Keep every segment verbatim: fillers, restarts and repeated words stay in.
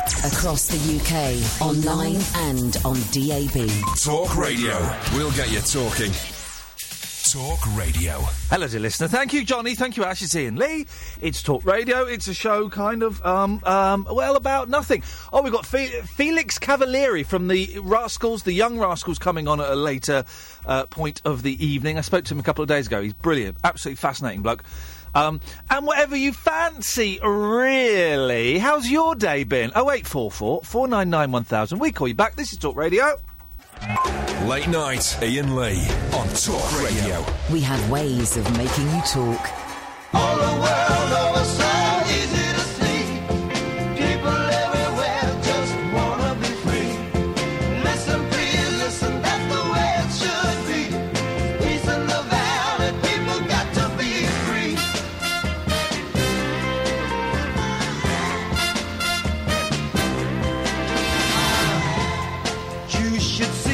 Across the U K, online and on D A B. Talk Radio. We'll get you talking. Talk Radio. Hello, dear listener. Thank you, Johnny. Thank you, Ash. It's Ian Lee. It's Talk Radio. It's a show kind of, um, um, well, about nothing. Oh, we've got Fe- Felix Cavalieri from the Rascals, the Young Rascals, coming on at a later uh, point of the evening. I spoke to him a couple of days ago. He's brilliant. Absolutely fascinating bloke. Um, and whatever you fancy, really. How's your day been? oh eight four four, four nine nine, one thousand. We call you back. This is Talk Radio. Late night, Ian Lee on Talk Radio. We have ways of making you talk. All the world over, so easy to see. People everywhere just wanna be free. Listen, please, listen, that's the way it should be. Peace in the valley, people got to be free. You should see.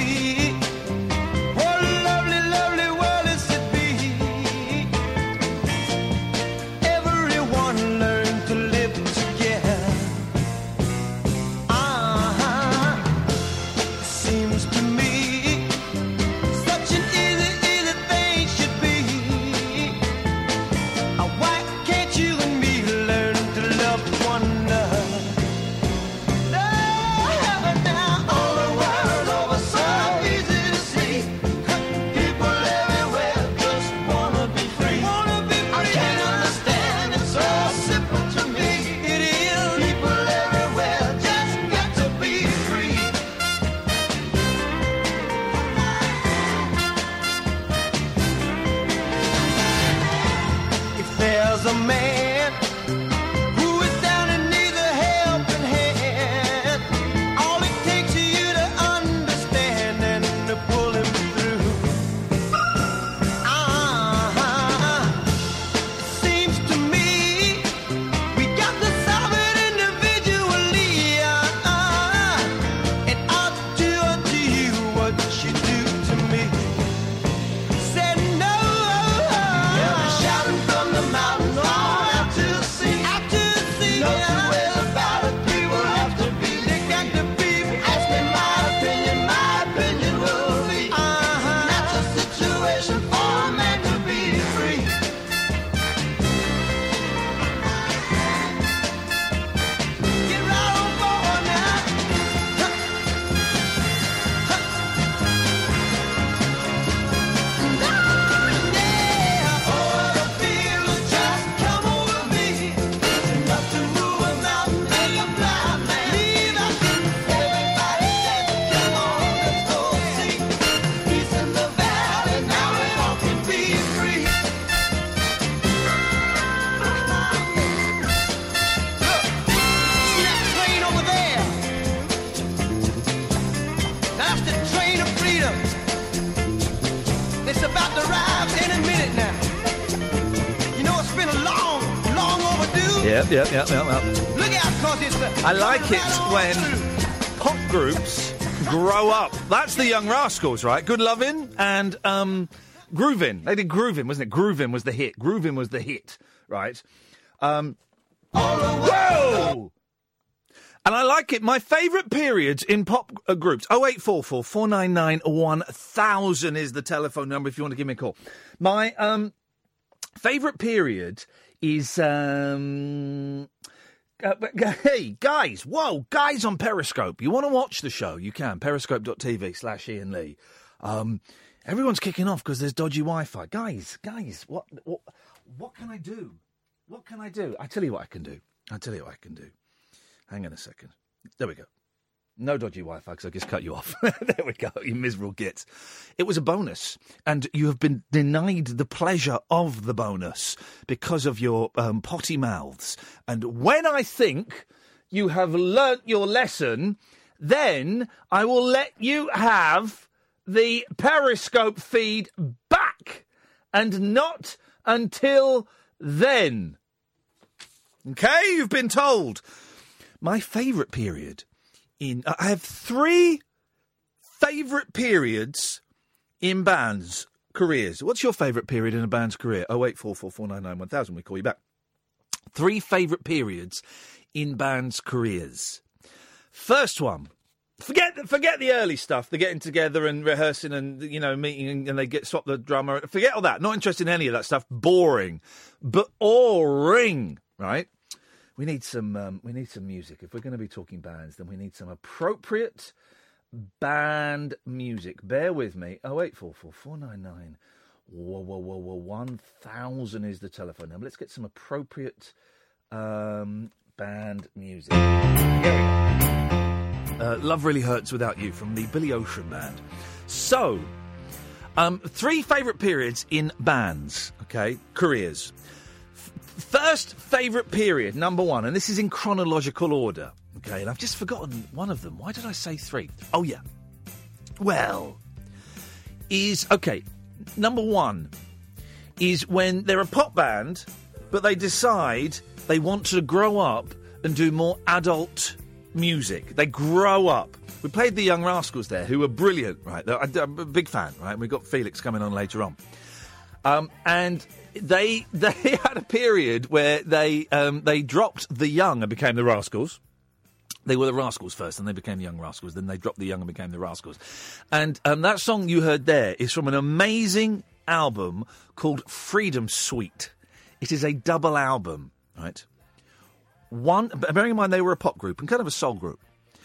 Yep, yep, yep, yep, yep. Look out, 'cause it's the... I like it when pop groups grow up. That's the Young Rascals, right? Good Lovin' and um, Groovin'. They did Groovin', wasn't it? Groovin' was the hit. Groovin' was the hit, right? Um, whoa! And I like it. My favourite periods in pop uh, groups. oh eight four four, four nine nine, one thousand is the telephone number if you want to give me a call. My um, favourite period is... Um, uh, hey, guys, whoa, guys on Periscope. You want to watch the show? You can. Periscope.tv slash Ian Lee. Um, everyone's kicking off because there's dodgy Wi-Fi. Guys, guys, what, what, what can I do? What can I do? I tell you what I can do. I tell you what I can do. Hang on a second. There we go. No dodgy Wi-Fi because I just cut you off. There we go, you miserable gits. It was a bonus, and you have been denied the pleasure of the bonus because of your um, potty mouths. And when I think you have learnt your lesson, then I will let you have the Periscope feed back, and not until then. Okay, you've been told. My favourite period in... I have three favourite periods in bands' careers. What's your favourite period in a band's career? oh eight four four, four nine nine, one thousand. We call you back. Three favourite periods in bands' careers. First one. Forget forget the early stuff, the getting together and rehearsing and, you know, meeting and they get swap the drummer. Forget all that. Not interested in any of that stuff. Boring. Boring, right? We need some um, we need some music. If we're going to be talking bands, then we need some appropriate band music. Bear with me. Oh eight four four, four nine nine. Whoa, whoa, whoa, whoa. one thousand is the telephone number. Let's get some appropriate um, band music. Here we go. Uh, Love Really Hurts Without You from the Billy Ocean Band. So, um, three favourite periods in bands, okay, careers. F- first favourite period, number one, and this is in chronological order, okay, and I've just forgotten one of them. Why did I say three? Oh, yeah. Well, is, okay, number one is when they're a pop band, but they decide they want to grow up and do more adult music. They grow up. We played the Young Rascals there, who were brilliant, right? I'm a big fan, right? We've got Felix coming on later on. Um, and they they had a period where they um, they dropped the Young and became the Rascals. They were the Rascals first, and they became the Young Rascals. Then they dropped the Young and became the Rascals. And um, that song you heard there is from an amazing album called Freedom Suite. It is a double album, right? One, bearing in mind they were a pop group and kind of a soul group.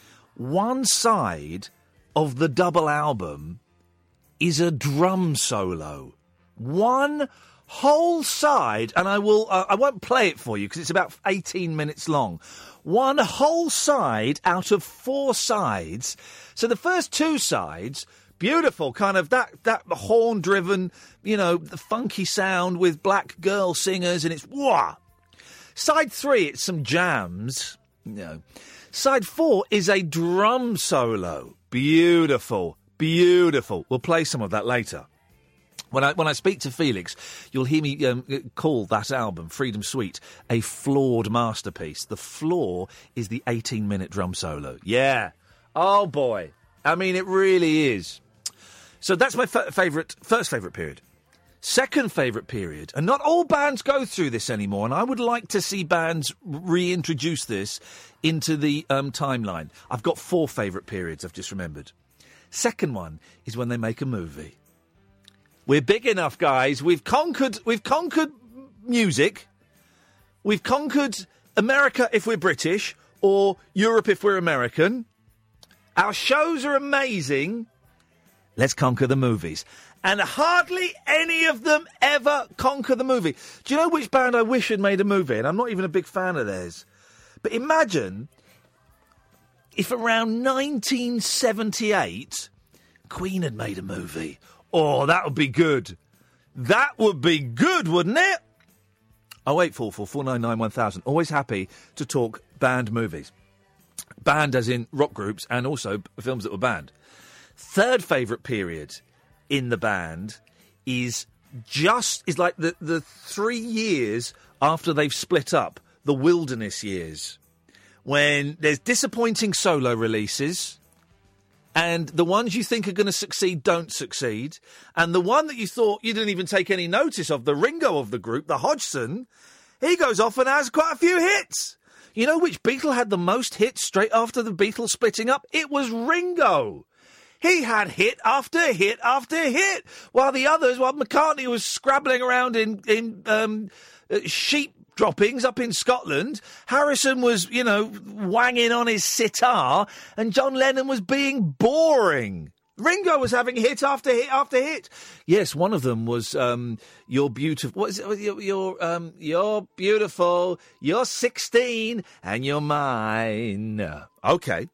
One side of the double album is a drum solo. One whole side, and I will, uh, I won't play it for you because it's about eighteen minutes long. One whole side out of four sides. So the first two sides, beautiful, kind of that that horn-driven, you know, the funky sound with black girl singers, and it's wah. Side three, it's some jams. No. Side four is a drum solo. Beautiful. Beautiful. We'll play some of that later. When I when I speak to Felix, you'll hear me um, call that album, Freedom Suite, a flawed masterpiece. The flaw is the eighteen-minute drum solo. Yeah. Oh, boy. I mean, it really is. So that's my f- favourite, first favourite period. Second favourite period, and not all bands go through this anymore, and I would like to see bands reintroduce this into the um, timeline. I've got four favourite periods I've just remembered. Second one is when they make a movie. We're big enough, guys. We've conquered, we've conquered music. We've conquered America if we're British, or Europe if we're American. Our shows are amazing. Let's conquer the movies. And hardly any of them ever conquer the movie. Do you know which band I wish had made a movie? And I'm not even a big fan of theirs. But imagine if around nineteen seventy-eight, Queen had made a movie. Oh, that would be good. That would be good, wouldn't it? oh eight four four, four nine nine, one thousand. Always happy to talk banned movies. Banned as in rock groups and also films that were banned. Third favourite period in the band is just is like the, the three years after they've split up, the wilderness years, when there's disappointing solo releases and the ones you think are going to succeed don't succeed, and the one that you thought you didn't even take any notice of, the Ringo of the group, the Hodgson, he goes off and has quite a few hits. You know which Beatle had the most hits straight after the Beatles splitting up? It was Ringo. He had hit after hit after hit, while the others, while McCartney was scrabbling around in, in um, uh, sheep droppings up in Scotland, Harrison was, you know, wanging on his sitar, and John Lennon was being boring. Ringo was having hit after hit after hit. Yes, one of them was um, "You're Beautiful." What is it? You're, you're, um, you're beautiful. You're sixteen, and you're mine. Okay.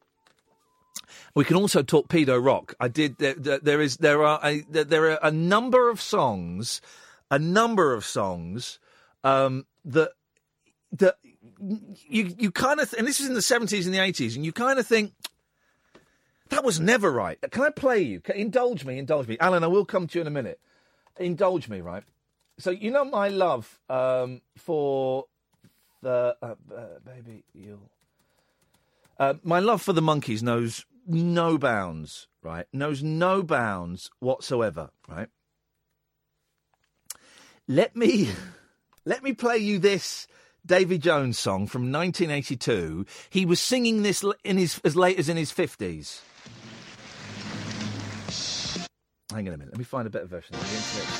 We can also talk pedo rock. I did. There, there, there is. There are. A, there are a number of songs. A number of songs um, that that you you kind of. Th- and this is in the seventies and the eighties, and you kind of think that was never right. Can I play you? Can, indulge me. Indulge me, Alan. I will come to you in a minute. Indulge me, right? So you know my love um, for the uh, uh, baby you'll. Uh, my love for the Monkees knows no bounds, right? Knows no bounds whatsoever, right? Let me, let me play you this Davy Jones song from nineteen eighty-two. He was singing this l- in his as late as in his fifties. Hang on a minute. Let me find a better version of the internet.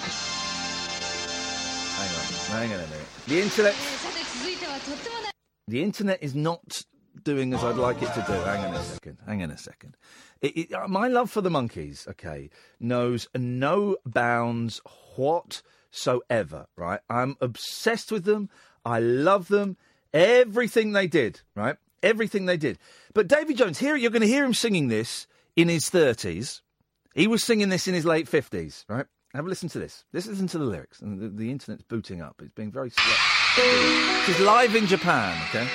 Hang on. Hang on a minute. The internet... The internet is not doing as I'd like it to do. Hang on a second. Hang on a second. It, it, uh, my love for the Monkees, okay, knows no bounds whatsoever, right? I'm obsessed with them. I love them. Everything they did, right? Everything they did. But Davy Jones, here you're going to hear him singing this in his thirties. He was singing this in his late fifties, right? Have a listen to this. Just listen to the lyrics. And the, the internet's booting up. It's being very slow. This is live in Japan, okay?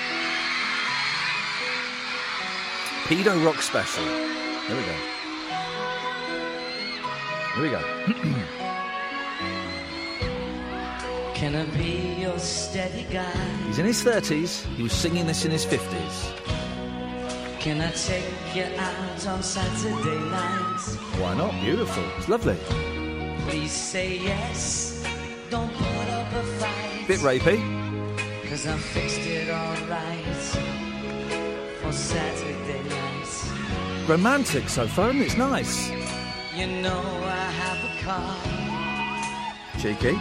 Pedo Rock Special. Here we go. Here we go. Can I be your steady guide? He's in his thirties. He was singing this in his fifties. Can I take you out on Saturday nights? Why not? Beautiful. It's lovely. Please say yes. Don't put up a fight. Bit rapey. Cause I fixed it all right for Saturday nights. Romantic so far, and it's nice. You know I have a car. Cheeky.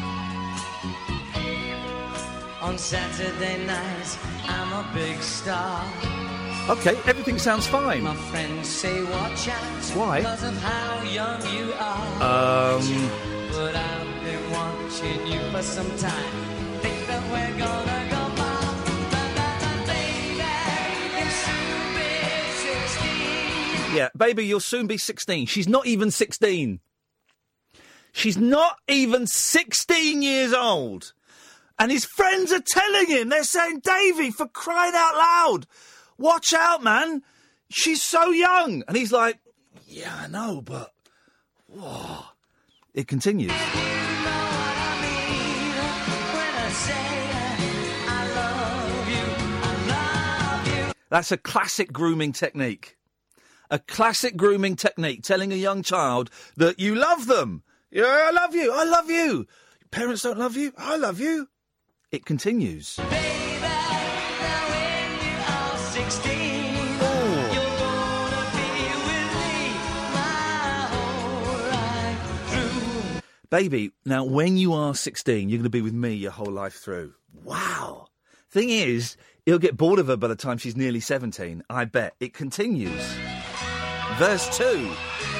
On Saturday nights, I'm a big star. Okay, everything sounds fine. My friends say watch out. Why? Because of how young you are. Um... But I've been watching you for some time. Think that we're gonna go far. Baby, you'll soon be sixteen. Yeah, baby, you'll soon be sixteen. She's not even sixteen. She's not even sixteen years old. And his friends are telling him, they're saying, Davy, for crying out loud, watch out, man. She's so young. And he's like, yeah, I know, but... Whoa. It continues. That's a classic grooming technique. A classic grooming technique, telling a young child that you love them. Yeah, I love you. I love you. Parents don't love you. I love you. It continues. Baby, now when you are sixteen, Oh. you're gonna be with me my whole life through. Baby, now when you are sixteen, you're going to be with me your whole life through. Wow. Thing is, he'll get bored of her by the time she's nearly seventeen. I bet. It continues. Verse two.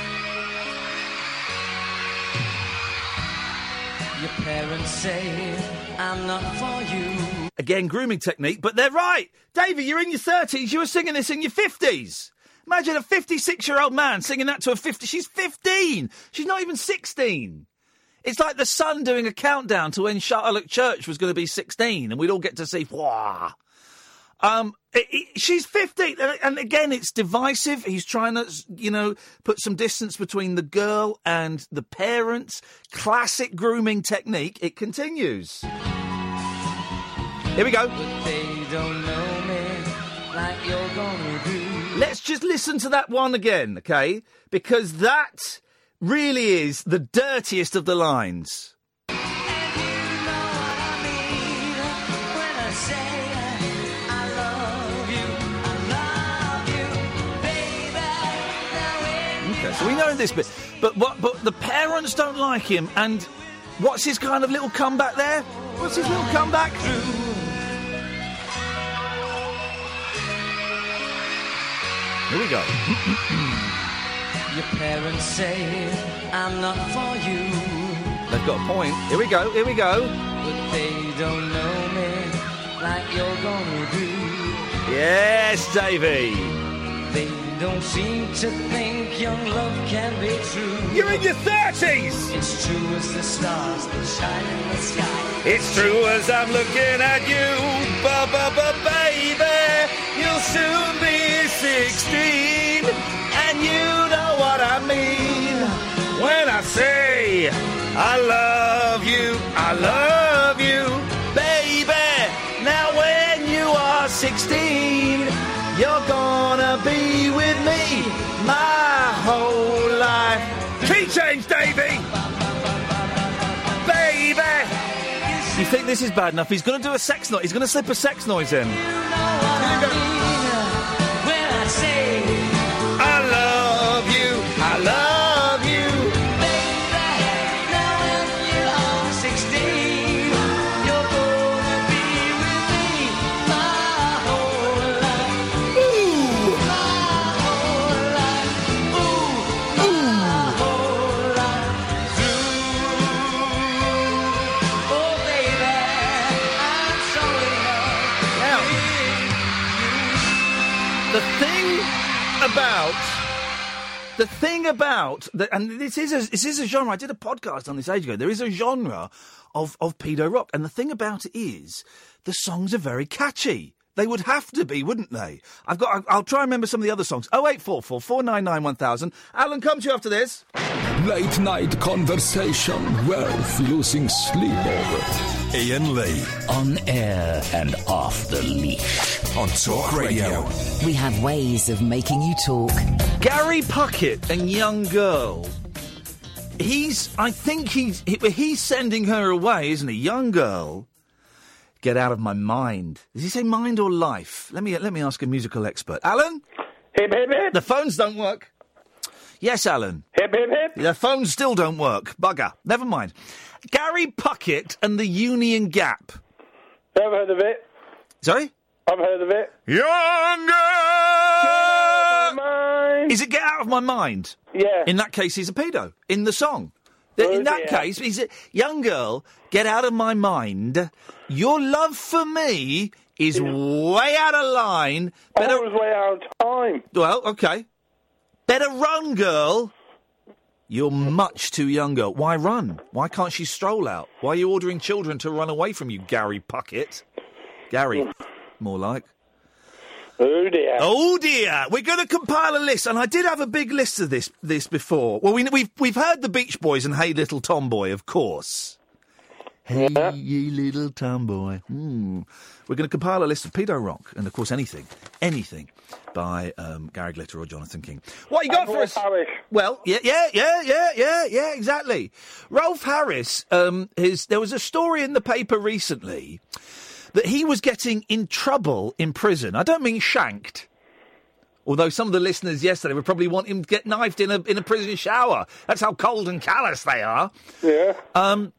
Your parents say I'm not for you. Again, grooming technique, but they're right. Davey, you're in your thirties. You were singing this in your fifties. Imagine a fifty-six-year-old man singing that to a fifty. She's fifteen. She's not even sixteen. It's like the Sun doing a countdown to when Charlotte Church was going to be sixteen, and we'd all get to see, wah. Um, it, it, she's fifteen, and, and again, it's divisive. He's trying to, you know, put some distance between the girl and the parents. Classic grooming technique. It continues. Here we go. But they don't know me like you're gonna do. Let's just listen to that one again, okay? Because that really is the dirtiest of the lines. And you know what I mean when I say I love you, I love you, baby. Now when Okay, so we know this bit. But what? But the parents don't like him, and what's his kind of little comeback there? What's his little comeback? Here we go. your parents say I'm not for you, They've got a point. Here we go, here we go. but they don't know me like you're gonna do. Yes, Davey. They don't seem to think young love can be true. You're in your thirties. It's true as the stars that shine in the sky. It's true as I'm looking at you, ba-ba-ba-baby. You'll soon be sixteen, and you know what I mean when I say I love you, I love you, baby. Now when you are sixteen, you're gonna be with me my whole life. Key change, Davey! Baby! He think this is bad enough? He's going to do a sex noise. He's going to slip a sex noise in. When I say I love you. I love you. now when you're sixteen, you're gonna be with me my whole life. Ooh, my whole life. Ooh, my whole life through. Oh, baby, I'm so in love. The thing about the thing about the, and this is a, this is a genre. I did a podcast on this age ago. There is a genre of of pedo rock, and the thing about it is the songs are very catchy. They would have to be, wouldn't they? I've got. I'll, I'll try and remember some of the other songs. Oh eight four four four nine nine one thousand. Alan, come to you after this. Late night conversation worth losing sleep over. Ian Lee On air and off the leash. on Talk Radio. We have ways of making you talk. Gary Puckett and Young Girl. He's. I think he's. He, he's sending her away, isn't he? Young Girl. Get out of my mind. Does he say mind or life? Let me let me ask a musical expert. Alan? Hip, hip, hip. The phones don't work. Yes, Alan. Hip, hip, hip. The phones still don't work. Bugger. Never mind. Gary Puckett and the Union Gap. I've heard of it. Sorry? I've heard of it. Young Girl! Mine. Is it Get Out of My Mind? Yeah. In that case, he's a pedo. In the song. Th- Oh, in that dear. case, he's a young girl, get out of my mind. Your love for me is way out of line. I Better, was way out of time. well, okay. Better run, girl. You're much too young, girl. Why run? Why can't she stroll out? Why are you ordering children to run away from you, Gary Puckett? Gary, more like. Oh dear. Oh dear, we're going to compile a list, and I did have a big list of this this before. Well, we, we've we've heard the Beach Boys and Hey Little Tomboy, of course. Hey, Yeah. ye little tomboy. Hmm. We're going to compile a list of pedo rock, and of course anything, anything by um, Gary Glitter or Jonathan King. What you got for Rolf us? Harris. Well, yeah, yeah, yeah, yeah, yeah, yeah, exactly. Rolf Harris, um, his there was a story in the paper recently that he was getting in trouble in prison. I don't mean shanked. Although some of the listeners yesterday would probably want him to get knifed in a in a prison shower. That's how cold and callous they are. Yeah. Um,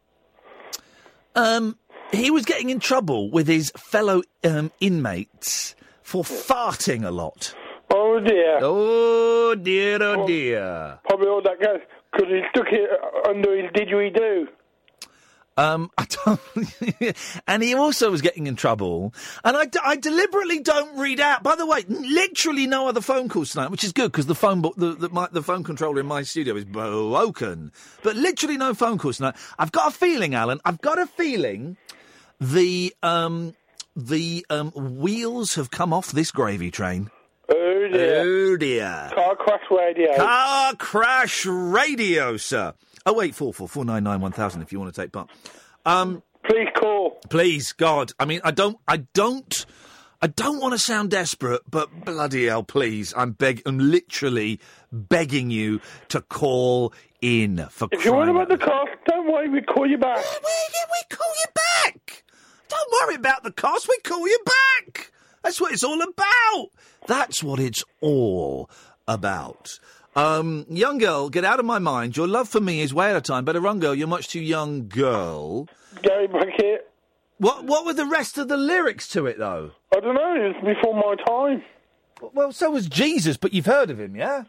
um, he was getting in trouble with his fellow um, inmates for farting a lot. Oh dear. Oh dear, oh dear. Probably all that goes because he stuck it under his didgeridoo. Um, I don't, and he also was getting in trouble. And I, d- I deliberately don't read out. By the way, literally no other phone calls tonight, which is good because the phone bo- the, the, my, the phone controller in my studio is broken. But literally no phone calls tonight. I've got a feeling, Alan. I've got a feeling the um the um wheels have come off this gravy train. Oh dear. Oh dear. Car crash radio. Car crash radio, sir. Oh wait, four four four nine nine one thousand. If you want to take part. Um. Please call. Please, God. I mean, I don't, I don't, I don't want to sound desperate, but bloody hell, please, I'm beg, I'm literally begging you to call in for. If you want crying about the out cost, don't worry, we call you back. loud. we, we call you back. Don't worry about the cost. We call you back. That's what it's all about. That's what it's all about. Um, young girl, get out of my mind. Your love for me is way out of time. Better run, girl. You're much too young, girl. Gary Bucket. What What were the rest of the lyrics to it, though? I don't know. It's before my time. Well, so was Jesus, but you've heard of him, yeah?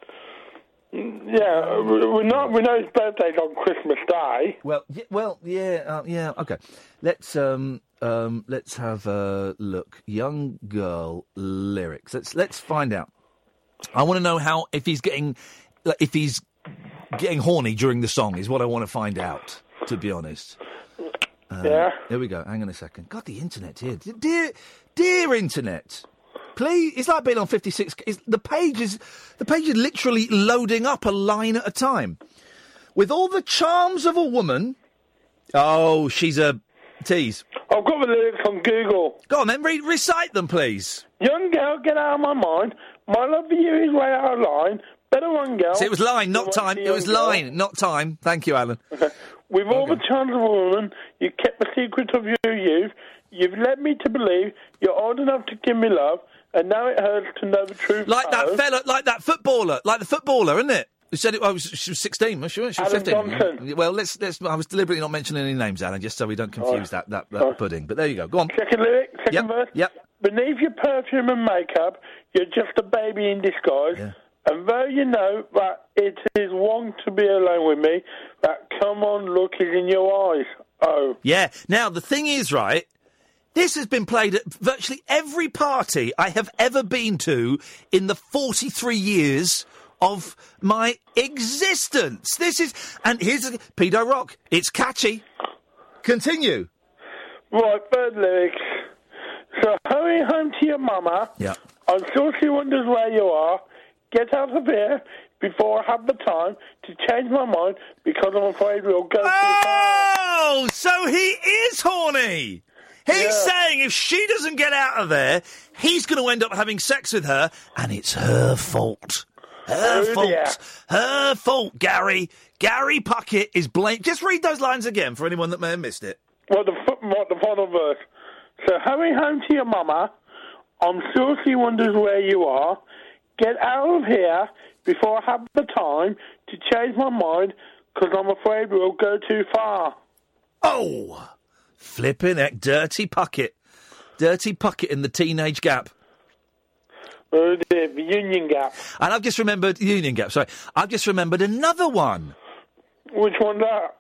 Yeah, we we know we know his birthday's on Christmas Day. Well, y- well, yeah, uh, yeah. Okay, let's um um let's have a look. Young girl lyrics. Let's let's find out. I want to know how if he's getting like, if he's getting horny during the song is what I want to find out. To be honest. Um, Yeah. Here we go. Hang on a second. God, the internet here, dear, dear internet. Please, it's like being on fifty-six. It's, the page is the page is literally loading up a line at a time. With all the charms of a woman. Oh, she's a tease. I've got the lyrics on Google. Go on, then re- recite them, please. Young girl, get out of my mind. My love for you is way out of line. Better run, girl. See, it was line, You not want time. to be It was young girl? line, not time. Thank you, Alan. with all the charms of a woman, you kept the secret of your youth. You've led me to believe you're old enough to give me love, and now it hurts to know the truth. Like oh. that fella, like that footballer, like the footballer, isn't it? Who said it? I was, she was sixteen, was she? She was Alan fifteen. Johnson. Well, let's let's. I was deliberately not mentioning any names, Alan, just so we don't confuse Oh. that that, that Oh. pudding. But there you go. Go on. Second lyric, second Yep, verse. yep. Beneath your perfume and makeup, you're just a baby in disguise. Yeah. And though you know that it is wrong to be alone with me, that come on look is in your eyes. Oh. Yeah. Now the thing is, right. This has been played at virtually every party I have ever been to in the forty-three years of my existence. This is, and here's a, Pedo Rock. It's catchy. Continue. Right, third lyrics. So hurry home to your mama. Yeah. I'm sure she wonders where you are. Get out of here before I have the time to change my mind because I'm afraid we'll go too far. Oh, so he is horny. He's Yeah. saying if she doesn't get out of there, he's going to end up having sex with her, and it's her fault. Her Oh, fault. dear. Her fault, Gary. Gary Puckett is blamed. Just read those lines again for anyone that may have missed it. What the f- what the final verse? So hurry home to your mama. I'm sure she wonders where you are. Get out of here before I have the time to change my mind because I'm afraid we'll go too far. Oh, flipping heck, Dirty Puckett. Dirty Puckett in the teenage gap. Oh dear, the Union Gap. And I've just remembered, Union Gap, sorry. I've just remembered another one. Which one that?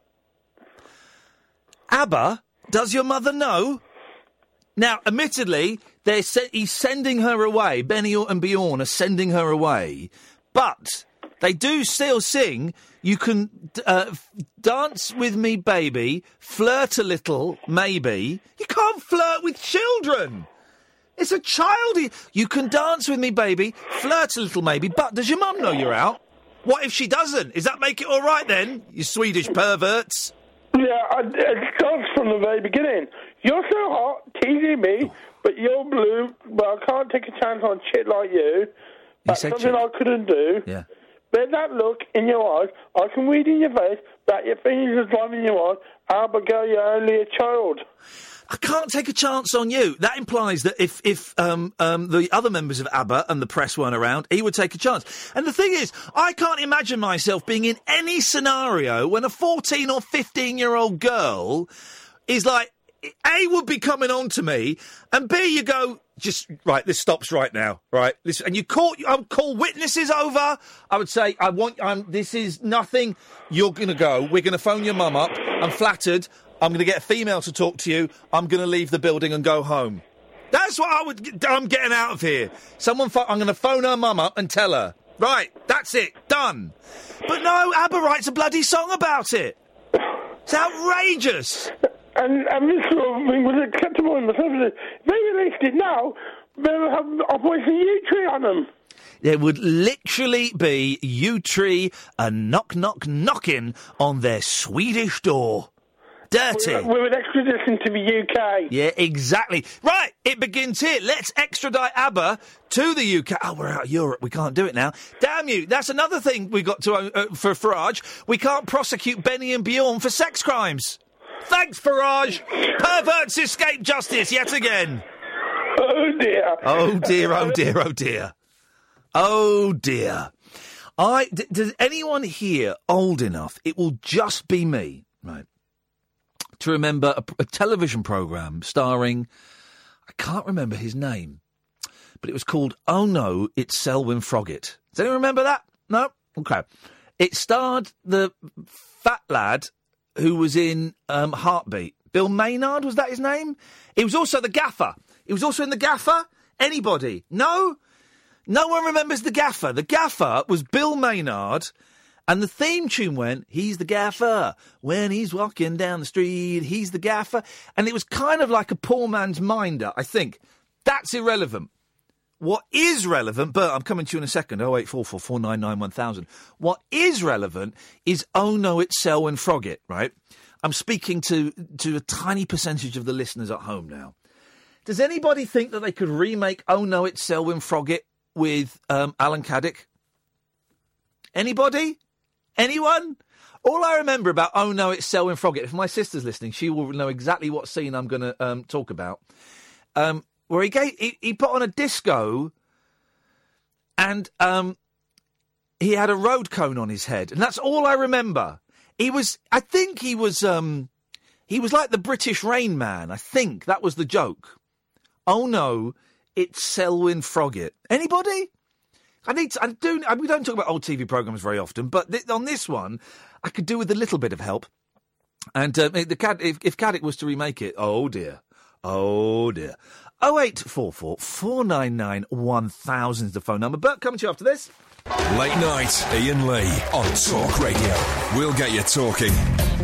ABBA, Does Your Mother Know? Now, admittedly, they're se- he's sending her away. Benny and Bjorn are sending her away. But they do still sing, you can uh, f- dance with me, baby, flirt a little, maybe. You can't flirt with children. It's a child. You can dance with me, baby, flirt a little, maybe. But does your mum know you're out? What if she doesn't? Does that make it all right then, you Swedish perverts? Yeah, I, it starts from the very beginning. You're so hot, teasing me, but you're blue, but I can't take a chance on shit like you. That's said something shit. I couldn't do. Yeah. But that look in your eyes, I can read in your face that your feelings are driving you on. Ah, but girl, you're only a child. I can't take a chance on you. That implies that if if um, um, the other members of ABBA and the press weren't around, he would take a chance. And the thing is, I can't imagine myself being in any scenario when a fourteen or fifteen-year-old girl is like, A, would be coming on to me, and B, you go, just, right, this stops right now, right? This, and you call, I would call witnesses over. I would say, I want, um, this is nothing. You're going to go. We're going to phone your mum up. I'm flattered. I'm going to get a female to talk to you. I'm going to leave the building and go home. That's what I would... I'm getting out of here. Someone... Pho- I'm going to phone her mum up and tell her. Right, that's it. Done. But no, ABBA writes a bloody song about it. It's outrageous. And, and this sort of thing was acceptable in the seventies. If they released it now, they would have Operation U-Tree on them. There would literally be U-Tree a knock, knock, knocking on their Swedish door. Dirty. We, we would extradition to the U K. Yeah, exactly. Right, it begins here. Let's extradite ABBA to the U K. Oh, we're out of Europe. We can't do it now. Damn you. That's another thing we got to uh, for Farage. We can't prosecute Benny and Bjorn for sex crimes. Thanks, Farage. Perverts escape justice yet again. Oh, dear. Oh, dear, oh, dear, oh, dear. Oh, dear. I, d- does anyone here old enough, it will just be me, right, to remember a, a television programme starring, I can't remember his name, but it was called Oh No, It's Selwyn Froggatt. Does anyone remember that? No? Okay. It starred the fat lad who was in um, Heartbeat. Bill Maynard, was that his name? He was also the Gaffer. He was also in the Gaffer? Anybody? No? No one remembers the Gaffer. The Gaffer was Bill Maynard, and the theme tune went, he's the Gaffer. When he's walking down the street, he's the Gaffer. And it was kind of like a poor man's Minder, I think. That's irrelevant. What is relevant, Bert, I'm coming to you in a second, oh eight four four, four nine nine, one thousand. What is relevant is Oh No, It's Selwyn Froggatt, right? I'm speaking to, to a tiny percentage of the listeners at home now. Does anybody think that they could remake Oh No, It's Selwyn Froggatt with um, Alan Caddick? Anybody? Anyone? All I remember about Oh No, It's Selwyn Froggatt, if my sister's listening, she will know exactly what scene I'm going to um, talk about, um, where he, gave, he he put on a disco and um, he had a road cone on his head. And that's all I remember. He was, I think he was, um, he was like the British Rain Man. I think that was the joke. Oh no, it's Selwyn Froggatt. Anybody? I need to, I do, we don't talk about old T V programmes very often, but th- on this one, I could do with a little bit of help. And uh, the Cad- if, if Caddick was to remake it, oh dear, oh dear. oh eight four four, four nine nine, one thousand is the phone number. Bert, coming to you after this. Late night, Ian Lee on Talk Radio. We'll get you talking.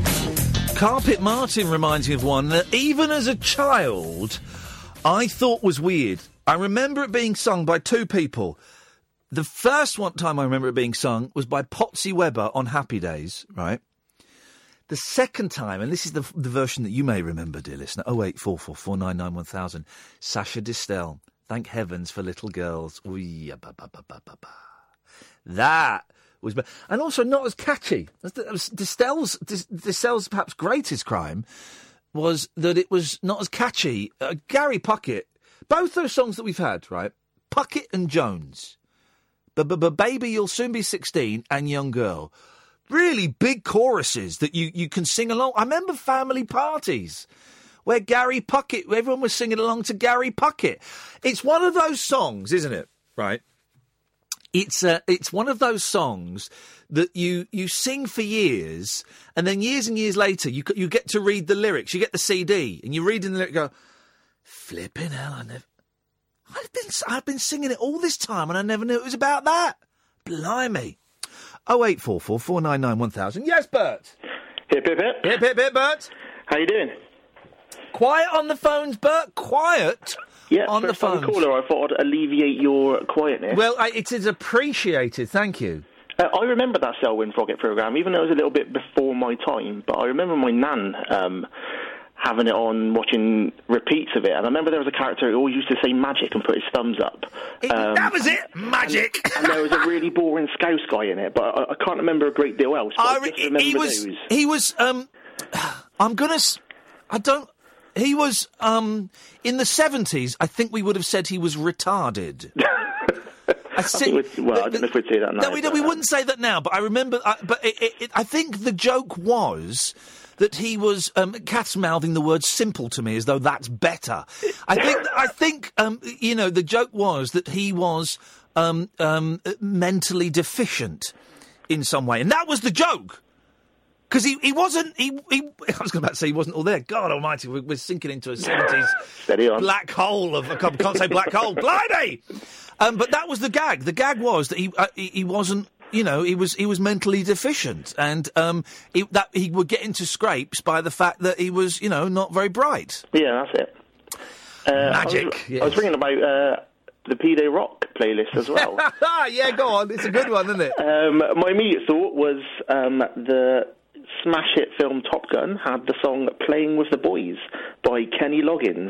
Carpet Martin reminds me of one that even as a child, I thought was weird. I remember it being sung by two people. The first one time I remember it being sung was by Potsy Webber on Happy Days, right? The second time, and this is the, the version that you may remember, dear listener, oh eight four four, four nine nine, one thousand, Sasha Distel, Thank Heavens for Little Girls. Ooh, ba, ba, ba, ba, ba, ba. That was... And also not as catchy. Distel's, Distel's perhaps greatest crime was that it was not as catchy. Uh, Gary Puckett, both those songs that we've had, right? Puckett and Jones. But, but, but Baby, You'll Soon Be sixteen and Young Girl. Really big choruses that you, you can sing along. I remember family parties where Gary Puckett, where everyone was singing along to Gary Puckett. It's one of those songs, isn't it? Right? It's uh, it's one of those songs that you, you sing for years, and then years and years later, you you get to read the lyrics. You get the C D, and you read in the lyrics, go, flipping hell, I never... I've been I've been singing it all this time, and I never knew it was about that. Blimey. oh eight four four, four nine nine, one thousand. Yes, Bert. Hip, hip, hip. Hip, hip, hip, Bert. How you doing? Quiet on the phones, Bert. Quiet yeah, on the first time phones. caller, I thought I'd alleviate your quietness. Well, I, it is appreciated. Thank you. Uh, I remember that Selwyn Froggatt programme, even though it was a little bit before my time, but I remember my nan... Um, having it on, watching repeats of it. And I remember there was a character who always used to say magic and put his thumbs up. Um, that was it! Magic! And, and there was a really boring Scouse guy in it, but I, I can't remember a great deal else. But I, I just remember he was, those. He was, um... I'm gonna... I don't... He was, um... In the seventies, I think we would have said he was retarded. I, see, I think well, the, I don't know if we'd say that now. No, we, we wouldn't say that now, but I remember... I, but it, it, it, I think the joke was... that he was um, cat's-mouthing the word simple to me as though that's better. I think, I think um, you know, the joke was that he was um, um, mentally deficient in some way. And that was the joke. Because he, he wasn't... He, he, I was about to say he wasn't all there. God almighty, we're, we're sinking into a seventies black hole of... I can't, can't say black hole. Blimey! Um, but that was the gag. The gag was that he uh, he, he wasn't... You know, he was he was mentally deficient, and um, he, that he would get into scrapes by the fact that he was, you know, not very bright. Yeah, that's it. Uh, Magic. I was, yes. I was ringing about uh, the P-Day Rock playlist as well. Yeah, go on. It's a good one, isn't it? Um, my immediate thought was um, the smash hit film Top Gun had the song "Playing with the Boys" by Kenny Loggins.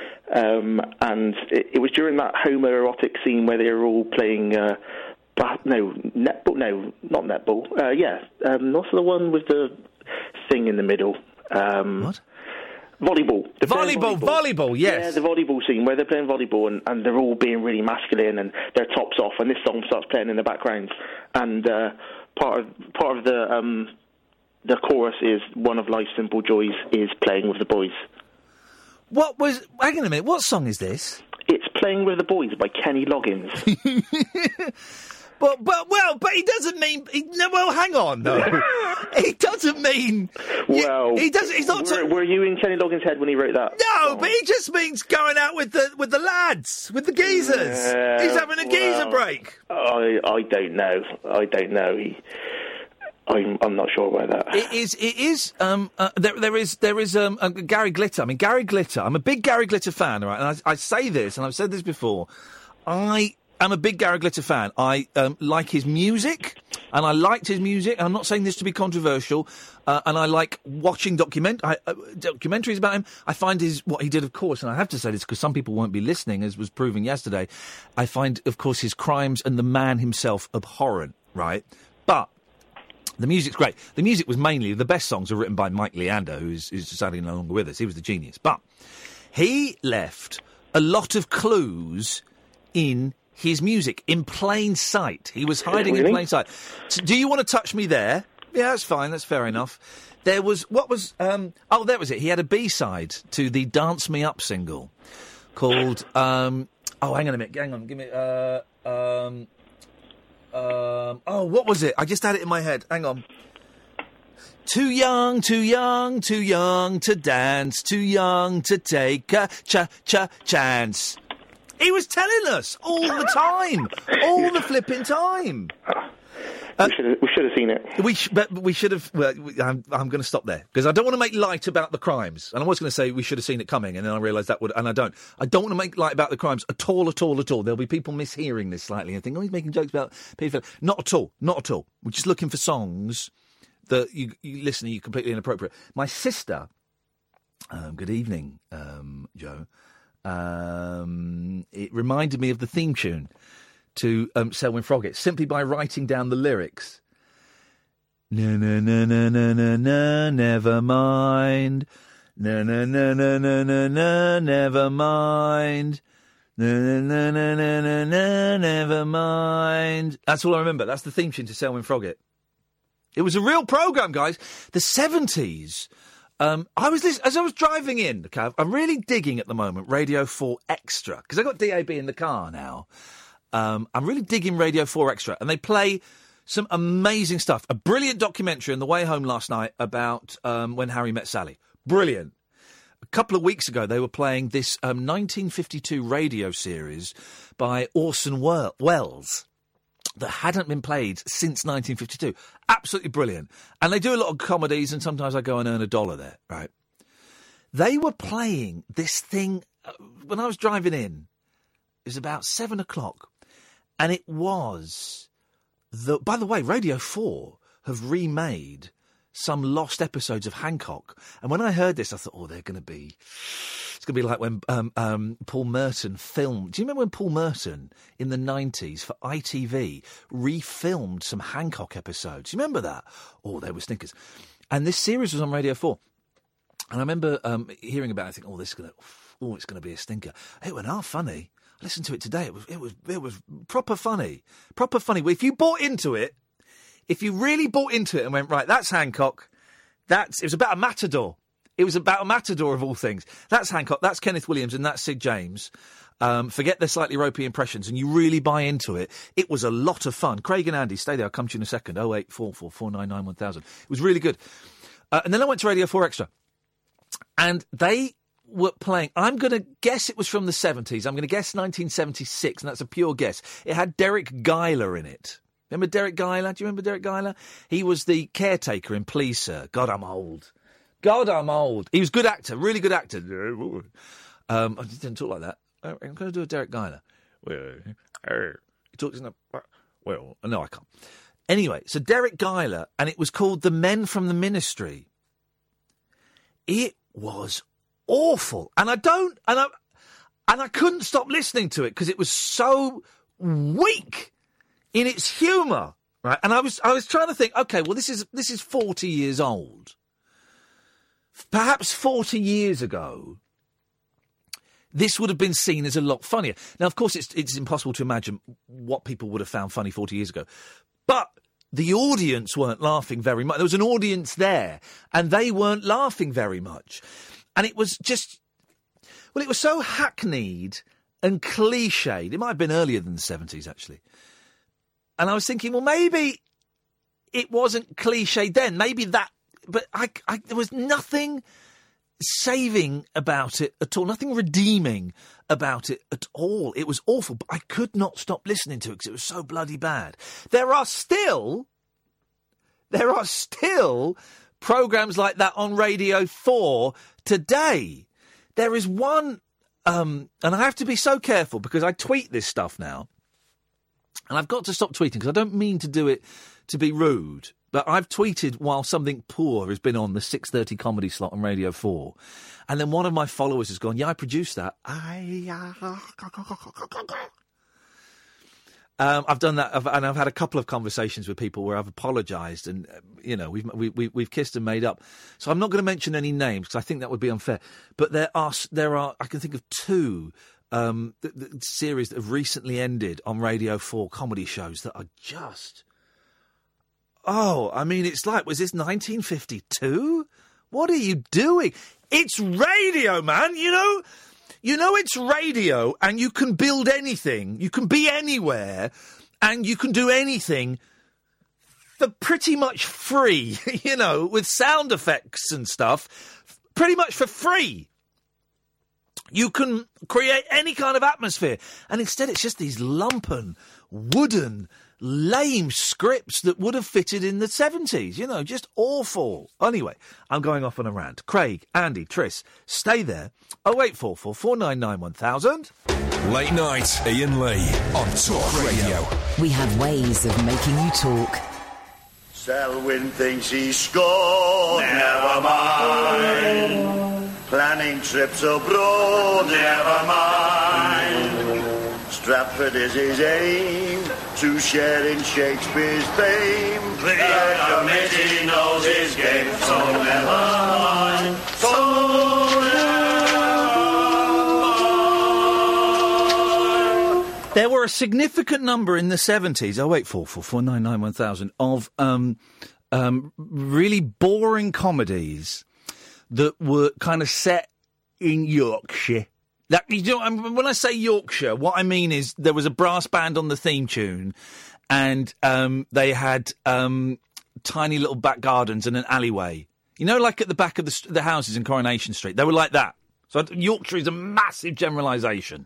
Um, and it, it was during that homoerotic scene where they were all playing... Uh, But no, netball. No, not netball. Uh, yeah, um, what's the one with the thing in the middle? Um, what? Volleyball. Volleyball, volleyball. Volleyball. Yes. Yeah, the volleyball scene where they're playing volleyball and, and they're all being really masculine and their tops off, and this song starts playing in the background, and uh, part of part of the um, the chorus is "One of Life's Simple Joys is playing with the boys." What was? Hang on a minute. What song is this? It's "Playing with the Boys" by Kenny Loggins. But, but, well, but he doesn't mean. He, no, well, hang on, though. He doesn't mean. Well, he doesn't. He's not. Were, were you in Kenny Loggins' head when he wrote that? No, song? but he just means going out with the with the lads, with the geezers. Uh, He's having a well, geezer break. I I don't know. I don't know. He, I'm I'm not sure about that. It is. It is. Um. Uh, there there is there is um uh, Gary Glitter. I mean Gary Glitter. I'm a big Gary Glitter fan, right? And I, I say this, and I've said this before. I. I'm a big Gary Glitter fan. I um, like his music, and I liked his music. I'm not saying this to be controversial, uh, and I like watching document I, uh, documentaries about him. I find his what he did, of course, and I have to say this because some people won't be listening, as was proven yesterday. I find, of course, his crimes and the man himself abhorrent, right? But The music's great. The music was mainly, the best songs were written by Mike Leander, who's, who's sadly no longer with us. He was the genius. But he left a lot of clues in his music, in plain sight. He was hiding Really? in plain sight. So, do you want to touch me there? Yeah, that's fine. That's fair enough. There was, what was, um, oh, that was it. He had a B-side to the Dance Me Up single called, um, oh, hang on a minute. Hang on. Give me, uh, um... Um, oh, what was it? I just had it in my head. Hang on. Too young, too young, too young to dance, too young to take a cha-cha chance. He was telling us all the time, all the flipping time. Uh, we, should have, we should have seen it. We sh- but we should have. Well, we, I'm, I'm going to stop there because I don't want to make light about the crimes. And I was going to say we should have seen it coming, and then I realised that would, and I don't. I don't want to make light about the crimes at all, at all, at all. There'll be people mishearing this slightly and think, oh, he's making jokes about paedophile. Not at all, not at all. We're just looking for songs that you, you listen to, you completely inappropriate. My sister. Um, good evening, um, Joe. Um, it reminded me of the theme tune to um, Selwyn Froggatt, simply by writing down the lyrics. Na na na na na na na, never mind. Na na na na na na na, never mind. Na na na na na na na, never mind. That's all I remember. That's the theme tune to Selwyn Froggatt. It was a real programme, guys. The seventies. Um, I was lis- as I was driving in, Cav, I'm really digging at the moment Radio four Extra because I got D A B in the car now. Um, I'm really digging Radio four Extra, and they play some amazing stuff. A brilliant documentary on the way home last night about um, When Harry Met Sally. Brilliant. A couple of weeks ago, they were playing this um, nineteen fifty-two radio series by Orson Wel- Welles that hadn't been played since nineteen fifty-two. Absolutely brilliant. And they do a lot of comedies, and sometimes I go and earn a dollar there, right? They were playing this thing uh, when I was driving in. It was about seven o'clock. And it was the. By the way, Radio four have remade some lost episodes of Hancock. And when I heard this, I thought, oh, they're going to be. It's going to be like when um, um, Paul Merton filmed. Do you remember when Paul Merton in the nineties for I T V refilmed some Hancock episodes? Do you remember that? Oh, they were stinkers. And this series was on Radio four. And I remember um, hearing about it, I think, oh, this is going to. Oh, it's going to be a stinker. It went half funny. I listened to it today. It was, it was, it was proper funny, proper funny. If you bought into it, if you really bought into it and went, right, that's Hancock. That's it was about a matador. It was about a matador of all things. That's Hancock. That's Kenneth Williams, and that's Sid James. Um, forget their slightly ropey impressions, and you really buy into it. It was a lot of fun. Craig and Andy, stay there. I'll come to you in a second. Oh eight four four four nine nine one thousand. It was really good. Uh, and then I went to Radio four Extra, and they were playing, I'm going to guess it was from the seventies. I'm going to guess nineteen seventy-six, and that's a pure guess. It had Derek Guyler in it. Remember Derek Guyler? Do you remember Derek Guyler? He was the caretaker in Please Sir. God, I'm old. God, I'm old. He was a good actor, really good actor. Um, I didn't talk like that. I'm going to do a Derek Guyler. He talks in a... Well, no, I can't. Anyway, so Derek Guyler, and it was called The Men from the Ministry. It was awful, and I don't, and I, and I couldn't stop listening to it because it was so weak in its humour, right? And I was, I was trying to think, okay, well, this is this is forty years old. Perhaps forty years ago, this would have been seen as a lot funnier. Now, of course, it's it's impossible to imagine what people would have found funny forty years ago, but the audience weren't laughing very much. There was an audience there, and they weren't laughing very much. And it was just, well, it was so hackneyed and cliched. It might have been earlier than the seventies, actually. And I was thinking, well, maybe it wasn't cliched then. Maybe that, but I, I, there was nothing saving about it at all, nothing redeeming about it at all. It was awful, but I could not stop listening to it because it was so bloody bad. There are still, there are still programmes like that on Radio four today. There is one, um, and I have to be so careful because I tweet this stuff now, and I've got to stop tweeting because I don't mean to do it to be rude, but I've tweeted while something poor has been on the six thirty comedy slot on Radio four, and then one of my followers has gone, yeah, I produced that. I, Um, I've done that, I've, and I've had a couple of conversations with people where I've apologised, and uh, you know, we've we, we, we've kissed and made up. So I'm not going to mention any names because I think that would be unfair. But there are there are I can think of two um, the, the series that have recently ended on Radio Four comedy shows that are just. Oh, I mean, it's like, was this nineteen fifty-two? What are you doing? It's radio, man. You know. You know it's radio, and you can build anything. You can be anywhere, and you can do anything for pretty much free, you know, with sound effects and stuff, pretty much for free. You can create any kind of atmosphere. And instead it's just these lumpen, wooden, lame scripts that would have fitted in the seventies, you know, just awful. Anyway, I'm going off on a rant. Craig, Andy, Triss, stay there. oh eight four four, four nine nine, one thousand. Late night, Ian Lee on Talk Radio. We have ways of making you talk. Selwyn thinks he's scored, never mind. Planning trips abroad, never mind. Stratford is his aim, to share in Shakespeare's fame. The committee knows his game, so never mind. So There were a significant number in the seventies, oh eight four four, four nine nine, one thousand, of um, um, really boring comedies that were kind of set in Yorkshire. That, you know, when I say Yorkshire, what I mean is there was a brass band on the theme tune, and um, they had um, tiny little back gardens and an alleyway. You know, like at the back of the, the houses in Coronation Street. They were like that. So Yorkshire is a massive generalisation.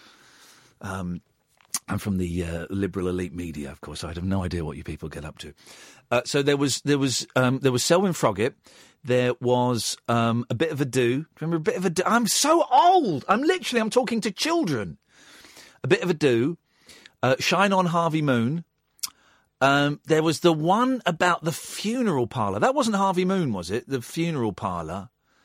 Um, I'm from the uh, liberal elite media, of course. I have no idea what you people get up to. Uh, so there was there was um, there was Selwyn Froggatt. There was um, a bit of a do. Remember a bit of a do? I'm so old. I'm literally I'm talking to children. A bit of a do. Uh, Shine On Harvey Moon. Um, there was the one about the funeral parlour. That wasn't Harvey Moon, was it? The funeral parlour.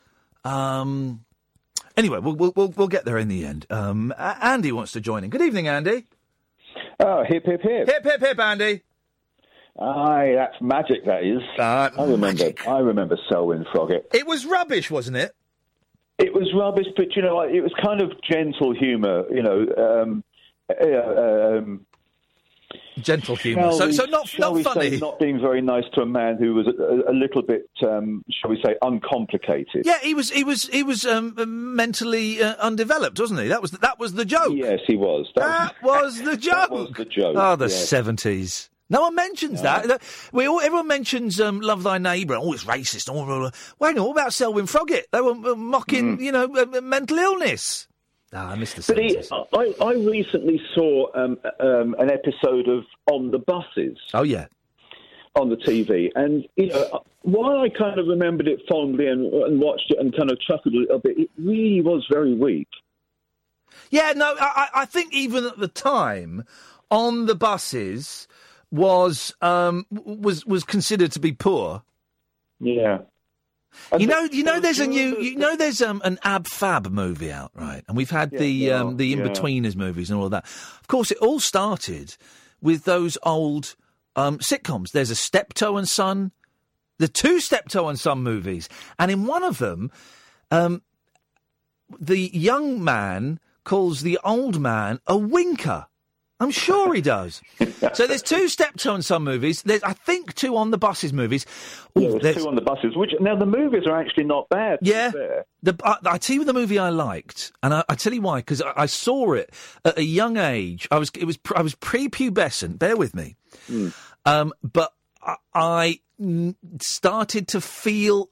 Um. Anyway, we'll, we'll we'll get there in the end. Um, Andy wants to join in. Good evening, Andy. Oh, hip, hip, hip. Hip, hip, hip, Andy. Aye, that's magic, that is. Uh, I remember magic. I remember Selwyn Froggatt. It was rubbish, wasn't it? It was rubbish, but, you know, it was kind of gentle humour, you know. Um, uh, um, gentle humour. So, we, so not, shall not we funny. Say, not being very nice to a man who was a, a little bit, um, shall we say, uncomplicated. Yeah, he was. He was. He was um, mentally uh, undeveloped, wasn't he? That was. That was the joke. Yes, he was. That, that was, was the joke. That was the joke. Oh, the yes. seventies. No one mentions No. that. We all, everyone mentions um, "Love Thy Neighbour." Oh, it's racist. Oh, blah, blah. Wait, what about Selwyn Froggatt? They were uh, mocking, mm. you know, uh, mental illness. Ah, I missed the But he, I, I recently saw um, um, an episode of On the Buses. Oh, yeah. On the T V. And, you know, while I kind of remembered it fondly and, and watched it and kind of chuckled a little bit, it really was very weak. Yeah, no, I, I think even at the time, On the Buses was um, was was considered to be poor. Yeah. And you know, you know, there's a new, you know, there's um, an Ab Fab movie out, right? And we've had Yeah, the yeah, um, the yeah. In-Betweeners movies and all of that. Of course, it all started with those old um, sitcoms. There's a Steptoe and Son, the two Steptoe and Son movies, and in one of them, um, the young man calls the old man a winker. I'm sure he does. So there's two Steptoe and Son movies. There's, I think, two On the Buses movies. Ooh, Yeah, there's two On the Buses. Which now the movies are actually not bad. Yeah. Fair. The, I, I tell you the movie I liked, and I, I tell you why, because I, I saw it at a young age. I was it was I was prepubescent. Bear with me, Mm. um, but I, I mm, started to feel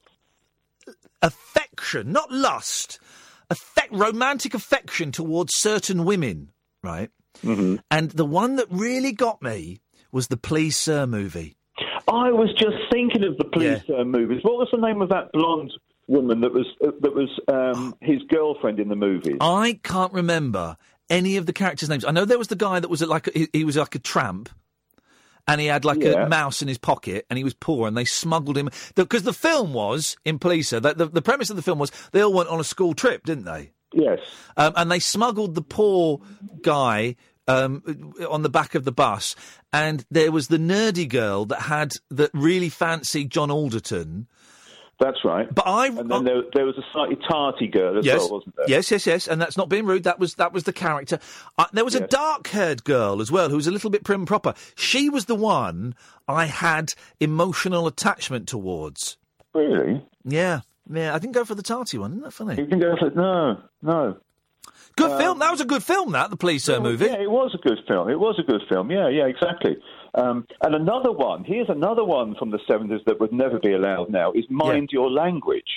affection, not lust, affect, romantic affection towards certain women, right? Mm-hmm. And the one that really got me was the Please Sir movie. I was just thinking of the Please Sir movies. What was the name of that blonde woman that was uh, that was um, his girlfriend in the movies? I can't remember any of the characters' names. I know there was the guy that was like a, he, he was like a tramp, and he had like Yeah. a mouse in his pocket, and he was poor, and they smuggled him because the, the film was in Please Sir. The, the, the premise of the film was they all went on a school trip, didn't they? Yes. Um, and they smuggled the poor guy um, on the back of the bus, and there was the nerdy girl that had that really fancied John Alderton. That's right. But I and then there, there was a slightly tarty girl as yes, well, wasn't there? Yes, yes, yes, and that's not being rude. That was that was the character. Uh, there was Yes. a dark-haired girl as well who was a little bit prim and proper. She was the one I had emotional attachment towards. Really? Yeah, yeah. I didn't go for the tarty one. Isn't that funny? You can go for no, no. Good Um, film. That was a good film. That the police uh, movie. Yeah, it was a good film. It was a good film. Yeah, yeah, exactly. Um, and another one. Here's another one from the seventies that would never be allowed now. Is Mind Your Language.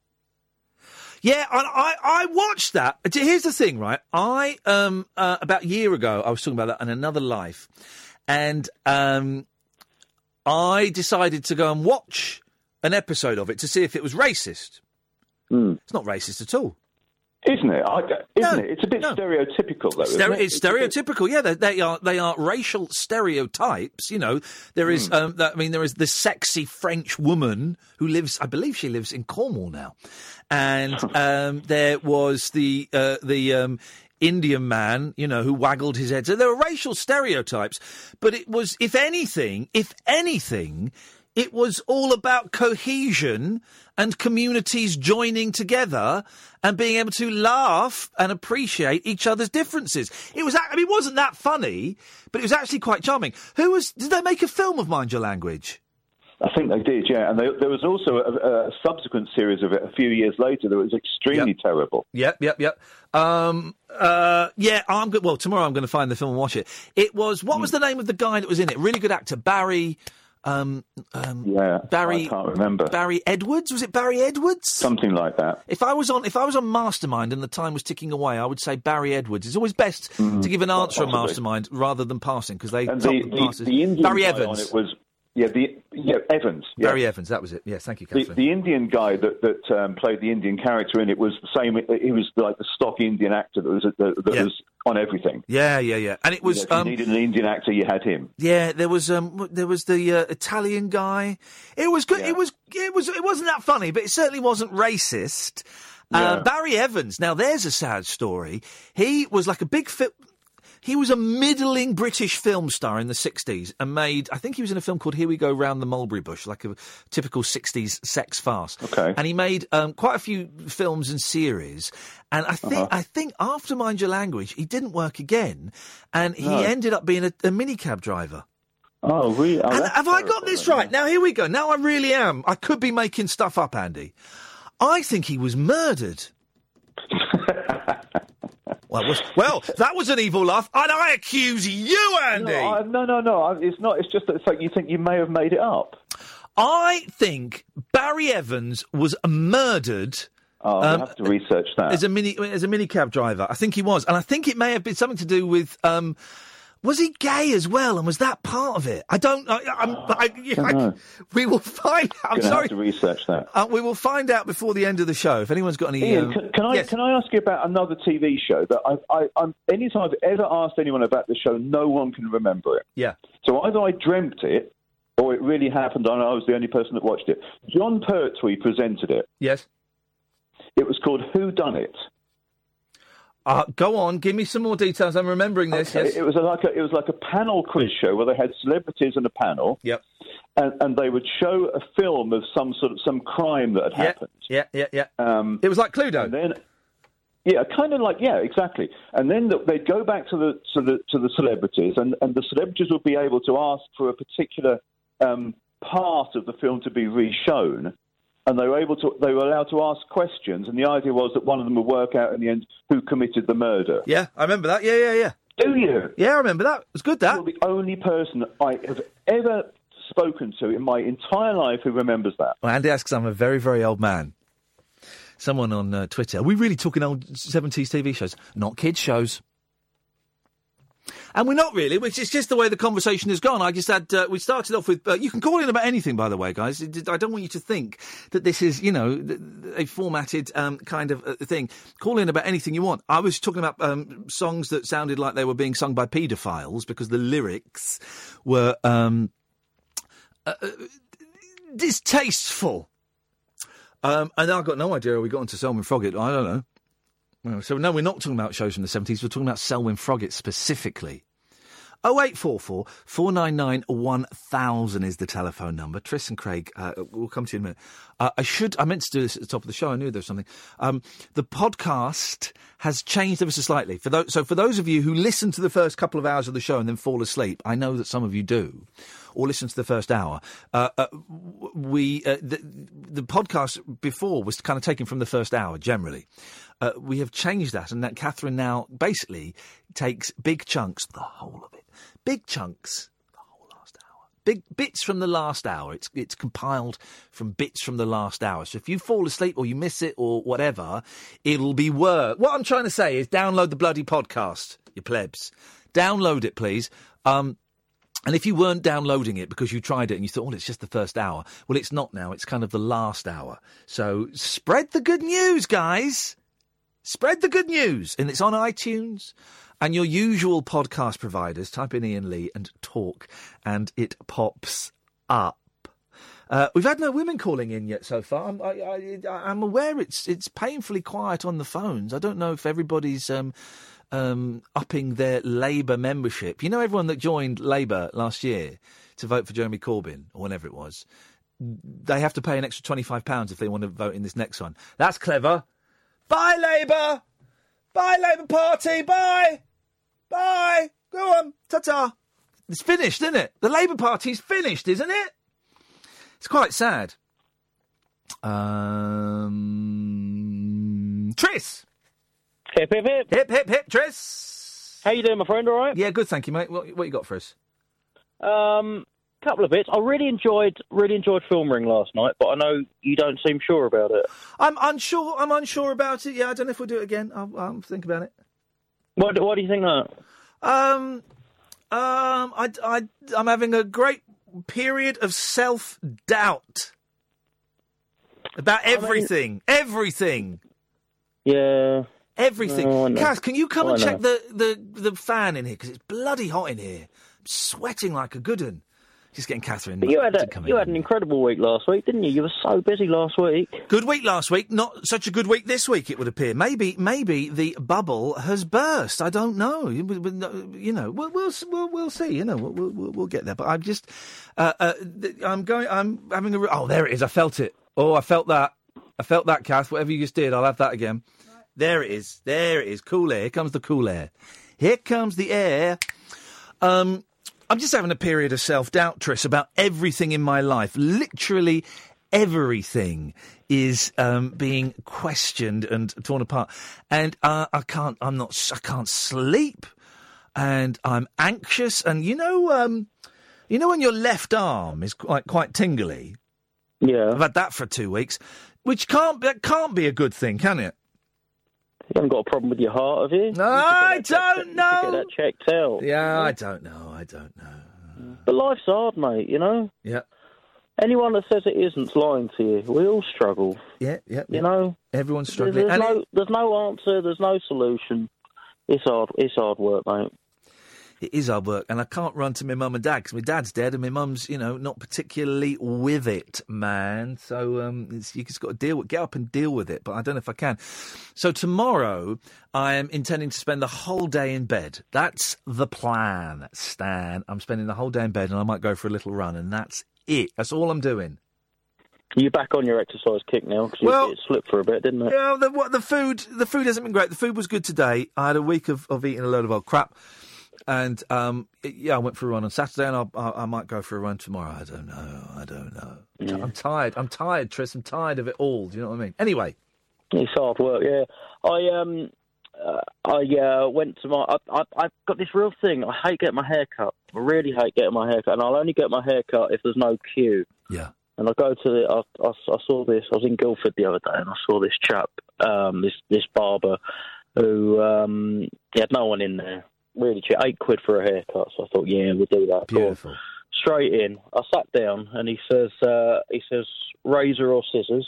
Yeah, and I, I watched that. Here's the thing, right? I um uh, about a year ago, I was talking about that in Another Life, and um, I decided to go and watch an episode of it to see if it was racist. Mm. It's not racist at all. Isn't it? I, isn't No, it? It's a bit no. stereotypical, though. Stere- isn't it? it's stereotypical, yeah. They, they are they are racial stereotypes. You know, there is. Hmm. Um, that, I mean, there is the sexy French woman who lives. I believe she lives in Cornwall now, and um, there was the uh, the. Um, Indian man, you know, who waggled his head. So there were racial stereotypes, but it was, if anything, if anything, it was all about cohesion and communities joining together and being able to laugh and appreciate each other's differences. It was, I mean, it wasn't that funny, but it was actually quite charming. Who was, did they make a film of Mind Your Language? I think they did, yeah. And they, there was also a, a subsequent series of it a few years later that was extremely Yep. terrible. Yep, yep, yep. Um, uh, yeah, I'm good. Well, tomorrow I'm going to find the film and watch it. It was, what was the name of the guy that was in it? Really good actor, Barry. Um, um, Yeah, Barry. I can't remember. Barry Edwards. Was it Barry Edwards? Something like that. If I was on, if I was on Mastermind and the time was ticking away, I would say Barry Edwards. It's always best to give an answer on possibly. Mastermind rather than passing because they And top the, the, the, passes. the Indian Barry guy Evans. on it was, yeah, the, yeah, Evans. Yeah. Barry Evans. That was it. Yes, thank you, The, Catherine. the Indian guy that that um, played the Indian character in it was the same. He was like the stock Indian actor that was that, that Yeah. was on everything. Yeah, yeah, yeah. And it was. You know, if you um, needed an Indian actor, you had him. Yeah, there was um, there was the uh, Italian guy. It was good. It was it was it wasn't that funny, but it certainly wasn't racist. Uh, Yeah. Barry Evans. Now there's a sad story. He was like a big fi- He was a middling British film star in the sixties and made. I think he was in a film called Here We Go Round the Mulberry Bush, like a typical sixties sex farce. Okay. And he made um, quite a few films and series. And I think Uh-huh. I think after Mind Your Language, he didn't work again, and he No. ended up being a, a minicab driver. Oh, really? Oh, And that's have I got terrible, this then, right? Now, here we go. Now I really am. I could be making stuff up, Andy. I think he was murdered. well, was, well, that was an evil laugh, and I accuse you, Andy. No, I, no, no, no. I- It's not. It's just that it's like you think you may have made it up. I think Barry Evans was murdered. Oh, I have to research that. As a mini, as a minicab driver, I think he was, and I think it may have been something to do with. Um, was he gay as well, and was that part of it? I don't. I, I'm, I, I, know. we will find. I'm Gonna sorry. have to research that. Uh, we will find out before the end of the show if anyone's got any. Ian, um, can, can I yes. can I ask you about another T V show that I, I, I'm anytime I've ever asked anyone about the show, no one can remember it. Yeah. So either I dreamt it, or it really happened, and I was the only person that watched it. John Pertwee presented it. Yes. It was called Who Done It. Uh, go on, give me some more details. I'm remembering this. Okay, Yes. It was a, like a it was like a panel quiz show where they had celebrities in a panel. Yep. And, and they would show a film of some sort of some crime that had Yeah, happened. yeah, yeah, yeah. Um, it was like Cluedo. And then, yeah, kind of like yeah, exactly. And then the, they'd go back to the to the to the celebrities, and, and the celebrities would be able to ask for a particular um, part of the film to be re-shown. And they were able to. They were allowed to ask questions, and the idea was that one of them would work out in the end who committed the murder. Yeah, I remember that. Yeah, yeah, yeah. Do you? Yeah, I remember that. It was good. That. You're the only person I have ever spoken to in my entire life who remembers that. Well, Andy asks, I'm a very, very old man. Someone on uh, Twitter, are we really talking old seventies T V shows? Not kids' shows. And we're not really, which is just the way the conversation has gone. I just had, uh, we started off with, uh, you can call in about anything, by the way, guys. I don't want you to think that this is, you know, a formatted um, kind of uh, thing. Call in about anything you want. I was talking about um, songs that sounded like they were being sung by paedophiles because the lyrics were um, uh, distasteful. Um, and I've got no idea how we got into Selma Froggatt. I don't know. Oh, so, no, we're not talking about shows from the seventies. We're talking about Selwyn Froggatt specifically. oh eight four four, four nine nine, one thousand is the telephone number. Tris and Craig, uh, we'll come to you in a minute. Uh, I should, I meant to do this at the top of the show. I knew there was something. Um, the podcast has changed ever so slightly. For those, so for those of you who listen to the first couple of hours of the show and then fall asleep, I know that some of you do, or listen to the first hour. Uh, uh, we uh, the, the podcast before was kind of taken from the first hour, generally. Uh, we have changed that, and that Catherine now basically takes big chunks, the whole of it, big chunks, the whole last hour, big bits from the last hour. It's it's compiled from bits from the last hour. So if you fall asleep or you miss it or whatever, it'll be work. What I'm trying to say is download the bloody podcast, you plebs. Download it, please. Um, and if you weren't downloading it because you tried it and you thought, oh, it's just the first hour, well, it's not now. It's kind of the last hour. So spread the good news, guys. Spread the good news. And it's on iTunes and your usual podcast providers. Type in Ian Lee and talk, and it pops up. Uh, we've had no women calling in yet so far. I'm, I, I, I'm aware it's it's painfully quiet on the phones. I don't know if everybody's um, um, upping their Labour membership. You know, everyone that joined Labour last year to vote for Jeremy Corbyn, or whenever it was, they have to pay an extra twenty-five pounds if they want to vote in this next one. That's clever. Bye, Labour! Bye, Labour Party! Bye! Bye! Go on! Ta-ta! It's finished, isn't it? The Labour Party's finished, isn't it? It's quite sad. Um... Tris! Hip, hip, hip. Hip, hip, hip, Tris! How you doing, my friend, all right? Yeah, good, thank you, mate. What, what you got for us? Um... Couple of bits. I really enjoyed really enjoyed Film Ring last night, but I know you don't seem sure about it. I'm unsure. I'm unsure about it. Yeah, I don't know if we'll do it again. I'll, I'll think about it. What What do you think that? Um, um, I, I, I'm having a great period of self doubt about everything. I mean, everything. Yeah. Everything. No, Cass, can you come I and know. check the, the, the fan in here because it's bloody hot in here. I'm sweating like a good un. Just getting Catherine. But you had to a, come you in. had an incredible week last week, didn't you? You were so busy last week. Good week last week. Not such a good week this week, it would appear. Maybe, maybe the bubble has burst. I don't know. You know, we'll we'll we'll, we'll see. You know, we'll, we'll we'll get there. But I'm just, uh, uh, I'm going. I'm having a. Oh, there it is. I felt it. Oh, I felt that. I felt that, Kath. Whatever you just did, I'll have that again. There it is. There it is. Cool air. Here comes the cool air. Here comes the air. Um. I'm just having a period of self-doubt, Tris, about everything in my life. Literally everything is um, being questioned and torn apart. And uh, I can't, I'm not, I can't sleep. And I'm anxious. And you know, um, you know when your left arm is quite, quite tingly? Yeah. I've had that for two weeks, which can't, that can't be a good thing, can it? You haven't got a problem with your heart, have you? No, I don't know. You should get that checked out. Yeah, I don't know. I don't know. But life's hard, mate, you know? Yeah. Anyone that says it isn't's lying to you. We all struggle. Yeah, yeah. You yeah. know? Everyone's There's, struggling. there's, And no, it- there's no answer, there's no solution. It's hard, it's hard work, mate. It is hard work, and I can't run to my mum and dad because my dad's dead and my mum's, you know, not particularly with it, man. So um, it's, you just got to deal with, get up and deal with it. But I don't know if I can. So tomorrow, I am intending to spend the whole day in bed. That's the plan, Stan. I'm spending the whole day in bed, and I might go for a little run, and that's it. That's all I'm doing. You're back on your exercise kick now because Well- it slipped for a bit, didn't it? Yeah, the, what, the food, the food hasn't been great. The food was good today. I had a week of, of eating a load of old crap. And, um, it- yeah, I went for a run on Saturday, and I'll, I, I might go for a run tomorrow. I don't know. I don't know. Yeah. I'm tired. I'm tired, Tris. I'm tired of it all. Do you know what I mean? Anyway. It's hard work, yeah. I um, uh, I uh, went to my. I, I I've got this real thing. I hate getting my hair cut. I really hate getting my hair cut, and I'll only get my hair cut if there's no queue. Yeah. And I go to the. I, I, I saw this. I was in Guildford the other day, and I saw this chap, um, this this barber, who um, he had no one in there. Really cheap, eight quid for a haircut. So I thought, yeah, we'll do that. Beautiful. Cool. Straight in. I sat down, and he says, uh, he says, razor or scissors.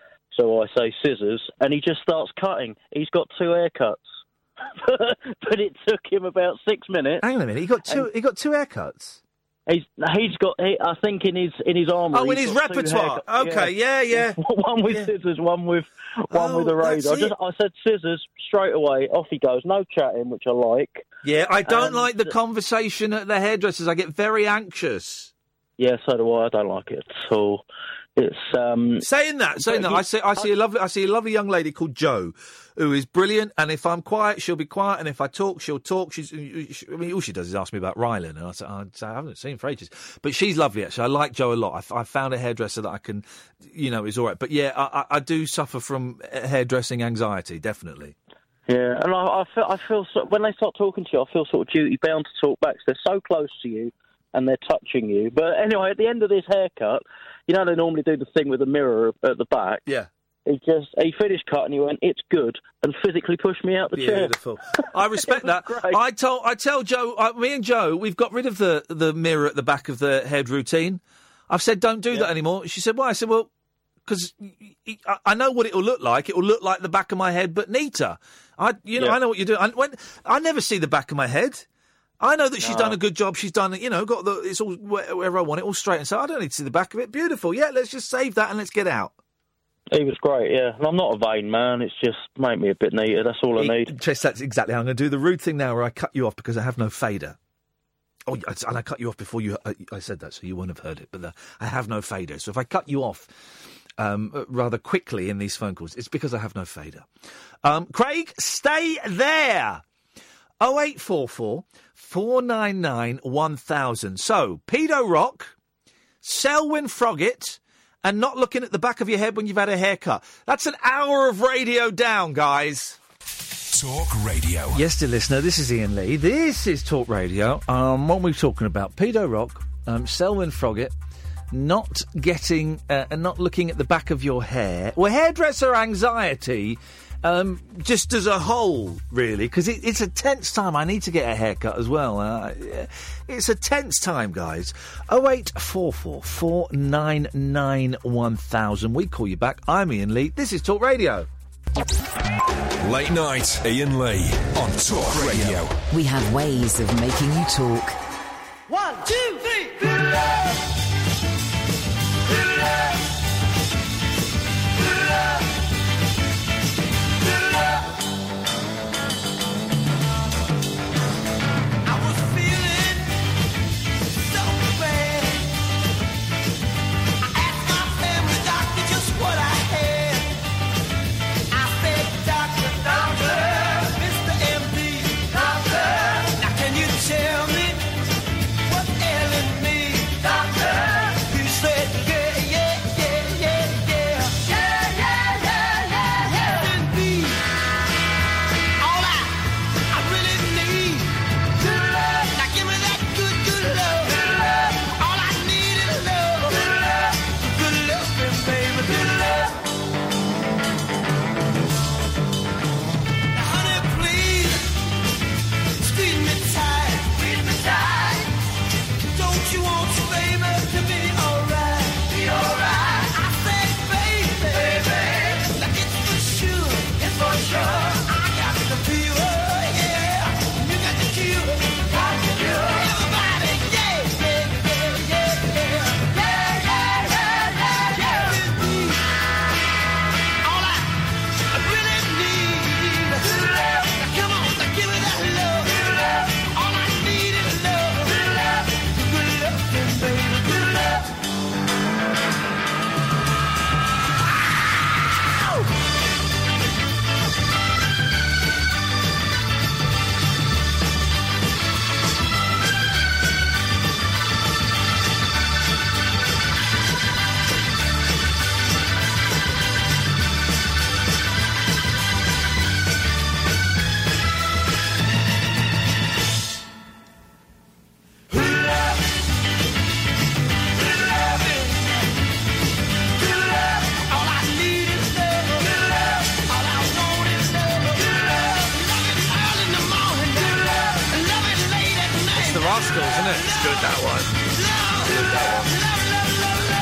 So I say scissors, and he just starts cutting. He's got two haircuts, but it took him about six minutes. Hang on a minute. He got two. And- he got two haircuts. He's he's got. He, I think in his in his armour. Oh, in he's his got two repertoire. haircuts. Okay, yeah, yeah. one with Yeah. scissors, one with one Oh, with a razor. I that's just it. I said scissors straight away. Off he goes. No chatting, which I like. Yeah, I don't And- like the conversation at the hairdressers. I get very anxious. Yeah, so do I. I don't like it at all. It's um. Saying that, saying that, he- I see, I see a lovely, I see a lovely young lady called Jo, who is brilliant. And if I'm quiet, she'll be quiet, and if I talk, she'll talk. She's, she, I mean, all she does is ask me about Rylan, and I say, I, say, I haven't seen her for ages. But she's lovely, actually. I like Jo a lot. I, I found a hairdresser that I can, you know, is all right. But yeah, I, I, I do suffer from hairdressing anxiety, definitely. Yeah, and I, I feel I feel so, when they start talking to you, I feel sort of duty bound to talk back. 'Cause they're so close to you, and they're touching you. But anyway, at the end of this haircut, you know they normally do the thing with the mirror at the back. Yeah. He just he finished cutting. He went, "It's good," and physically pushed me out the chair. Beautiful. I respect that. I told, I tell Joe, uh, me and Joe, we've got rid of the, the mirror at the back of the head routine. I've said, don't do that anymore. She said, why? I said, well, because I know what it'll look like. It will look like the back of my head, but neater. I, you know, Yeah. I know what you're doing. I, when, I never see the back of my head. I know that she's No. done a good job. She's done, you know, got the, it's all where- wherever I want it, all straight. And so I don't need to see the back of it. Beautiful. Yeah, let's just save that and let's get out. He was great, yeah. And I'm not a vain man. It's just made me a bit neater. That's all I need. Chess, that's exactly how I'm going to do the rude thing now where I cut you off because I have no fader. Oh, yeah, and I cut you off before you. I, I said that, so you wouldn't have heard it. But the, I have no fader. So if I cut you off um, rather quickly in these phone calls, it's because I have no fader. Um, Craig, stay there. oh eight four four, four nine nine, one thousand. So, Pedo Rock, Selwyn Froggatt, and not looking at the back of your head when you've had a haircut. That's an hour of radio down, guys. Talk Radio. Yes, dear listener, this is Ian Lee. This is Talk Radio. Um, what we're talking about, Pedo Rock, um, Selwyn Froggatt, not getting uh, and not looking at the back of your hair. Well, hairdresser anxiety, um, just as a whole, really, because it, it's a tense time. I need to get a haircut as well. Uh, it's a tense time, guys. oh eight four four, four nine nine, one thousand. We call you back. I'm Ian Lee. This is Talk Radio. Late night, Ian Lee on Talk Radio. We have ways of making you talk. One, two, three. I was feeling so bad. I asked my family doctor just what I had. I said, Doctor, Doctor, Mister M D, Doctor, now can you tell me what's ailing me, Doctor? He said, yeah, yeah, yeah, yeah, yeah, yeah, yeah, yeah, yeah, yeah. Can be all I, I really need. Good love, now give me that good, good love. Good love, all I need is love. Good love, good love, baby, good love. Now, honey, please squeeze me tight, squeeze me tight. Don't you want your baby to be alright? Be alright. I said, baby, baby, like it's for sure, it's for sure. I got the fever, yeah. You got the cure, got the cure. Everybody, yeah, yeah, yeah, yeah, yeah, yeah, yeah, yeah, yeah, yeah. All I, I really need is love. Now come on, now give me that love. Good love. All I need is love. Good love. Good love, baby, good love. It's the Rascals, isn't it? It's good, that one. Good, that one.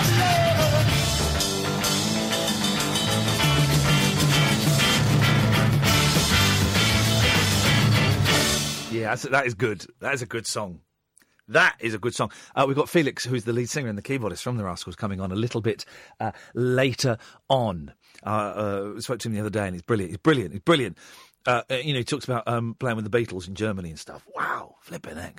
Yeah, that's, that is good. That is a good song. That is a good song. Uh, we've got Felix, who's the lead singer and the keyboardist from the Rascals, coming on a little bit uh, later on. Uh, uh, I spoke to him the other day, and he's brilliant. He's brilliant. He's brilliant. Uh, uh, you know, he talks about um, playing with the Beatles in Germany and stuff. Wow, flipping heck.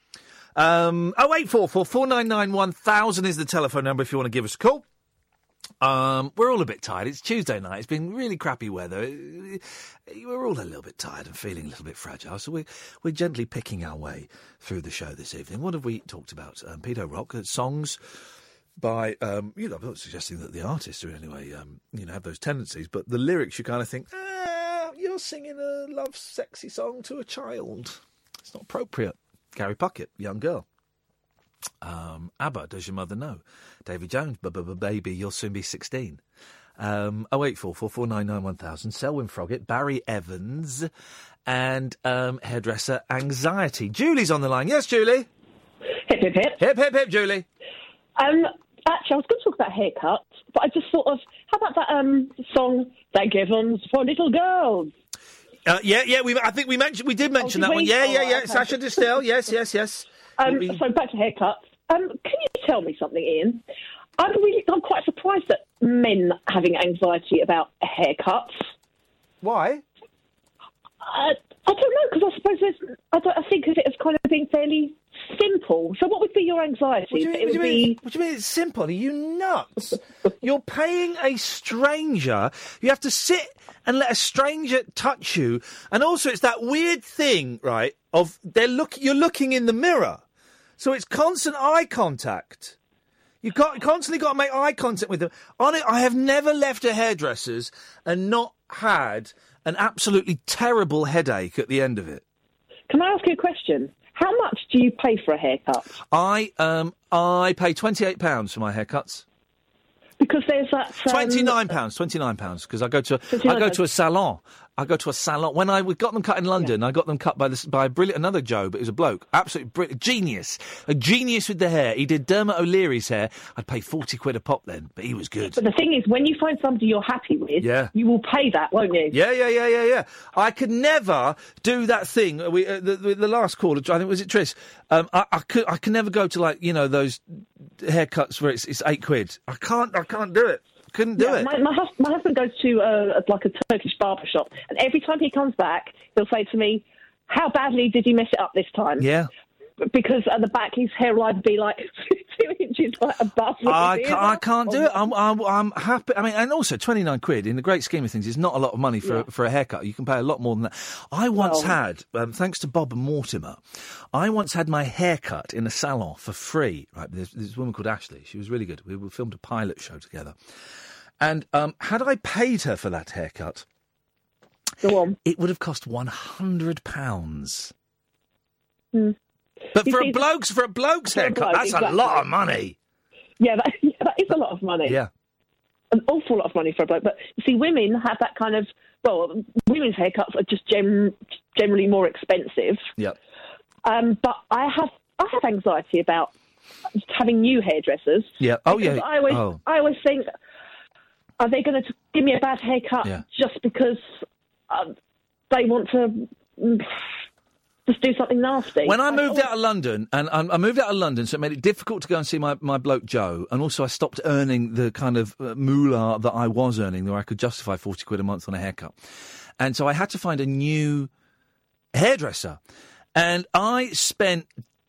Um, oh eight four four, four nine nine, one thousand is the telephone number if you want to give us a call. Um, we're all a bit tired. It's Tuesday night. It's been really crappy weather. We're all a little bit tired and feeling a little bit fragile. So we're, we're gently picking our way through the show this evening. What have we talked about? Um, Pedo Rock, uh, songs by, um, you know, I'm not suggesting that the artists are in any way, um, you know, have those tendencies, but the lyrics you kind of think, ah, you're singing a love sexy song to a child. It's not appropriate. Gary Puckett, young girl. Um, ABBA, Does Your Mother Know? Davy Jones, Baby, You'll Soon Be sixteen. Um, oh eight four four, four nine nine, one thousand. Selwyn Froggatt, Barry Evans, and um, hairdresser Anxiety. Julie's on the line. Yes, Julie? Hip, hip, hip. Hip, hip, hip, Julie. Um, actually, I was going to talk about haircuts, but I just thought of, how about that um song, They're Givens for Little Girls? Uh, yeah, yeah, we, I think we mentioned, we did mention oh, that we? one. Yeah, oh, yeah, yeah. Okay. Sasha Distel, yes, yes, yes. Um, we... So back to haircuts. Um, can you tell me something, Ian? I'm really, I'm quite surprised at men having anxiety about haircuts. Why? Uh, I don't know, because I suppose there's, I, don't, I think of it as kind of being fairly simple. So what would be your anxiety? What do you mean, it what do would you mean, be... what do you mean it's simple? Are you nuts? You're paying a stranger. You have to sit and let a stranger touch you. And also it's that weird thing, right, of they're look, you're looking in the mirror. So it's constant eye contact. You've got, constantly got to make eye contact with them. On it, I have never left a hairdresser's and not had an absolutely terrible headache at the end of it. Can I ask you a question? How much do you pay for a haircut? I um I pay twenty-eight pounds for my haircuts. Because there's that um, twenty-nine pounds, twenty-nine pounds. Because I go to I go to a salon. I go to a salon. When I we got them cut in London, yeah. I got them cut by this by a brilliant another Joe, but it was a bloke, absolutely brilliant, genius, a genius with the hair. He did Dermot O'Leary's hair. I'd pay forty quid a pop then, but he was good. But the thing is, when you find somebody you're happy with, yeah. you will pay that, won't you? Yeah, yeah, yeah, yeah, yeah. I could never do that thing. We uh, the, the the last call, I think was it Trish. Um, I, I could I can never go to like you know those haircuts where it's it's eight quid. I can't I can't do it. Couldn't do yeah, it. My, my, hus- my husband goes to uh, like a Turkish barber shop, and every time he comes back, he'll say to me, "How badly did you mess it up this time?" Yeah. Because at the back, his hairline would be like two inches like above. I can't, I can't do it. I'm, I'm, I'm happy. I mean, and also twenty-nine quid in the great scheme of things is not a lot of money for Yeah. a, for a haircut. You can pay a lot more than that. I once Well- had, um, thanks to Bob Mortimer, I once had my haircut in a salon for free. Right, there's, there's a woman called Ashley. She was really good. We, we filmed a pilot show together, and um, had I paid her for that haircut, Go on. it would have cost one hundred pounds. Hmm. But You for see, a bloke's for a bloke's for a haircut, bloke, that's exactly. a lot of money. Yeah, that, yeah, that is a lot of money. Yeah. An awful lot of money for a bloke. But you see, women have that kind of, well, women's haircuts are just gem- generally more expensive. Yep. Um, but I have I have anxiety about having new hairdressers. Yeah. Oh, because yeah. I always Oh. I always think, are they going to give me a bad haircut Yeah. just because um, they want to mm, just do something nasty? When I moved out of London, and I, I moved out of London, so it made it difficult to go and see my, my bloke Joe, and also I stopped earning the kind of uh, moolah that I was earning, where I could justify forty quid a month on a haircut. And so I had to find a new hairdresser. And I spent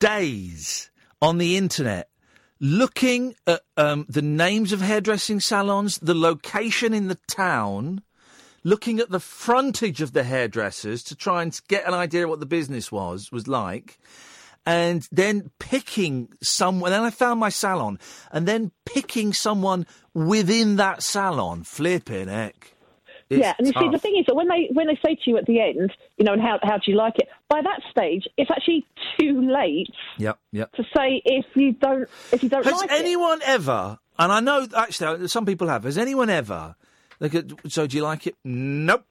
days on the internet looking at um, the names of hairdressing salons, the location in the town, looking at the frontage of the hairdressers to try and get an idea of what the business was was like, and then picking someone. Then I found my salon, and then picking someone within that salon. Flipping heck. It's yeah, and you see, tough. the thing is that when they when they say to you at the end, you know, and how how do you like it? By that stage, it's actually too late Yep, yep. to say if you don't if you don't Has like anyone ever, and I know actually some people have, has anyone ever, they could, so do you like it? Nope.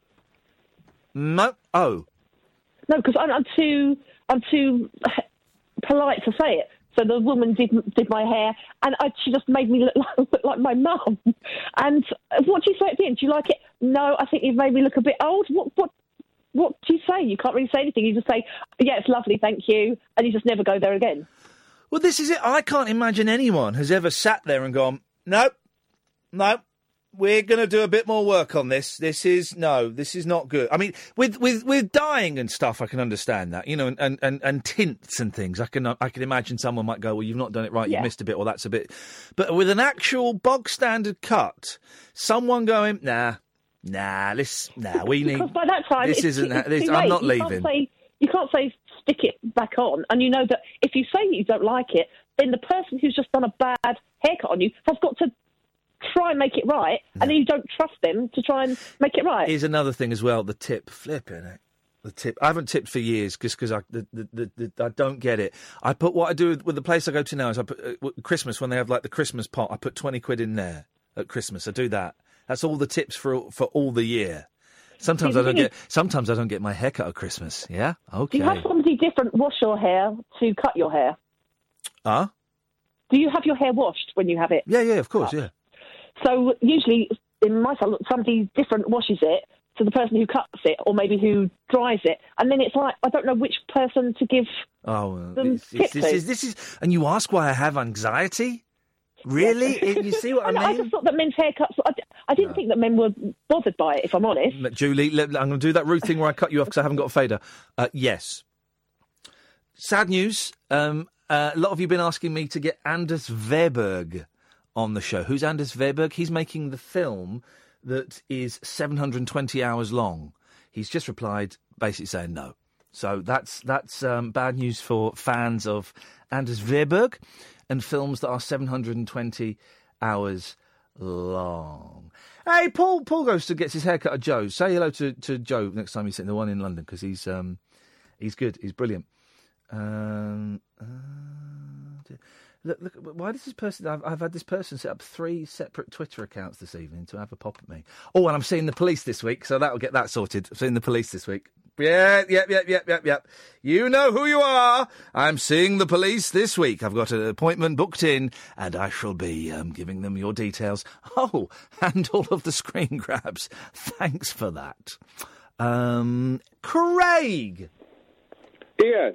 No. Oh. it. No, because I'm, I'm too I'm too polite to say it. So the woman did did my hair, and I, she just made me look like, look like my mum. And what do you say at the end? Do you like it? No, I think you've made me look a bit old. What what what do you say? You can't really say anything. You just say, yeah, it's lovely, thank you, and you just never go there again. Well, this is it. I can't imagine anyone has ever sat there and gone, nope, nope, we're going to do a bit more work on this. This is, no, this is not good. I mean, with, with, with dyeing and stuff, I can understand that, you know, and, and, and tints and things. I can I can imagine someone might go, well, you've not done it right, Yeah. you've missed a bit, or that's a bit. But with an actual bog standard cut, someone going, nah, nah, this, nah, we need. Because by that time, this it's, isn't. it's This, too I'm late. not you leaving. Can't say, you can't say stick it back on, and you know that if you say you don't like it, then the person who's just done a bad haircut on you has got to try and make it right, and then you don't trust them to try and make it right. Here's another thing as well: the tip, flipping it. The tip. I haven't tipped for years just because I the, the, the, the, I don't get it. I put what I do with, with the place I go to now is I put uh, Christmas when they have like the Christmas pot. I put twenty quid in there at Christmas. I do that. That's all the tips for for all the year. Sometimes I don't get. Sometimes I don't get my haircut at Christmas. Yeah. Okay. Do you have somebody different wash your hair to cut your hair? Huh? Do you have your hair washed when you have it? Yeah. Yeah. Of course. Yeah. So usually in my salon, somebody different washes it to the person who cuts it, or maybe who dries it, and then it's like I don't know which person to give. Oh, uh, them it's, it's, tips this to. is this is, and you ask why I have anxiety. Really? It- you see what I And mean? I just thought that men's haircuts. I, I didn't think that men were bothered by it. If I'm honest. Look, Julie, let- I'm going to do that rude thing where I cut you off because I haven't got a fader. Uh, yes. Sad news. Um, uh, a lot of you have been asking me to get Anders Weberg on the show. Who's Anders Weberg? He's making the film that is seven hundred twenty hours long. He's just replied, basically saying no. So that's that's um, bad news for fans of Anders Weberg and films that are seven hundred twenty hours long. Hey, Paul. Paul goes to gets his haircut at Joe's. Say hello to, to Joe next time he's in the one in London because he's um he's good. He's brilliant. Um, uh, look, look. Why does this person? I've, I've had this person set up three separate Twitter accounts this evening to have a pop at me. Oh, and I'm seeing the police this week, so that'll get that sorted. I'm seeing the police this week. Yeah, yep, yep, yep, yep, yep. You know who you are. I'm seeing the police this week. I've got an appointment booked in, and I shall be um, giving them your details. Oh, and all of the screen grabs. Thanks for that. Um, Craig. Ian.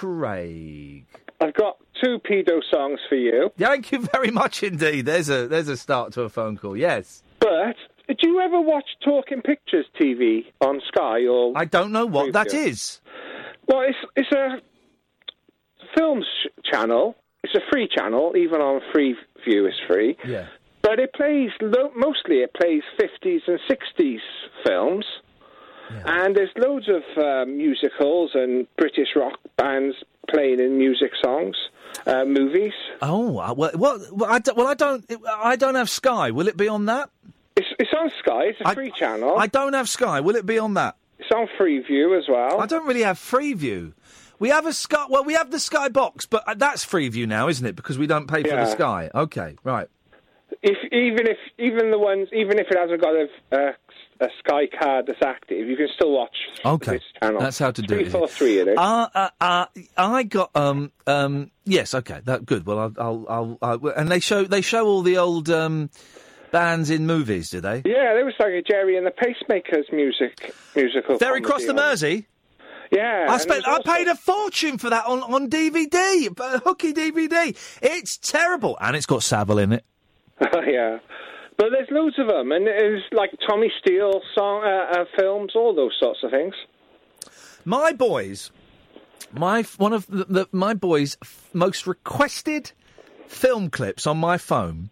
Craig. I've got two pedo songs for you. Thank you very much indeed. There's a there's a start to a phone call. Yes. But did you ever watch Talking Pictures T V on Sky or? I don't know what that Preview? is. Well, it's it's a films sh- channel. It's a free channel, even on free view it's free. Yeah. But it plays lo- mostly it plays fifties and sixties films. And there's loads of uh, musicals and British rock bands playing in music songs, uh, movies. Oh, uh, well, well, well, I don't, well, I don't, I don't have Sky. Will it be on that? It's, it's on Sky. It's a free channel. I don't have Sky. Will it be on that? It's on Freeview as well. I don't really have Freeview. We have a Sky. Well, we have the Sky Box, but uh, that's Freeview now, isn't it? Because we don't pay for Yeah. the Sky. Okay, right. If even if even the ones even if it hasn't got a, a, a Sky card that's active, you can still watch Okay, this channel. that's how to do three, it. Four, three, it is. Uh, uh, uh, I got um um yes, okay, that good. Well, I'll I'll, I'll, I'll and they show they show all the old um bands in movies, do they? Yeah, there was like a Jerry and the Pacemakers music musical. Ferry Cross the comedy on- Mersey. Yeah, I and spent. there I was also- paid a fortune for that on, on D V D, a hooky D V D. It's terrible, and it's got Savile in it. yeah. But there's loads of them, and it's like Tommy Steele song uh, uh, films, all those sorts of things. My boys, my one of the, the, my boys' f- most requested film clips on my phone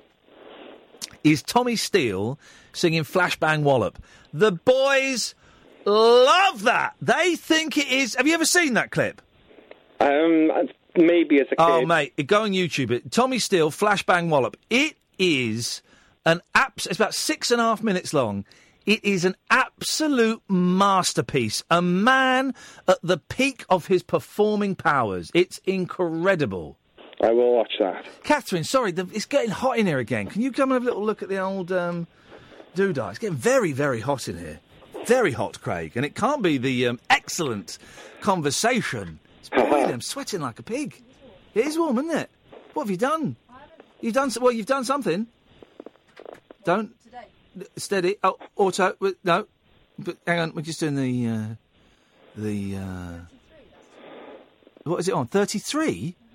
is Tommy Steele singing "Flashbang Wallop." The boys love that. They think it is. Have you ever seen that clip? Um, maybe as a kid. Oh, mate, go on YouTube. It Tommy Steele, Flashbang Wallop. It is an abs- It's about six and a half minutes long. It is an absolute masterpiece. A man at the peak of his performing powers. It's incredible. I will watch that. Catherine, sorry, the, it's getting hot in here again. Can you come and have a little look at the old um, doodah? It's getting very, very hot in here. Very hot, Craig. And it can't be the um, excellent conversation. It's boiling. I'm sweating like a pig. It is warm, isn't it? What have you done? You've done... Well, you've done something. Don't... Steady. Oh, auto. w- No. But hang on, we're just doing the... Uh, the... Uh... What is it on? thirty-three?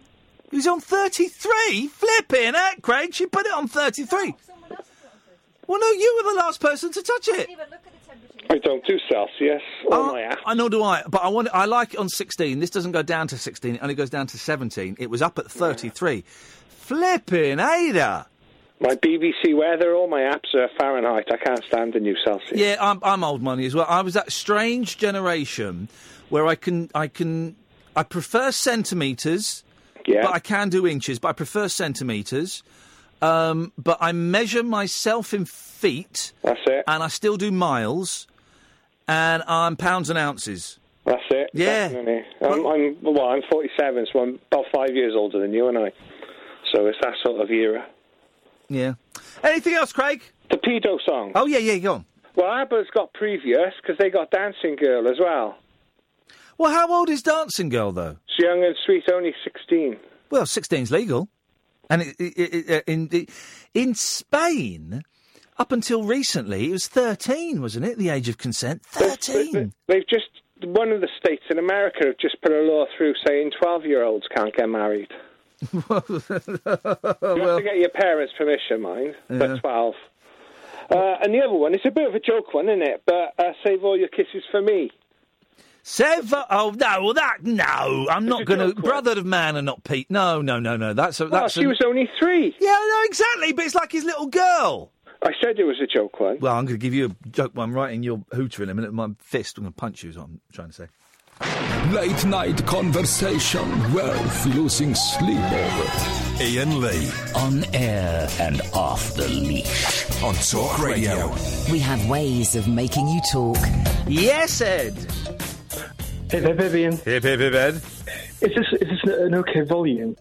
He was on thirty-three? Flipping heck, Craig. She put it on thirty-three. Well, no, you were the last person to touch it. I don't do Celsius on my app. I know do I, but I want. I like it on sixteen. This doesn't go down to sixteen. It only goes down to seventeen. It was up at thirty-three. Flipping Ada. My B B C weather, all my apps are Fahrenheit. I can't stand the new Celsius. Yeah, I'm, I'm old money as well. I was that strange generation where I can, I can, I prefer centimetres, yeah. but I can do inches. But I prefer centimetres. Um, but I measure myself in feet. That's it. And I still do miles. And I'm pounds and ounces. That's it. Yeah. Definitely. I'm, I'm well. I'm forty-seven, so I'm about five years older than you and I. So it's that sort of era. Yeah. Anything else, Craig? The pedo song. Oh yeah, yeah. Go on. Well, ABBA's got previous because they got Dancing Girl as well. Well, how old is Dancing Girl though? She's young and sweet, only sixteen. Well, sixteen's legal. And it, it, it, it, in the, in Spain, up until recently, it was thirteen, wasn't it? The age of consent, thirteen. They, they, they've just one of the states in America have just put a law through saying twelve-year-olds can't get married. You have to get your parents' permission, mind. Yeah. But twelve. Uh, and the other one, it's a bit of a joke one, isn't it? But uh, save all your kisses for me. Save, oh no, that no, I'm not going to. Brother of man and not Pete. No, no, no, no. That's a, Well, that's. she a, was only three. Yeah, no, exactly. But it's like his little girl. I said it was a joke one. Well, I'm going to give you a joke one right in your hooter in a minute with my fist. I'm going to punch you, is what I'm trying to say. Late night conversation worth losing sleep over. Ian Lee. On air and off the leash. On Talk Radio. We have ways of making you talk. Yes, Ed. Hey there, Vivian. Hip, hip, hip, Ed. Is this, is this an okay volume?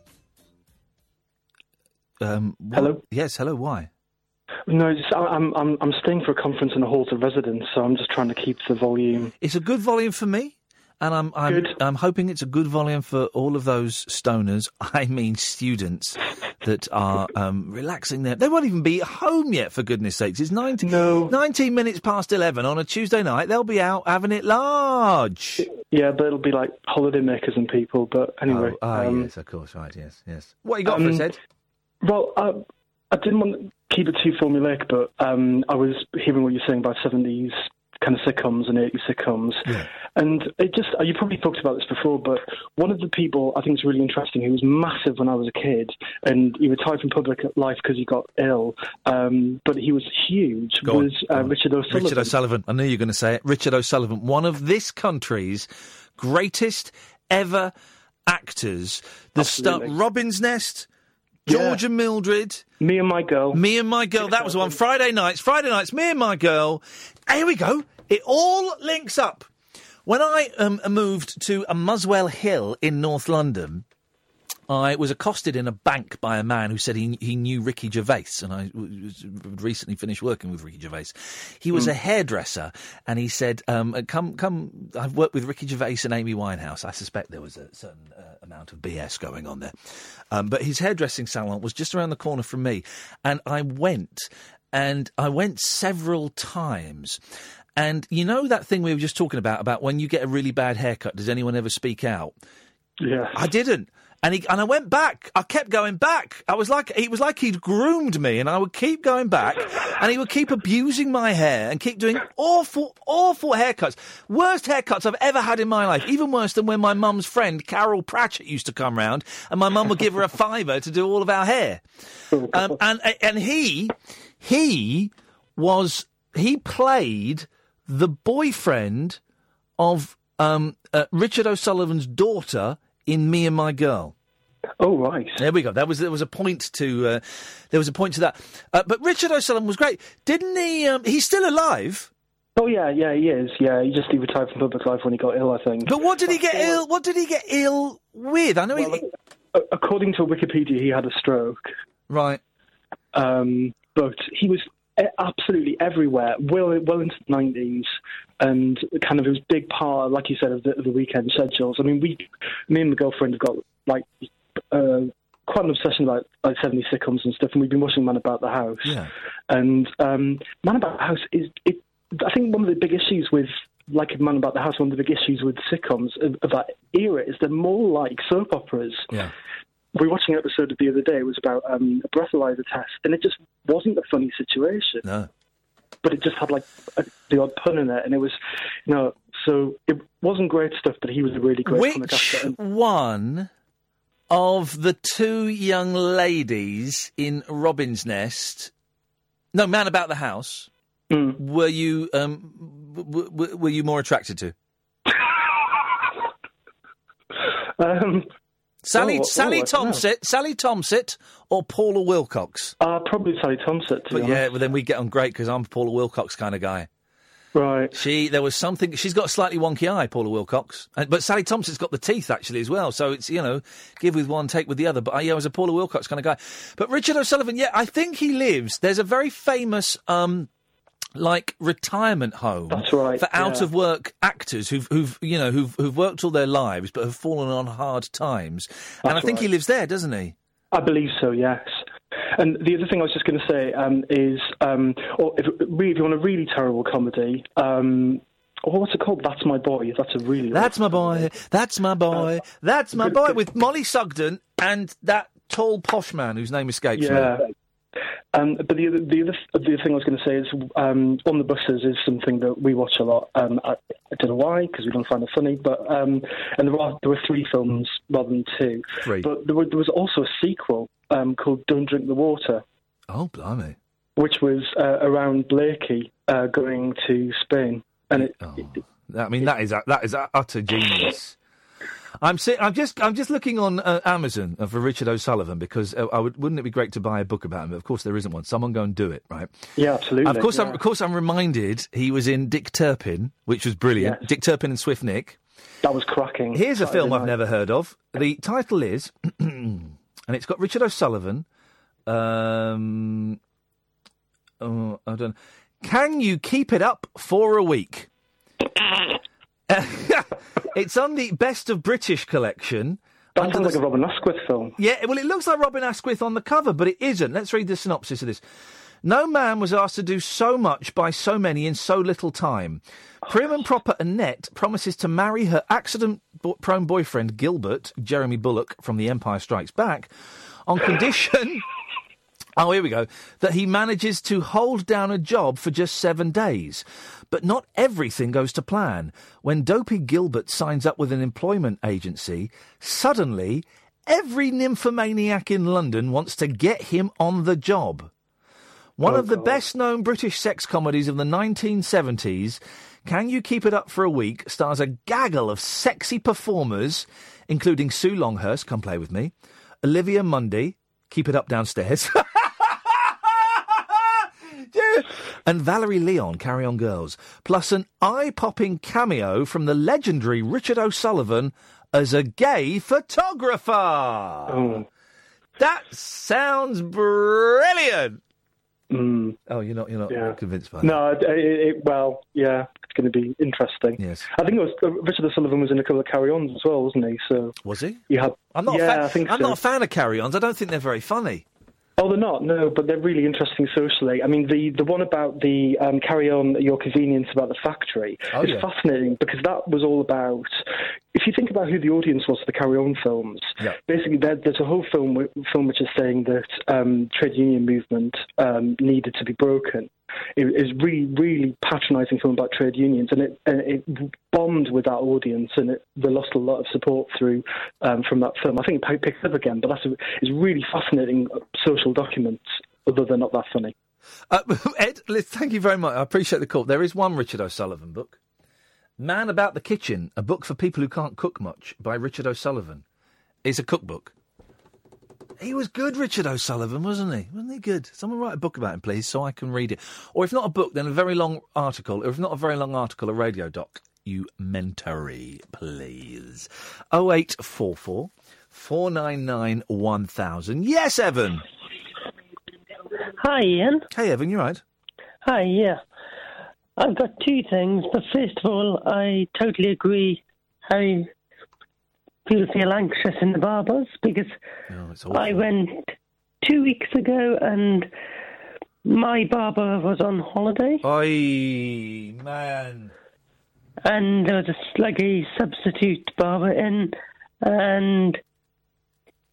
Um, what? Hello? Yes, hello, why? No, just, I- I'm, I'm, I'm staying for a conference in a hall to residence, so I'm just trying to keep the volume. It's a good volume for me. And I'm I'm, Good. I'm hoping it's a good volume for all of those stoners, I mean students, that are um, relaxing there. They won't even be home yet, for goodness sakes. It's nineteen, no. nineteen minutes past eleven on a Tuesday night. They'll be out having it large. Yeah, but it'll be like holiday makers and people, but anyway. Oh, ah, um, yes, of course, right, yes, yes. What you got um, for us, Ed? Well, I, I didn't want to keep it too formulaic, but um, I was hearing what you're saying about seventies kind of sitcoms and eighties sitcoms. Yeah. And it just, you probably talked about this before, but one of the people I think is really interesting, who was massive when I was a kid, and he retired from public life because he got ill, um, but he was huge, Go on, was uh, go on. Richard O'Sullivan. Richard O'Sullivan. I knew you were going to say it. Richard O'Sullivan, one of this country's greatest ever actors. The stuff, Robin's Nest, George Yeah. and Mildred. Me and My Girl. Me and My Girl. That was one. Friday nights. Friday nights. Me and My Girl. Here we go. It all links up. When I um, moved to a Muswell Hill in North London, I was accosted in a bank by a man who said he he knew Ricky Gervais, and I was recently finished working with Ricky Gervais. He was Mm. a hairdresser, and he said, um, "Come, come. I've worked with Ricky Gervais and Amy Winehouse. I suspect there was a certain uh, amount of B S going on there, um, but his hairdressing salon was just around the corner from me, and I went, and I went several times." And you know that thing we were just talking about, about when you get a really bad haircut, does anyone ever speak out? Yeah. I didn't. And he, and I went back. I kept going back. I was like, it was like he'd groomed me, and I would keep going back, and he would keep abusing my hair and keep doing awful, awful haircuts. Worst haircuts I've ever had in my life. Even worse than when my mum's friend, Carol Pratchett, used to come round, and my mum would give her a fiver to do all of our hair. Um, and, and he, he was, he played the boyfriend of um, uh, Richard O'Sullivan's daughter in Me and My Girl. Oh, right. There we go. That was there was a point to uh, there was a point to that. Uh, but Richard O'Sullivan was great, didn't he? Um, he's still alive. Oh yeah, yeah, he is. Yeah, he just he retired from public life when he got ill, I think. But what did he get ill? What did he get ill with? I know Well, he. a- According to Wikipedia, he had a stroke. Right. Um, but he was e- absolutely everywhere, well, well into the nineties, and kind of it was a big part, like you said, of the, of the weekend schedules. I mean, we, me and my girlfriend have got like uh, quite an obsession about like seventies sitcoms and stuff, and we've been watching Man About the House. Yeah. And um, Man About the House is, it, I think, one of the big issues with. Like Man About the House, one of the big issues with sitcoms of, of that era is they're more like soap operas. Yeah. we were watching an episode the other day. It was about um, a breathalyzer test, and it just wasn't a funny situation. No. But it just had like a, the odd pun in it, and it was, you know, so it wasn't great stuff. But he was a really great comic Which actor. And one of the two young ladies in Robin's Nest, no, Man About the House, mm. were you um, w- w- were you more attracted to? um, Sally oh, Sally oh, I don't know. Thompson, Sally Thompson, or Paula Wilcox? Uh, probably Sally Thompson. To But be yeah, honest. well then we get on great because I'm a Paula Wilcox kind of guy. Right. She, there was something. She's got a slightly wonky eye, Paula Wilcox, and, but Sally Thompson's got the teeth actually as well. So it's, you know, give with one, take with the other. But uh, yeah, I was a Paula Wilcox kind of guy. But Richard O'Sullivan, yeah, I think he lives. There's a very famous, um, like retirement home. That's right, for out yeah. of work actors who've, who've, you know, who've, who've worked all their lives but have fallen on hard times. and I That's think he right. lives there, doesn't he? I believe so, yes. And the other thing I was just going to say um, is, um, or if, really, if you want a really terrible comedy, um, oh, what's it called? That's My Boy. That's a really... That's my boy. That's my boy. That's my boy. With Molly Sugden and that tall posh man whose name escapes Yeah. me. Um, but the other, the other, the other thing I was going to say is um, On the Buses is something that we watch a lot. Um, I, I don't know why, because we don't find it funny. But um, and there were there were three films rather than two. Three. But there, were, there was also a sequel um, called Don't Drink the Water. Oh, blimey! Which was uh, around Blakey uh, going to Spain, and it, oh. I mean, that is that is utter genius. I'm si- I'm just I'm just looking on uh, Amazon uh, for Richard O'Sullivan because uh, I would, wouldn't it be great to buy a book about him? But of course, there isn't one. Someone go and do it, right? Yeah, absolutely. Of course, yeah. I'm, of course, I'm reminded he was in Dick Turpin, which was brilliant. Yes. Dick Turpin and Swift Nick. That was cracking. Here's a Saturday film I've night. never heard of. The title is, and it's got Richard O'Sullivan. Um, oh, I don't know. Can You Keep It Up for a Week? It's on the Best of British collection. That under sounds the- like a Robin Asquith film. Yeah, well, it looks like Robin Asquith on the cover, but it isn't. Let's read the synopsis of this. No man was asked to do so much by so many in so little time. Prim and proper Annette promises to marry her accident-prone boyfriend Gilbert, Jeremy Bullock from The Empire Strikes Back, on condition... Oh, here we go. That he manages to hold down a job for just seven days. But not everything goes to plan. When dopey Gilbert signs up with an employment agency, suddenly every nymphomaniac in London wants to get him on the job. One Oh, of the God. best-known British sex comedies of the nineteen seventies, Can You Keep It Up for a Week, stars a gaggle of sexy performers, including Sue Longhurst, come play with me, Olivia Mundy, keep it up downstairs, and Valerie Leon, Carry On Girls, plus an eye-popping cameo from the legendary Richard O'Sullivan as a gay photographer. Oh. That sounds brilliant. Mm. Oh, you're not you're not Yeah. convinced by that? No, it, it, well, yeah, it's going to be interesting. Yes. I think it was uh, Richard O'Sullivan was in a couple of Carry-Ons as well, wasn't he? So Was he? you had. I'm not. Yeah, a fan, I think I'm so. not a fan of carry-ons. I don't think they're very funny. Oh, they're not, no, but they're really interesting socially. I mean, the, the one about the um, Carry On at Your Convenience about the factory Oh, is yeah. fascinating because that was all about, if you think about who the audience was for the Carry On films, Yeah. basically there, there's a whole film, wi- film which is saying that um, trade union movement um, needed to be broken. It is really, really patronising film about trade unions, and it and it bombed with that audience, and it, they lost a lot of support through um, from that film. I think it picked up again, but that's a, it's really fascinating social document, although they're not that funny. Uh, Ed, li- thank you very much. I appreciate the call. There is one Richard O'Sullivan book. Man About the Kitchen, a book for people who can't cook much, by Richard O'Sullivan. It's a cookbook. He was good, Richard O'Sullivan, wasn't he? Wasn't he good? Someone write a book about him, please, so I can read it. Or if not a book, then a very long article. Or if not a very long article, a radio documentary, please. oh eight four four, four nine nine, one thousand. Yes, Evan! Hi, Ian. Hey, Evan, you right? Hi, yeah. I've got two things, but first of all, I totally agree how people feel anxious in the barbers, because Oh, it's awful. I went two weeks ago and my barber was on holiday, Oi, man. and there was a, like a substitute barber in, and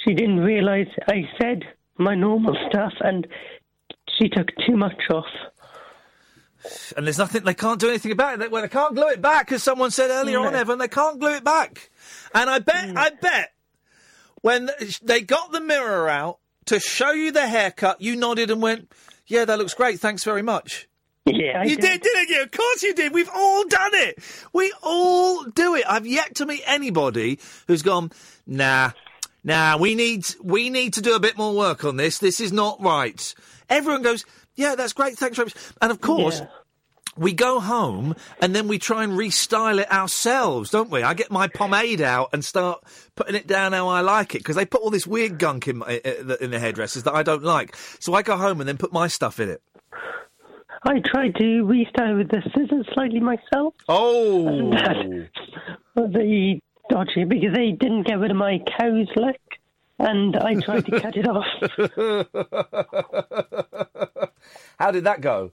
she didn't realise I said my normal stuff, and she took too much off. And there's nothing, they can't do anything about it. They, well, they can't glue it back, as someone said earlier No. on, Evan. They can't glue it back. And I bet, Mm. I bet, when they got the mirror out to show you the haircut, you nodded and went, yeah, that looks great, thanks very much. Yeah, I you did. did, didn't you? Of course you did. We've all done it. We all do it. I've yet to meet anybody who's gone, nah, nah, we need, we need to do a bit more work on this. This is not right. Everyone goes, yeah, that's great, thanks very much. And of course, Yeah. we go home and then we try and restyle it ourselves, don't we? I get my pomade out and start putting it down how I like it, because they put all this weird gunk in, my, uh, in the hairdressers that I don't like. So I go home and then put my stuff in it. I tried to restyle with the scissors slightly myself. Oh! And that was very dodgy, because they didn't get rid of my cow's lick, and I tried to cut it off. How did that go?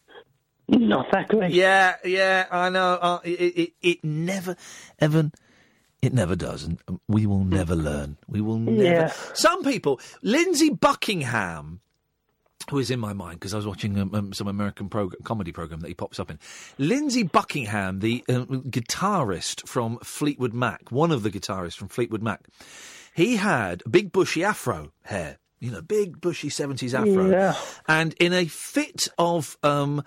Not that great. Yeah, yeah, I know. Uh, it, it, it never, Evan, it never does, and we will never learn. We will never. Yeah. Some people, Lindsay Buckingham, who is in my mind because I was watching um, um, some American prog- comedy program that he pops up in. Lindsay Buckingham, the uh, guitarist from Fleetwood Mac, one of the guitarists from Fleetwood Mac, he had big bushy afro hair. You know, big bushy seventies afro. Yeah. And in a fit of um,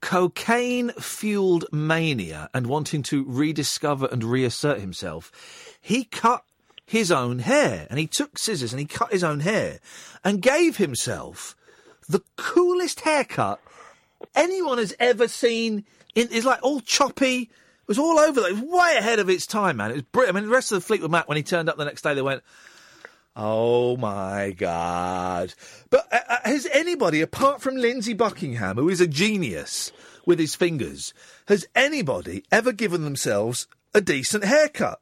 cocaine-fueled mania and wanting to rediscover and reassert himself, he cut his own hair. And he took scissors and he cut his own hair and gave himself the coolest haircut anyone has ever seen. In, it's like all choppy. It was all over. It was way ahead of its time, man. It was brilliant. I mean, the rest of the Fleetwood Mac, when he turned up the next day, they went, oh, my God. But uh, uh, has anybody, apart from Lindsay Buckingham, who is a genius with his fingers, has anybody ever given themselves a decent haircut?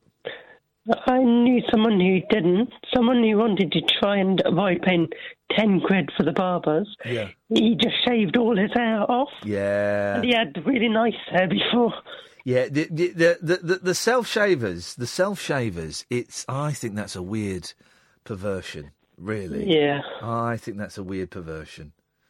I knew someone who didn't. Someone who wanted to try and avoid paying ten quid for the barbers. Yeah. He just shaved all his hair off. Yeah. And he had really nice hair before. Yeah, the the the, the, the, the self-shavers, the self-shavers, it's, I think that's a weird perversion, really. Yeah. I think that's a weird perversion.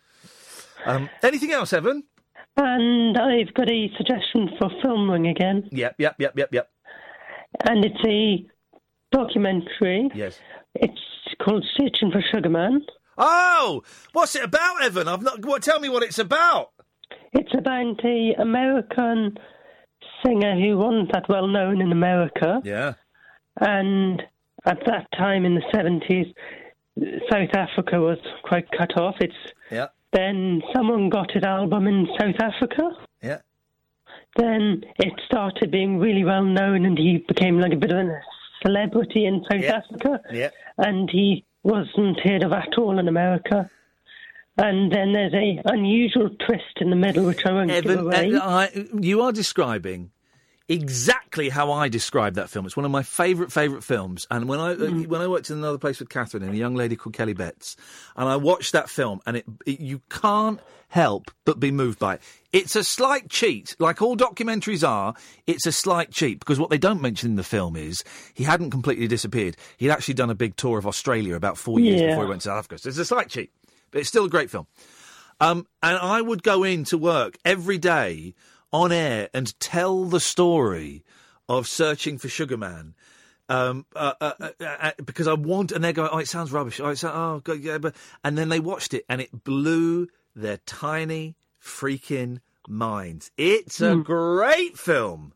Um, anything else, Evan? And I've got a suggestion for Film Ring again. Yep, yep, yep, yep, yep. And it's a documentary. Yes. It's called Searching for Sugar Man. Oh, what's it about, Evan? I've not. What? Tell me what it's about. It's about a American singer who wasn't that well known in America. Yeah. And at that time in the seventies, South Africa was quite cut off. It's Yeah. Then someone got his album in South Africa. Yeah. Then it started being really well known, and he became like a bit of a celebrity in South Yeah. Africa. Yeah. And he wasn't heard of at all in America. And then there's a unusual twist in the middle, which I won't give Evan, away. uh, I, you are describing exactly how I described that film. It's one of my favourite, favourite films. And when I uh, when I worked in another place with Catherine and a young lady called Kelly Betts, and I watched that film, and it, it you can't help but be moved by it. It's a slight cheat, like all documentaries are. It's a slight cheat, because what they don't mention in the film is he hadn't completely disappeared. He'd actually done a big tour of Australia about four years Yeah. before he went to South Africa. So it's a slight cheat, but it's still a great film. Um, and I would go into work every day on air and tell the story of Searching for Sugar Man. Um, uh, uh, uh, uh, because I want, and they go, oh, it sounds rubbish. Oh, it sounds, oh, God, yeah, but, and then they watched it, and it blew their tiny freaking minds. It's a Hmm. great film.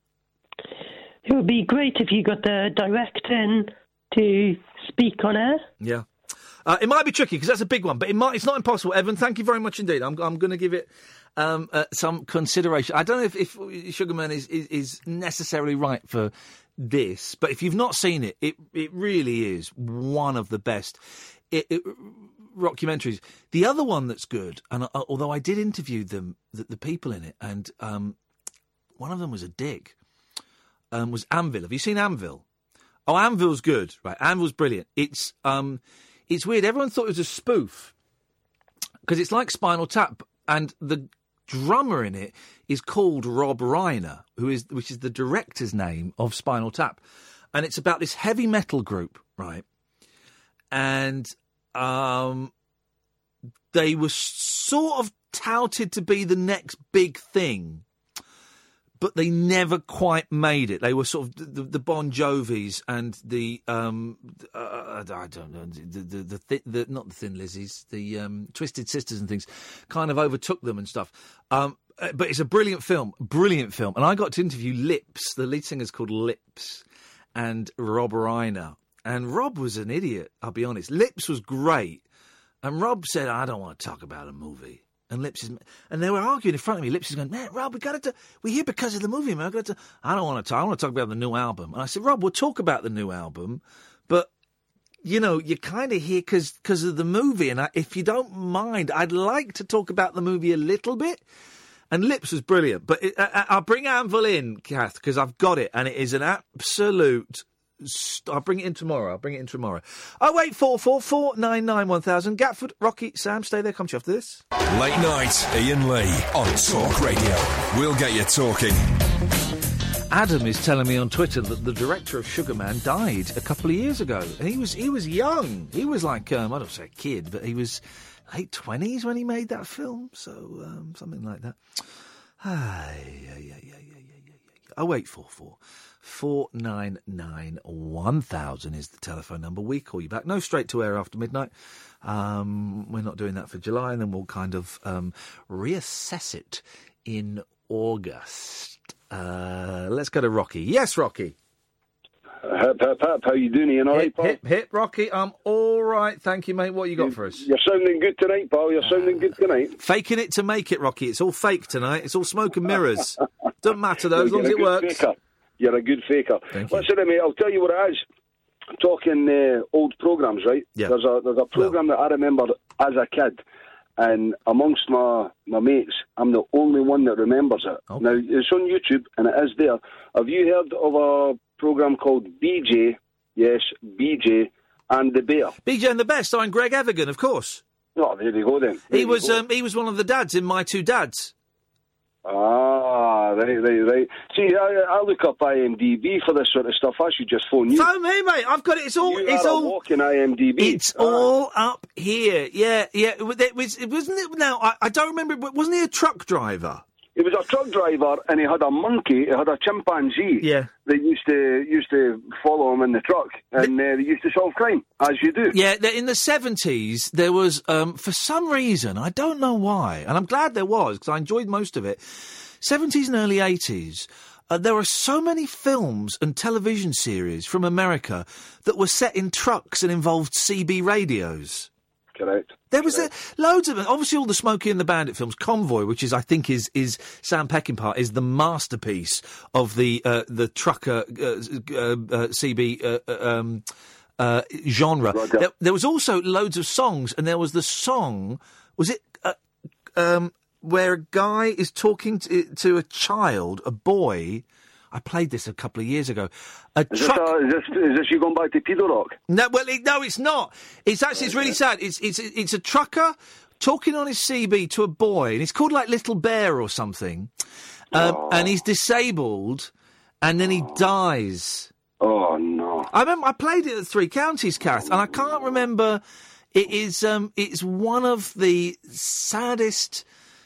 It would be great if you got the director in to speak on air. Yeah. Uh, it might be tricky because that's a big one, but it might, it's not impossible. Evan, thank you very much indeed. I'm, I'm going to give it um, uh, some consideration. I don't know if, if Sugarman is, is, is necessarily right for this, but if you've not seen it, it, it really is one of the best it, it, documentaries. The other one that's good, and uh, although I did interview them, the, the people in it, and um, one of them was a dick, um, was Anvil. Have you seen Anvil? Oh, Anvil's good, right? Anvil's brilliant. It's um, it's weird. Everyone thought it was a spoof because it's like Spinal Tap, and the drummer in it is called Rob Reiner, who is which is the director's name of Spinal Tap, and it's about this heavy metal group, right? and um, they were sort of touted to be the next big thing, but they never quite made it. They were sort of the, the Bon Jovis and the um, uh, I don't know the the, the, th- the not the Thin Lizzies, the um, Twisted Sisters and things, kind of overtook them and stuff. Um, but it's a brilliant film, brilliant film. And I got to interview Lips. The lead singer's called Lips, and Rob Reiner. And Rob was an idiot, I'll be honest. Lips was great, and Rob said, "I don't want to talk about a movie." And Lips is, and they were arguing in front of me. Lips is going, "Man, Rob, we got to. We're here because of the movie, man. I got to. I don't want to talk. I want to talk about the new album." And I said, "Rob, we'll talk about the new album, but you know, you're kind of here because because of the movie. And I, if you don't mind, I'd like to talk about the movie a little bit." And Lips was brilliant, but it, I, I'll bring Anvil in, Kath, because I've got it, and it is an absolute. St- I'll bring it in tomorrow. I'll bring it in tomorrow. Oh wait, four four four nine nine one thousand. Gatford, Rocky, Sam, stay there. Come to you after this. Late night, Ian Lee on Talk Radio. We'll get you talking. Adam is telling me on Twitter that the director of Sugarman died a couple of years ago, and he was he was young. He was like um, I don't say a kid, but he was late twenties when he made that film, so um, something like that. Ay, ay, ay, ay, ay, ay, ay. Oh wait, four four. Four nine nine one thousand is the telephone number. We call you back. No straight to air after midnight. Um, we're not doing that for July, and then we'll kind of um, reassess it in August. Uh, let's go to Rocky. Yes, Rocky. Hip, hip, hip. How you doing, Ian? All right, pal? Hip, hip, Rocky. I'm all right. Thank you, mate. What you got you, for us? You're sounding good tonight, pal. You're sounding good tonight. Faking it to make it, Rocky. It's all fake tonight. It's all smoke and mirrors. Doesn't matter, though, as long as it works. Faker. You're a good faker. Thank you. Listen to me, I'll tell you what it is. Talking uh, old programmes, right? Yeah. There's a there's a programme that I remember as a kid, and amongst my, my mates, I'm the only one that remembers it. Okay. Now, it's on YouTube, and it is there. Have you heard of a programme called B J? Yes, B J and the Bear. B J and the Bear, starring Greg Evigan, of course. Oh, there you go then. There He you was go. um, he was one of the dads in My Two Dads. Ah, right, right, right. See, I, I look up I M D B for this sort of stuff. I should just phone you. Phone me, mate. I've got it. It's all. You it's are a all. walking I M D B. It's Ah. all up here. Yeah, yeah. It was. It, was, it wasn't it. Now I, I don't remember. But wasn't he a truck driver? He was a truck driver, and he had a monkey. He had a chimpanzee. Yeah. That used to used to follow him in the truck, and uh, they used to solve crime, as you do. Yeah. the- In the seventies, there was um, for some reason I don't know why, and I'm glad there was because I enjoyed most of it. seventies and early eighties. Uh, there were so many films and television series from America that were set in trucks and involved C B radios. Correct. There was a, loads of them. Obviously, all the Smokey and the Bandit films. Convoy, which is, I think, is is Sam Peckinpah, is the masterpiece of the uh, the trucker uh, uh, uh, C B uh, um, uh, genre. There, there was also loads of songs, and there was the song. Was it uh, um, where a guy is talking to, to a child, a boy? I played this a couple of years ago. A Is, truck. this, uh, is, this, is this you going back to Pedo Rock? No, well, it, no, it's not. It's actually it's really sad. It's it's it's a trucker talking on his C B to a boy, and it's called like Little Bear or something. Um, and he's disabled, and then he dies. Oh no! I remember I played it at Three Counties, Kath, and I can't remember. It is um, it's one of the saddest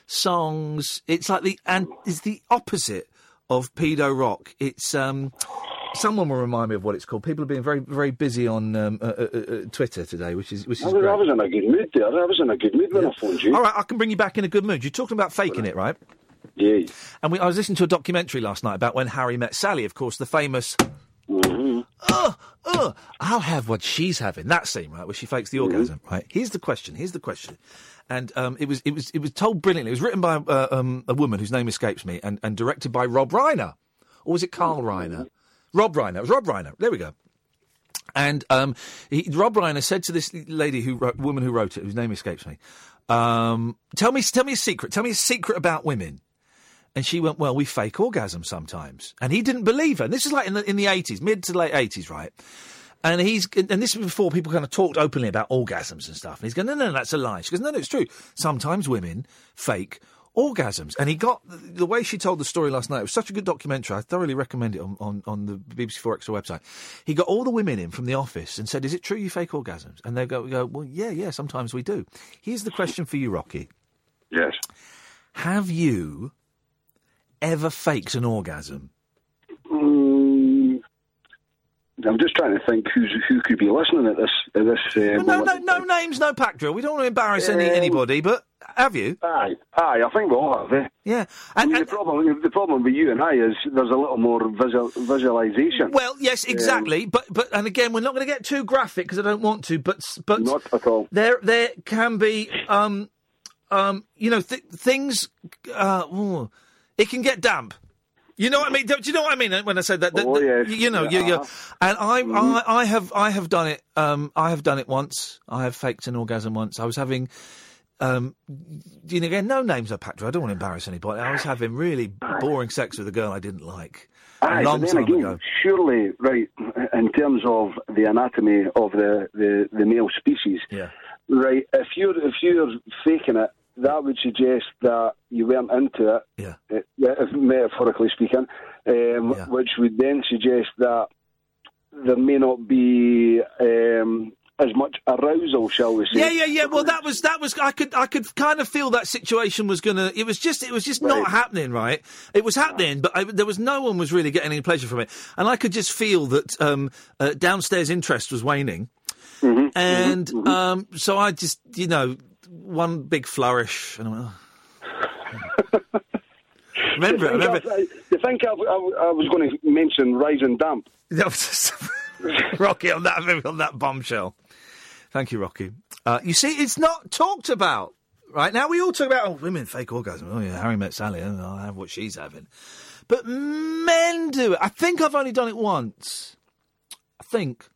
songs. It's like the and it's the opposite of Pedo Rock. It's um. Someone will remind me of what it's called. People have been very, very busy on um, uh, uh, uh, Twitter today, which is which is I was, great. I was in a good mood there. I was in a good mood when I phoned you. All right, I can bring you back in a good mood. You're talking about faking it, right? Yeah. And we, I was listening to a documentary last night about when Harry met Sally, of course, the famous... Mm-hmm. Oh, oh, I'll have what she's having. That scene, right, where she fakes the Mm-hmm. orgasm, right? Here's the question. Here's the question. And um, it was it was it was told brilliantly. It was written by uh, um, a woman whose name escapes me, and, and directed by Rob Reiner, or was it Carl Reiner? Rob Reiner. It was Rob Reiner. There we go. And um, he, Rob Reiner said to this lady, who wrote, woman who wrote it, whose name escapes me, um, "Tell me, tell me a secret. Tell me a secret about women." And she went, "Well, we fake orgasms sometimes." And he didn't believe her. And this is like in the in the eighties, mid to late eighties, right? And he's and this was before people kind of talked openly about orgasms and stuff. And he's going, "No, no, no, that's a lie." She goes, "No, no, it's true. Sometimes women fake orgasms. And he got, the way she told the story last night, it was such a good documentary, I thoroughly recommend it on, on, on the B B C four Extra website. He got all the women in from the office and said, is it true you fake orgasms? And they go, we go, well, yeah, yeah, sometimes we do. Here's the question for you, Rocky. Yes. Have you ever faked an orgasm? Mm, I'm just trying to think who's, who could be listening at this. At this uh, no, no, no, no names, no pack drill. We don't want to embarrass any, Um, anybody, but have you? Aye, aye, I think we all have. Eh? Yeah. And, the problem, the problem with you and I is there's a little more visual, visualization. Well, yes, exactly. Um, but but and again, we're not going to get too graphic because I don't want to. But but not at all. There there can be um um you know th- things. Uh, ooh, it can get damp. You know what I mean? Do, do you know what I mean when I said that? that Oh, that- yes. You know, you, you, Yeah. and I, Mhm. I, I have, I have done it. Um, I have done it once. I have faked an orgasm once. I was having, um, you know, again, no names are packed. I don't want to embarrass anybody. I was having really boring sex with a girl I didn't like Aye, a long but then time again, ago. surely, right, in terms of the anatomy of the, the, the male species, Yeah. right, if you're if you're faking it, that would suggest that you weren't into it, yeah. uh, if metaphorically speaking, um, which would then suggest that there may not be um, as much arousal, shall we say? Yeah, yeah, yeah. Well, that was that was. I could, I could kind of feel that situation was gonna. It was just, it was just not happening, right? It was happening, but I, there was no one was really getting any pleasure from it, and I could just feel that um, uh, downstairs interest was waning, mm-hmm, and mm-hmm. Um, so I just, you know, one big flourish, and I went, oh. Remember, you think, remember. I, you think I, I, I was going to mention Rise and Damp? Rocky on that on that bombshell. Thank you, Rocky. Uh, you see, it's not talked about right now. We all talk about oh, women fake orgasm. Oh yeah, Harry met Sally. Oh, I'll have what she's having. But men do it. I think I've only done it once. I think.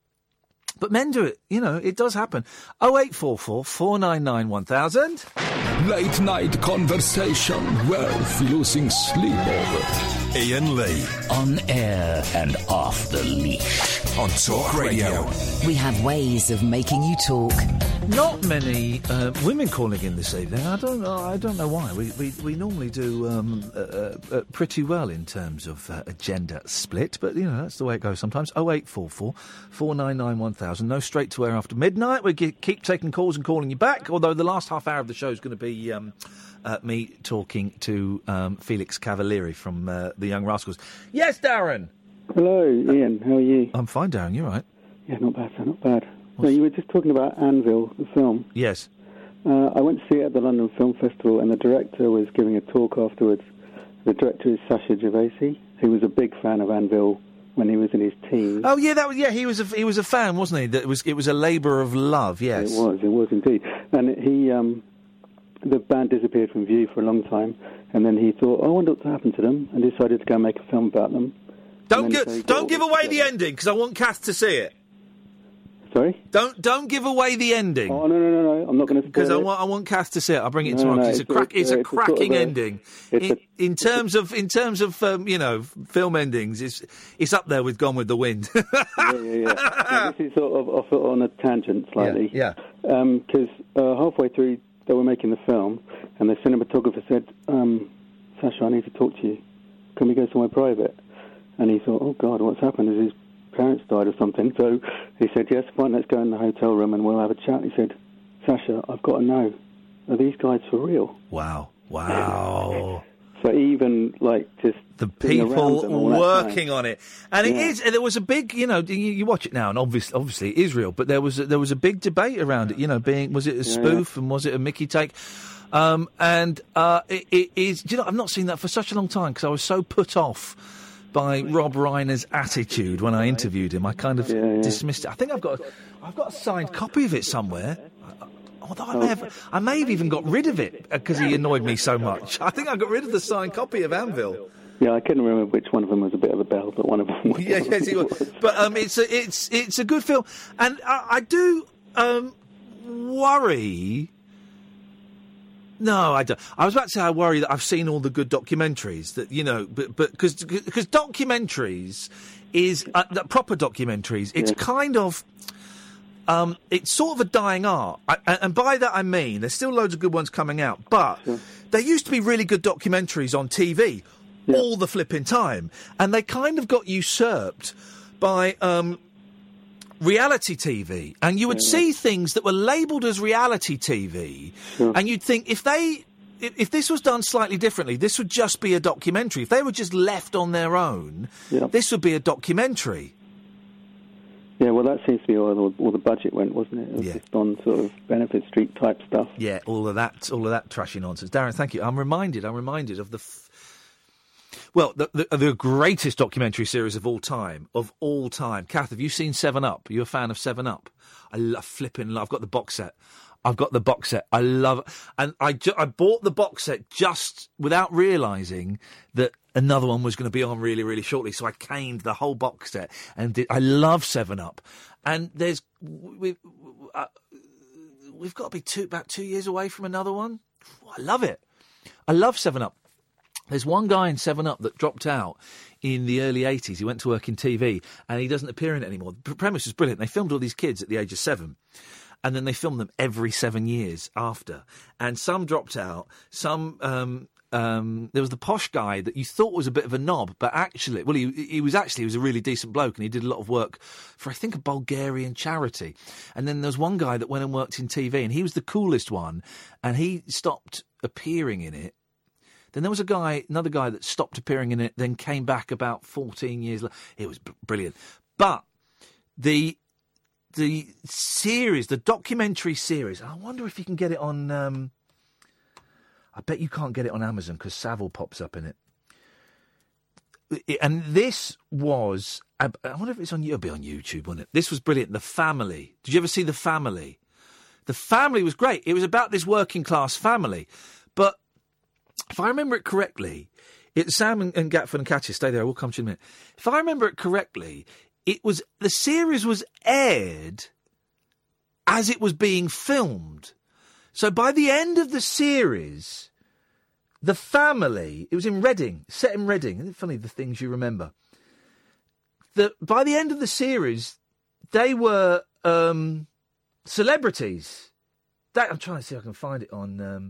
But men do it. You know, it does happen. Oh eight four four four nine nine one thousand. Late night conversation worth losing sleep over. Ian Lee. On air and off the leash. On Talk Radio. We have ways of making you talk. Not many uh, women calling in this evening. I don't know. I don't know why. We we, we normally do um, uh, uh, pretty well in terms of uh, a gender split, but you know that's the way it goes sometimes. Oh eight four four four nine nine one thousand. No straight to air after midnight. We ge- keep taking calls and calling you back. Although the last half hour of the show is going to be um, uh, me talking to um, Felix Cavalieri from uh, the Young Rascals. Yes, Darren. Hello, Ian. How are you? I'm fine, Darren. You're right. Yeah, not bad, sir, not bad. So you were just talking about Anvil, the film. Yes. Uh, I went to see it at the London Film Festival, and the director was giving a talk afterwards. The director is Sasha Gervasi, who was a big fan of Anvil when he was in his teens. Oh yeah, that was yeah. He was a he was a fan, wasn't he? That it was it was a labour of love. Yes, It was, it was indeed. And he, um, the band disappeared from view for a long time, and then he thought, oh, I wonder what happened to them, and decided to go and make a film about them. Don't And then give so he got don't all give this away the together. ending because I want Kath to see it. Sorry? Don't don't give away the ending. Oh no no no no! I'm not going to Because I spoil it. want I want Kath to see it. I'll bring it No, tomorrow. no, 'cause it's, it's a crack. a- It's a it's a sort of cracking a- ending. it's In, a- in terms of in terms of um, you know film endings, it's it's up there with Gone with the Wind. yeah, yeah, yeah. Now, this is sort of off on a tangent slightly. Yeah, Because uh, halfway through, they were making the film, and the cinematographer said, um, "Sasha, I need to talk to you. Can we go somewhere private?" And he thought, "Oh God, what's happened? Has his parents died or something?" So he said, "Yes, fine. Let's go in the hotel room and we'll have a chat." He said, "Sasha, I've got to know, are these guys for real?" Wow, wow. So even like just the being around people them all that working time. on it, and it Yeah. is. There was a big, you know, you, you watch it now, and obviously, obviously Israel, but there was a, there was a big debate around it. You know, being was it a spoof and was it a Mickey take? Um, and uh, it, it is. Do you know, I've not seen that for such a long time because I was so put off by Rob Reiner's attitude when I interviewed him. I kind of dismissed it. I think I've got, a, I've got a signed copy of it somewhere. Although I may have, I may have even got rid of it because he annoyed me so much. I think I got rid of the signed copy of Anvil. Yeah, I couldn't remember which one of them was a bit of a bell, but one of them was. Yeah, yes, it was. But um, it's a, it's it's a good film, and I, I do um, worry. No, I don't. I was about to say I worry that I've seen all the good documentaries that you know, but but because because documentaries is uh, the proper documentaries. It's Yeah. kind of. Um, it's sort of a dying art. I, and by that I mean there's still loads of good ones coming out, but Sure. there used to be really good documentaries on T V all the flipping time, and they kind of got usurped by um, reality T V. And you would Yeah. see things that were labelled as reality T V, Sure. and you'd think if they... If if this was done slightly differently, this would just be a documentary. If they were just left on their own, Yeah. this would be a documentary. Yeah, well, that seems to be all, all the budget went, wasn't it? It was Yeah. just on sort of Benefit Street type stuff. Yeah, all of that, all of that trashy nonsense. Darren, thank you. I'm reminded. I'm reminded of the, f- well, the, the the greatest documentary series of all time, of all time. Kath, have you seen Seven Up? Are you a fan of Seven Up? I love flipping. Love. I've got the box set. I've got the box set. I love it, and I ju- I bought the box set just without realising that another one was going to be on really, really shortly. So I caned the whole box set, and did, I love Seven Up. And there's we. Uh, We've got to be two, about two years away from another one. I love it. I love Seven Up. There's one guy in Seven Up that dropped out in the early eighties. He went to work in T V, and he doesn't appear in it anymore. The premise was brilliant. They filmed all these kids at the age of seven, and then they filmed them every seven years after. And some dropped out. Some... Um, Um, there was the posh guy that you thought was a bit of a knob, but actually, well, he, he was actually he was a really decent bloke, and he did a lot of work for, I think, a Bulgarian charity. And then there was one guy that went and worked in T V, and he was the coolest one, and he stopped appearing in it. Then there was a guy, another guy that stopped appearing in it, then came back about fourteen years later. It was b- brilliant. But the the series, the documentary series, I wonder if you can get it on... Um, I bet you can't get it on Amazon because Savile pops up in it. It- And this was... I I wonder if it's on... It'll be on YouTube, wouldn't it? This was brilliant. The Family. Did you ever see The Family? The Family was great. It was about this working-class family. But if I remember it correctly... It, Sam and, and Gatford and Katya, stay there. I will come to you in a minute. If I remember it correctly, it was... The series was aired as it was being filmed. So by the end of the series, the family, it was in Reading, set in Reading. Isn't it funny, the things you remember? The, by the end of the series, they were um, celebrities. That, I'm trying to see if I can find it on... Um,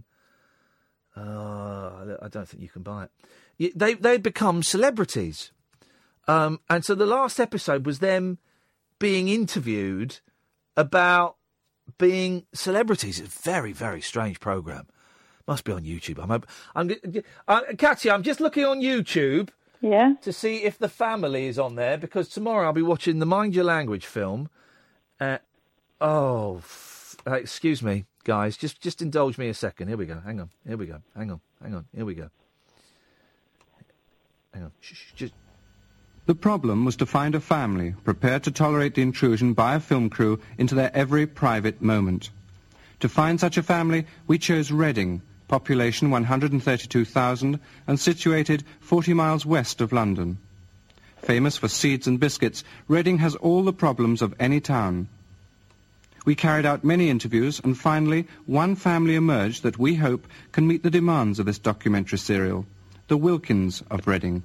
uh, I don't think you can buy it. Y- They, they'd become celebrities. Um, and so the last episode was them being interviewed about... being celebrities. It's a very, very strange programme. Must be on YouTube. I'm, I'm, uh, Katya, I'm just looking on YouTube yeah. to see if The Family is on there, because tomorrow I'll be watching the Mind Your Language film. Uh, oh, f- uh, excuse me, guys. Just just indulge me a second. Here we go. Hang on. Here we go. Hang on. Hang on. Here we go. Hang on. Shh, shh, just... The problem was to find a family prepared to tolerate the intrusion by a film crew into their every private moment. To find such a family, we chose Reading, population one hundred thirty-two thousand, and situated forty miles west of London. Famous for seeds and biscuits, Reading has all the problems of any town. We carried out many interviews, and finally, one family emerged that we hope can meet the demands of this documentary serial, the Wilkins of Reading.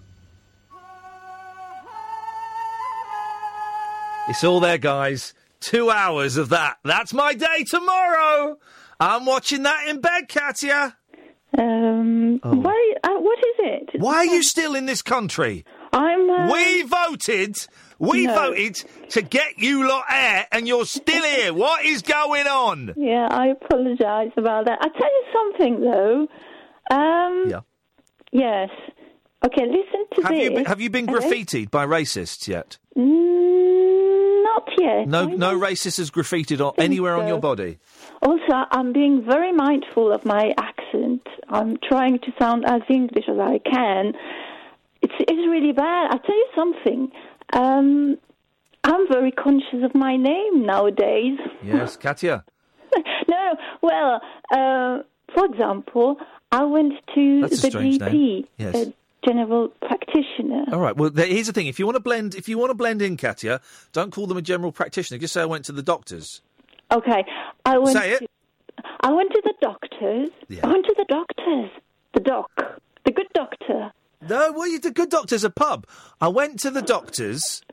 It's all there, guys. Two hours of that. That's my day tomorrow. I'm watching that in bed, Katya. Um, why, uh, what is it? Why are you still in this country? I'm... Uh... We voted, we No. voted to get you lot out, and you're still here. What is going on? Yeah, I apologise about that. I'll tell you something, though. Um, Yeah. Yes. Okay, listen to Have this. you been, have you been Okay? graffitied by racists yet? Mm, not yet. No, I no don't racist has graffitied on, think anywhere on so. your body. Also, I'm being very mindful of my accent. I'm trying to sound as English as I can. It's it's really bad. I'll tell you something. Um, I'm very conscious of my name nowadays. Yes, Katya. No, well, uh, for example, I went to That's a the strange G P, name. Yes. a general practitioner. All right. Well, there, here's the thing: if you want to blend, if you want to blend in, Katya, don't call them a general practitioner. Just say I went to the doctors. Okay, I went. Say it. To, I went to the doctors. Yeah. I went to the doctors. The doc, the good doctor. No, well, you, the good doctor's a pub. I went to the doctors.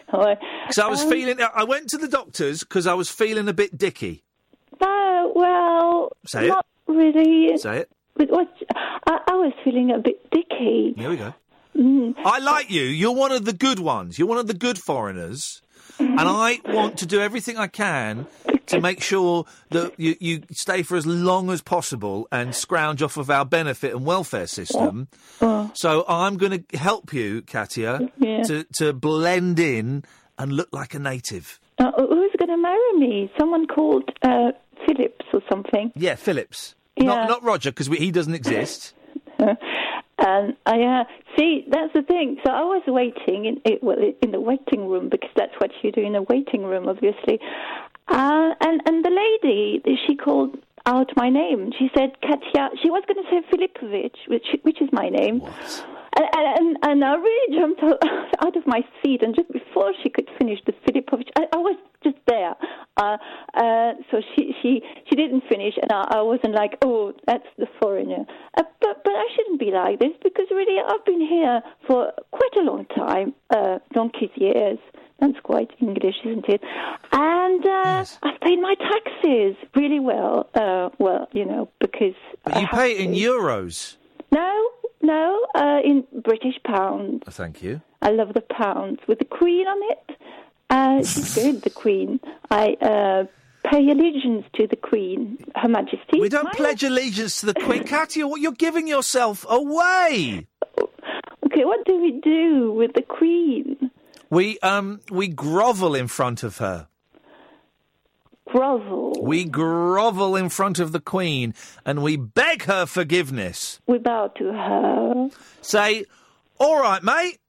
Hi. Because I was Um, feeling... I went to the doctors because I was feeling a bit dicky. No, well, Say it. not really. Say it. But what, I, I was feeling a bit dicky. Here we go. Mm. I like you. You're one of the good ones. You're one of the good foreigners. And I want to do everything I can to make sure that you, you stay for as long as possible and scrounge off of our benefit and welfare system. Oh. So I'm going to help you, Katia, Yeah. to, to blend in and look like a native. Uh, who's going to marry me? Someone called uh, Phillips or something. Yeah, Phillips. Yeah. Not, not Roger, because he doesn't exist. And I uh, see that's the thing. So I was waiting in it, well in the waiting room because that's what you do in a waiting room, obviously. Uh, and and the lady, she called out my name. She said Katia. She was going to say Filipovic, which which is my name. And, and and I really jumped out, out of my seat, and just before she could finish the Filipovic, I, I was just there. Uh, uh, so she, she she didn't finish, and I, I wasn't like, oh, that's the foreigner. Uh, but but I shouldn't be like this because really I've been here for quite a long time, uh, donkey's years. That's quite English, isn't it? And uh, I've paid my taxes really well. Uh, well, you know, because But I you have pay it in to. euros. No, no, uh, in British pounds. Oh, thank you. I love the pounds with the Queen on it. Uh, she's good, the Queen. I uh, pay allegiance to the Queen, Her Majesty. We don't pledge allegiance to the Queen. Katia, what you're giving yourself away. Okay, what do we do with the Queen? We um we grovel in front of her. Grovel. We grovel in front of the Queen and we beg her forgiveness. We bow to her. Say, all right, mate.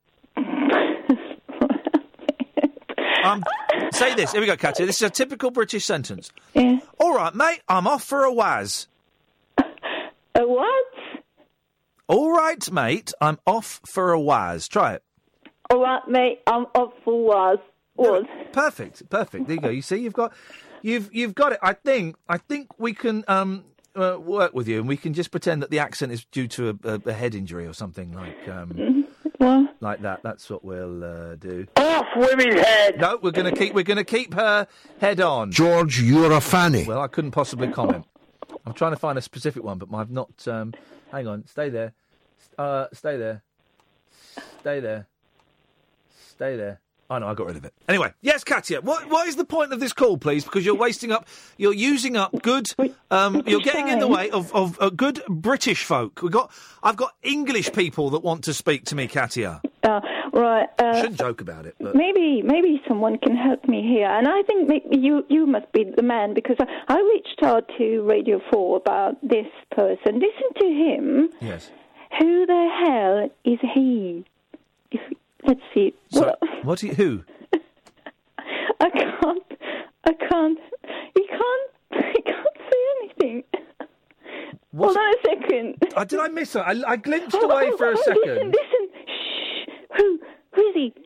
um, say this. Here we go, Katia. This is a typical British sentence. Yeah. All right, mate. I'm off for a waz. A what? All right, mate. I'm off for a waz. Try it. All right, mate. I'm off for was. Was. Perfect, perfect. There you go. You see, you've got, you've you've got it. I think I think we can um uh, work with you, and we can just pretend that the accent is due to a, a, a head injury or something like um What? like that. That's what we'll uh, do. Off women's head. No, we're going to keep we're going to keep her head on. George, you're a fanny. Well, I couldn't possibly comment. I'm trying to find a specific one, but I've not. Um, hang on, stay there. Uh, stay there. Stay there. Stay there. Oh, no, I got rid of it. Anyway, yes, Katia, what what is the point of this call, please? Because you're wasting up, you're using up good, um, you're getting in the way of, of uh, good British folk. We've got, I've got English people that want to speak to me, Katia. Uh, right. Uh, Shouldn't joke about it, but... Maybe, maybe someone can help me here, and I think maybe you you must be the man because I, I reached out to Radio Four about this person. Listen to him. Yes. Who the hell is he? If let's see. So, Well, what? Do you, who? I can't. I can't. He can't. He can't say anything. What's- Hold on a second. Uh, did I miss her? I, I glimpsed Oh, away oh, for a oh, second. Listen, listen. Shh. Who? Who is he?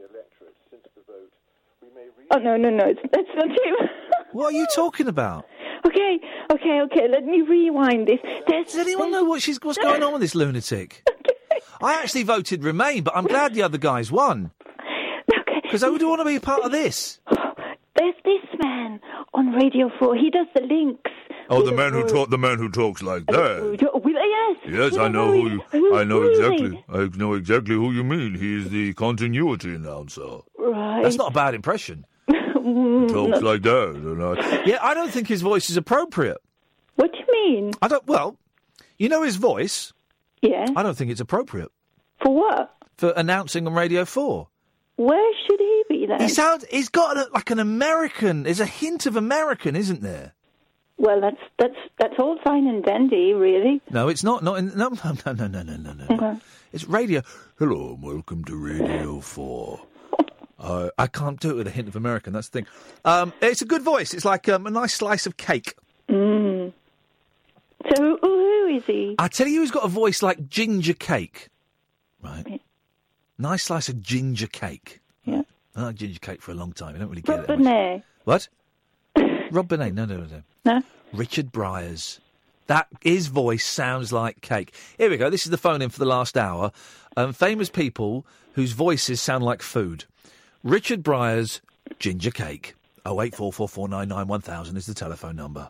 Oh no, no, no! It's, that's not him. What are you talking about? Okay, okay, okay. Let me rewind this. There's, Does anyone know what she's what's going on with this lunatic? I actually voted Remain, but I'm glad the other guys won. Because I would want to be a part of this. There's this man on Radio Four. He does the links. Oh, the man who talk, the man who talks like that. With, yes. Yes, I know who. You, I know exactly. I know exactly who you mean. He's the continuity announcer. Right. That's not a bad impression. Talks like that. And I, Yeah, I don't think his voice is appropriate. What do you mean? I don't. Well, you know his voice. Yeah. I don't think it's appropriate For what? for announcing on Radio Four. Where should he be then? He sounds. He's got a, like an American. There's a hint of American, isn't there? Well, that's that's that's all fine and dandy, really. No, it's not. Not in, no, no, no, no, no, no, no. no. Okay. It's radio. Hello and welcome to Radio Four. Uh, I can't do it with a hint of American. That's the thing. Um, it's a good voice. It's like um, a nice slice of cake. Mm. So who, who is he? I tell you, who's got a voice like ginger cake, right? Nice slice of ginger cake. Yeah. I like ginger cake for a long time. I don't really get Rob it. that much. Benet. What? Rob Benet? No, no, no, no. No. Richard Bryars. That his voice sounds like cake. Here we go. This is the phone in for the last hour. Um, famous people whose voices sound like food. Richard Bryars Ginger Cake. oh eight four four four nine nine one thousand is the telephone number.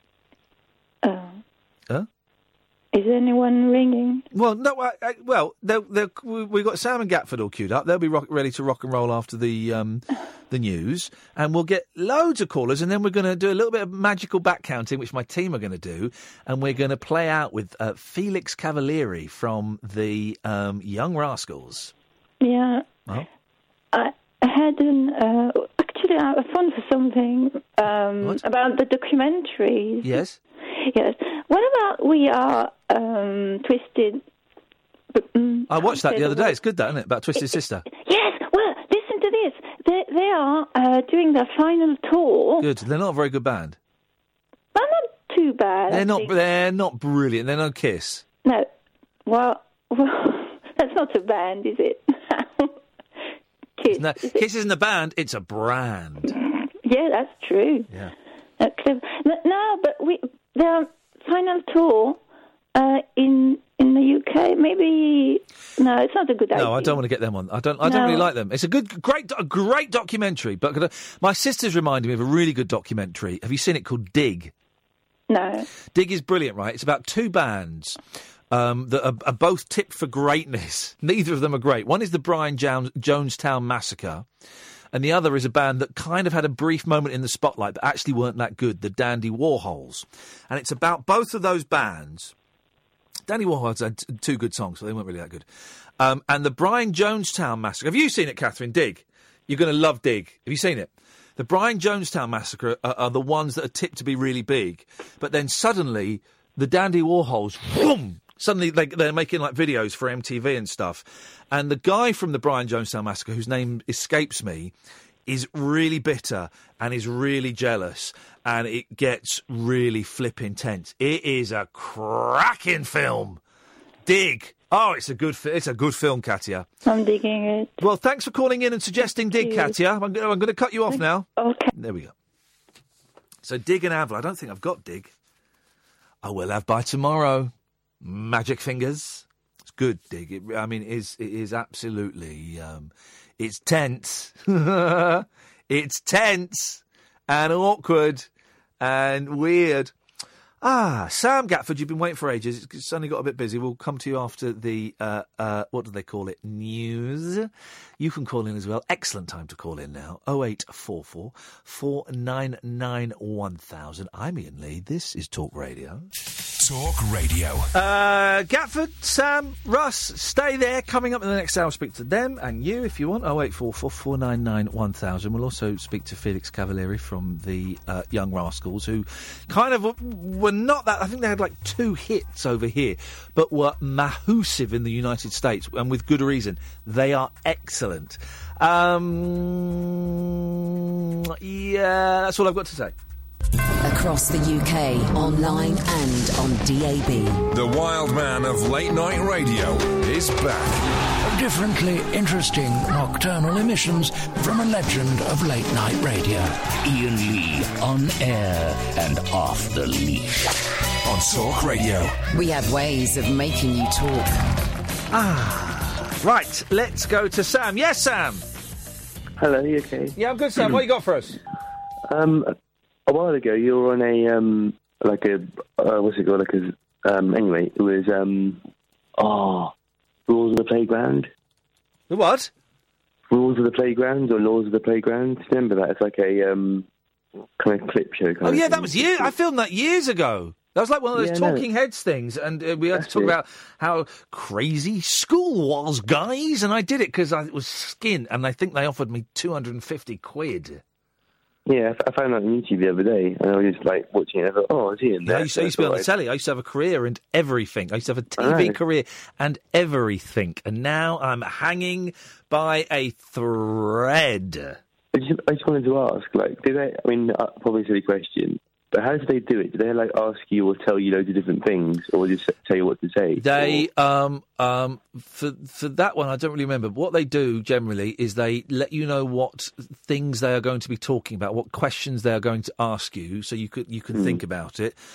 Oh. Huh? Is anyone ringing? Well, no. I, I, well, they're, they're, we- we've got Sam and Gatford all queued up. They'll be rock, ready to rock and roll after the um, the news, and we'll get loads of callers. And then we're going to do a little bit of magical back counting, which my team are going to do, and we're going to play out with uh, Felix Cavalieri from the um, Young Rascals. Yeah. Oh. I I had an. Uh, actually, I found something um, about the documentaries. Yes. Yes. What about We Are um, Twisted? Um, I watched that the other day. It's good, that, isn't it? About Twisted Sister. Yes. Well, listen to this. They they are uh, doing their final tour. Good. They're not a very good band. But not too bad. I They're not. think. They're not brilliant. They're no Kiss. No. Well, well, that's not a band, is it? Kiss. No, Kiss isn't a band. It's a brand. Yeah, that's true. Yeah. Uh, clever. No, no, but we their final tour uh, in in the U K. Maybe no, it's not a good idea. No, I don't want to get them on. I don't. I don't No. really like them. It's a good, great, a great documentary. But uh, my sister's reminded me of a really good documentary. Have you seen it called Dig? No. Dig is brilliant, right? It's about two bands um, that are, are both tipped for greatness. Neither of them are great. One is the Brian Jones, Jonestown Massacre, and the other is a band that kind of had a brief moment in the spotlight, but actually weren't that good, the Dandy Warhols. And it's about both of those bands. Dandy Warhols had t- two good songs, so they weren't really that good. Um, and the Brian Jonestown Massacre. Have you seen it, Catherine? Dig. You're going to love Dig. Have you seen it? The Brian Jonestown Massacre are, are the ones that are tipped to be really big, but then suddenly the Dandy Warhols, boom, suddenly they, they're making like videos for M T V and stuff. And the guy from the Brian Jonestown Massacre, whose name escapes me, is really bitter and is really jealous, and it gets really flippin' tense. It is a cracking film. Dig. Oh, it's a good, fi- it's a good film, Katia. I'm digging it. Well, thanks for calling in and suggesting Dig, Katia. I'm, go- I'm going to cut you off now. Okay. There we go. So Dig and Avril. I don't think I've got Dig. I will have by tomorrow. Magic Fingers. It's good, Dig. It, I mean, it is, it is absolutely... Um, it's tense. It's tense and awkward and weird. Ah, Sam Gatford, you've been waiting for ages. It's suddenly got a bit busy. We'll come to you after the, uh, uh, what do they call it, news. You can call in as well. Excellent time to call in now. oh eight four four, four nine nine, one thousand. I'm Ian Lee. This is Talk Radio. Talk Radio. Uh, Gatford, Sam, Russ, stay there. Coming up in the next hour, speak to them and you if you want. oh eight four four, four nine nine, one thousand. We'll also speak to Felix Cavalieri from the uh, Young Rascals, who kind of w- were not that... I think they had like two hits over here, but were massive in the United States, and with good reason. They are excellent. Um, yeah, that's all I've got to say. Across the U K, online and on D A B. The wild man of late night radio is back. Differently interesting nocturnal emissions from a legend of late night radio. Ian Lee, on air and off the leash. On Talk Radio. We have ways of making you talk. Ah, right, let's go to Sam. Yes, Sam. Hello, you okay? Yeah, I'm good, Sam. What you got for us? Um, a while ago, you were on a um, like a uh, what's it called? Like a um, anyway, it was um, oh, rules of the playground. The what? Rules of the playground or laws of the playground. Remember that? It's like a um, kind of clip show. Kind Oh, of yeah, thing. that was years... I filmed that years ago. That was like one of those Yeah, no. talking heads things, and uh, we had That's to talk it. about how crazy school was, guys, and I did it because it was skin, and I think they offered me two hundred fifty quid. Yeah, I f- I found that on YouTube the other day, and I was just like watching it. I thought, oh, is he in Yeah, there? I used, to, I used to be on the telly. I used to have a career and everything. I used to have a T V I know. career and everything, and now I'm hanging by a thread. I just, I just wanted to ask, like, do they? I mean, uh, probably a silly question, but how do they do it? Do they like ask you or tell you loads of different things, or just tell you what to say? They um um for for that one I don't really remember. What they do generally is they let you know what things they are going to be talking about, what questions they are going to ask you, so you could you can Hmm. think about it.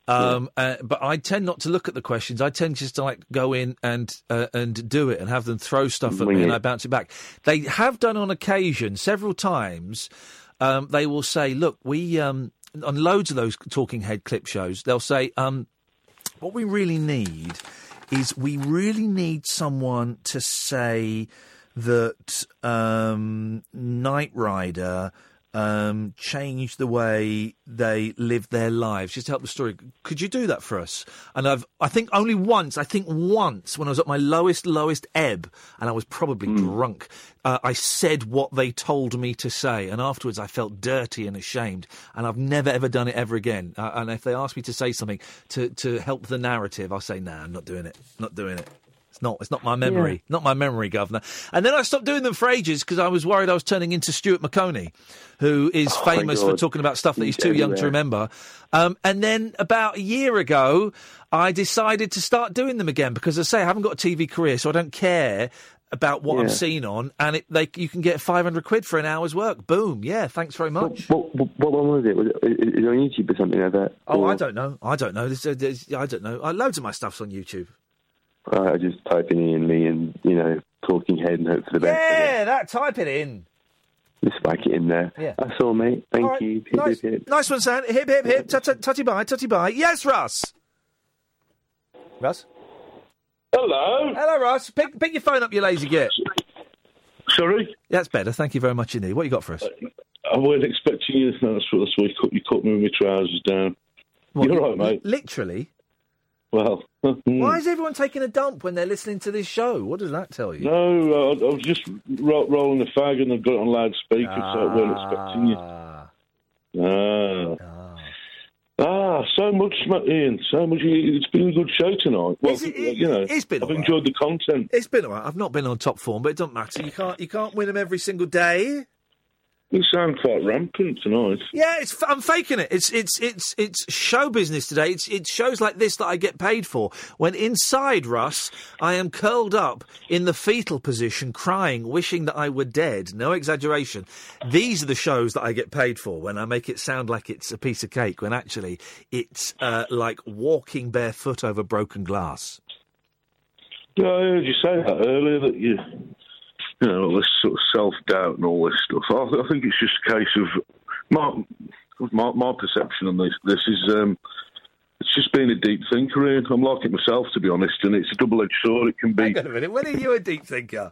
Um, uh, but I tend not to look at the questions. I tend just to like go in and uh, and do it and have them throw stuff at Wing me and it. I bounce it back. They have done on occasion, several times. Um, they will say, "Look, we um, on loads of those Talking Head clip shows, they'll say, um, what we really need is we really need someone to say that um, Knight Rider." Um, change the way they live their lives, just to help the story. Could you do that for us? And I've, I think only once, I think once, when I was at my lowest, lowest ebb, and I was probably Hmm. drunk, uh, I said what they told me to say, and afterwards I felt dirty and ashamed, and I've never ever done it ever again. Uh, and if they ask me to say something to, to help the narrative, I'll say, nah, I'm not doing it, not doing it. It's not. It's not my memory. Yeah. Not my memory, Governor. And then I stopped doing them for ages because I was worried I was turning into Stuart McConey, who is Oh, my famous for God. talking about stuff that he's He's too young to everywhere. remember. Um, and then about a year ago, I decided to start doing them again because, as I say, I haven't got a T V career, so I don't care about what I'm Yeah. seen on. And it, they, you can get five hundred quid for an hour's work. Boom. Yeah. Thanks very much. What, what, what one was it? Was it, is it on YouTube or something like that? Oh, Or- I don't know. I don't know. There's, uh, there's, I don't know. Uh, loads of my stuff's on YouTube. I just type in Ian Lee and, you know, Talking Head and hope for the best. Yeah, that. Type it in. Just whack it in there. Yeah. That's all, mate. Thank All right, you. Hip, nice, hip, hip. nice one, Sam. Hip, hip, hip. Tut, tut, tutty bye, tutty bye. Yes, Russ. Russ? Hello. Hello, Russ. Pick, pick your phone up, you lazy git. Sorry? That's better. Thank you very much indeed. What you got for us? I wasn't expecting you. No, that's what that's why you cut, you cut me with my trousers down. What, You're li- right, mate. Literally? Well, hmm. Why is everyone taking a dump when they're listening to this show? What does that tell you? No, I, I was just ro- rolling the fag and I've got it on loudspeaker, so I wasn't expecting you. Ah. Ah, so much, ma- Ian. So much. It's been a good show tonight. Well, Is it- it- you know, it's been I've all right. enjoyed the content. It's been all right. I've not been on top form, but it doesn't matter. You can't, you can't win them every single day. You sound quite rampant tonight. Yeah, it's, I'm faking it. It's it's it's it's show business today. It's it's shows like this that I get paid for. When inside, Russ, I am curled up in the fetal position, crying, wishing that I were dead. No exaggeration. These are the shows that I get paid for. When I make it sound like it's a piece of cake, when actually it's uh, like walking barefoot over broken glass. Yeah, I heard you say that earlier, that you, you know, all this sort of self-doubt and all this stuff. I, I think it's just a case of my my, my perception on this. This is um, it's just being a deep thinker. Ian. I'm like it myself, to be honest, and it's a double-edged sword. It can be. Hang on a minute. When are you a deep thinker?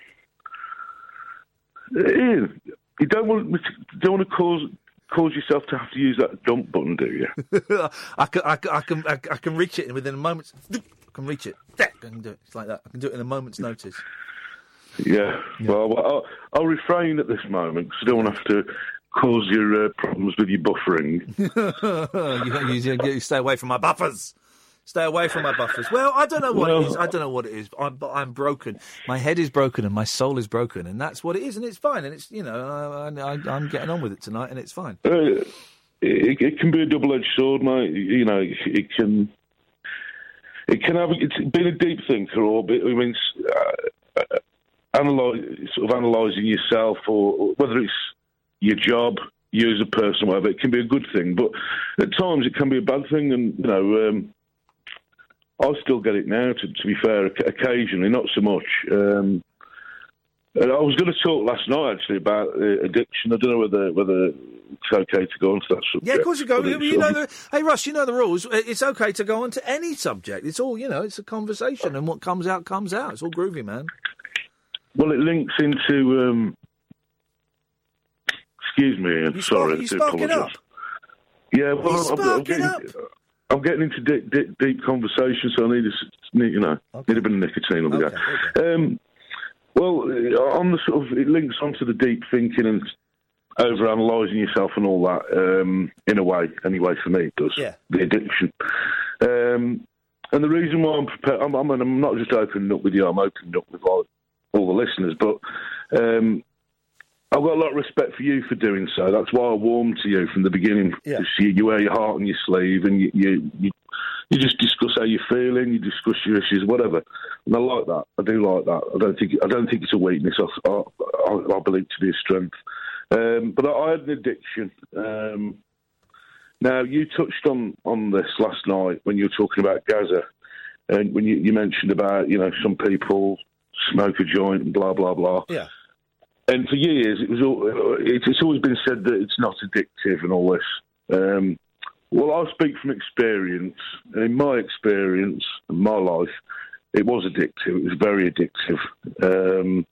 Ian, you don't want to, don't want to cause cause yourself to have to use that dump button, do you? I can I can I can I can reach it within a moment's. I can reach it. I can do it. It's like that. I can do it in a moment's notice. Yeah. Well, well, I'll, I'll refrain at this moment because I don't want to have to cause your uh, problems with your buffering. you don't use it. You stay away from my buffers. Stay away from my buffers. Well, I don't know what Well- it is. I don't know what it is. I'm, but I'm broken. My head is broken and my soul is broken, and that's what it is. And it's fine. And it's you know I, I, I'm getting on with it tonight, and it's fine. Uh, it, it can be a double-edged sword, mate. You know, it, it can. It can have. It's been a deep thinker, or it means uh, uh, analyze, sort of analysing yourself, or whether it's your job, you as a person, whatever. It can be a good thing, but at times it can be a bad thing. And you know, um, I still get it now. To, to be fair, oc- occasionally, not so much. Um, and I was going to talk last night actually about uh, addiction. I don't know whether whether it's okay to go into that subject. Yeah, of course you go. but You, it's, you know um, the, hey, Russ, you know the rules. It's okay to go on to any subject. It's all, you know, it's a conversation, and what comes out, comes out. It's all groovy, man. Well, it links into. Um, excuse me, Ian. You Sorry, spark- I you do sparking apologise. Yeah, well, You I'm, I'm, sparking getting, up. I'm getting into deep, deep, deep conversation, so I need, a, s- need you know, need a bit of nicotine on the go. Um, well, uh, on the sort of, it links onto the deep thinking and over analysing yourself and all that. Um, in a way, anyway, for me, it does. Yeah. The addiction. Um, and the reason why I'm prepared, I'm, I'm, I'm not just opening up with you, I'm opening up with all, all the listeners, but um, I've got a lot of respect for you for doing so. That's why I warmed to you from the beginning. Yeah. You, you wear your heart on your sleeve and you, you, you, you just discuss how you're feeling, you discuss your issues, whatever. And I like that. I do like that. I don't think I don't think it's a weakness. I, I, I believe it to be a strength. Um, but I, I had an addiction. Um, Now, you touched on, on this last night when you were talking about Gaza, and when you, you mentioned about, you know, some people smoke a joint and blah, blah, blah. Yeah. And for years, it was all, it's always been said that it's not addictive and all this. Um, well, I speak from experience, and in my experience, in my life, it was addictive. It was very addictive. Um,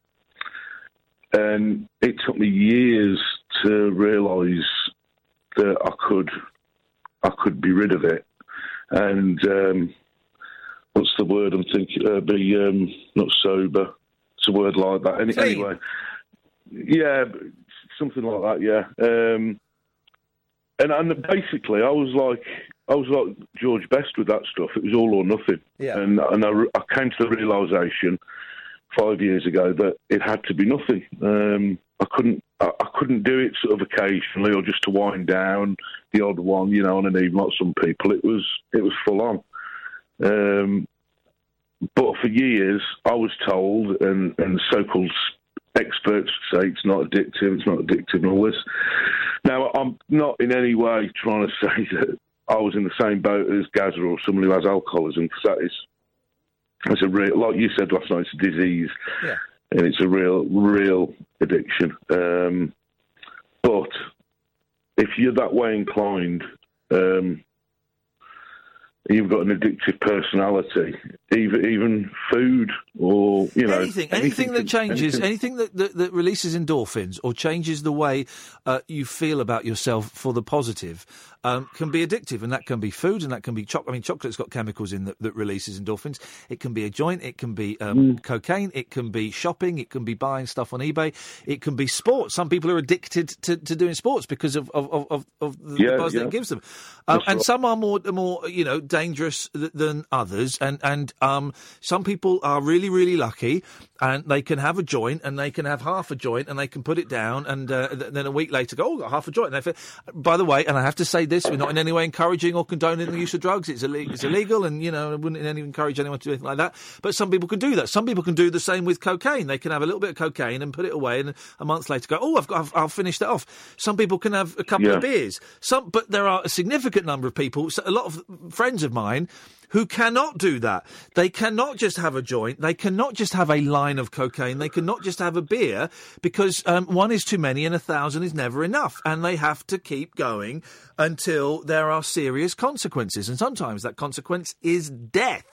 and it took me years to realise that I could I could be rid of it. And um, what's the word I'm thinking? Uh, be um, not sober. It's a word like that. Any, anyway, yeah, something like that. Yeah. Um, and and basically, I was like I was like George Best with that stuff. It was all or nothing. Yeah. And and I, I came to the realisation five years ago that it had to be nothing. Um, I couldn't I, I couldn't do it sort of occasionally or just to wind down the odd one, you know, on an evening like some people. It was it was full on. Um, but for years, I was told, and, and so-called experts say it's not addictive, it's not addictive and all this. Now, I'm not in any way trying to say that I was in the same boat as Gaza or someone who has alcoholism, because that is, it's a real, like you said last night, it's a disease. Yeah. And it's a real, real addiction. Um, but if you're that way inclined, um, you've got an addictive personality, even even food or, you know... Anything, anything, that changes, anything. anything that, that, that releases endorphins or changes the way uh, you feel about yourself for the positive um, can be addictive, and that can be food, and that can be chocolate. I mean, chocolate's got chemicals in that, that releases endorphins. It can be a joint, it can be um, mm. cocaine, it can be shopping, it can be buying stuff on eBay, it can be sports. Some people are addicted to, to doing sports because of, of, of, of the Yeah, buzz yeah. that it gives them. Um, and right. some are more, more, you know, dangerous th- than others, and, and um, some people are really, really lucky, and they can have a joint, and they can have half a joint, and they can put it down, and uh, th- then a week later go, oh, got half a joint. And they feel, by the way, and I have to say this, we're not in any way encouraging or condoning the use of drugs. It's, Ill- it's illegal, and, you know, I wouldn't in any way encourage anyone to do anything like that. But some people can do that. Some people can do the same with cocaine. They can have a little bit of cocaine and put it away, and a month later go, oh, I've got, I've, I'll finish that off. Some people can have a couple Yeah. of beers. Some, but there are a significant number of people, so a lot of friends of mine, who cannot do that. They cannot just have a joint. They cannot just have a line of cocaine. They cannot just have a beer, because um, one is too many and a thousand is never enough. And they have to keep going until there are serious consequences. And sometimes that consequence is death.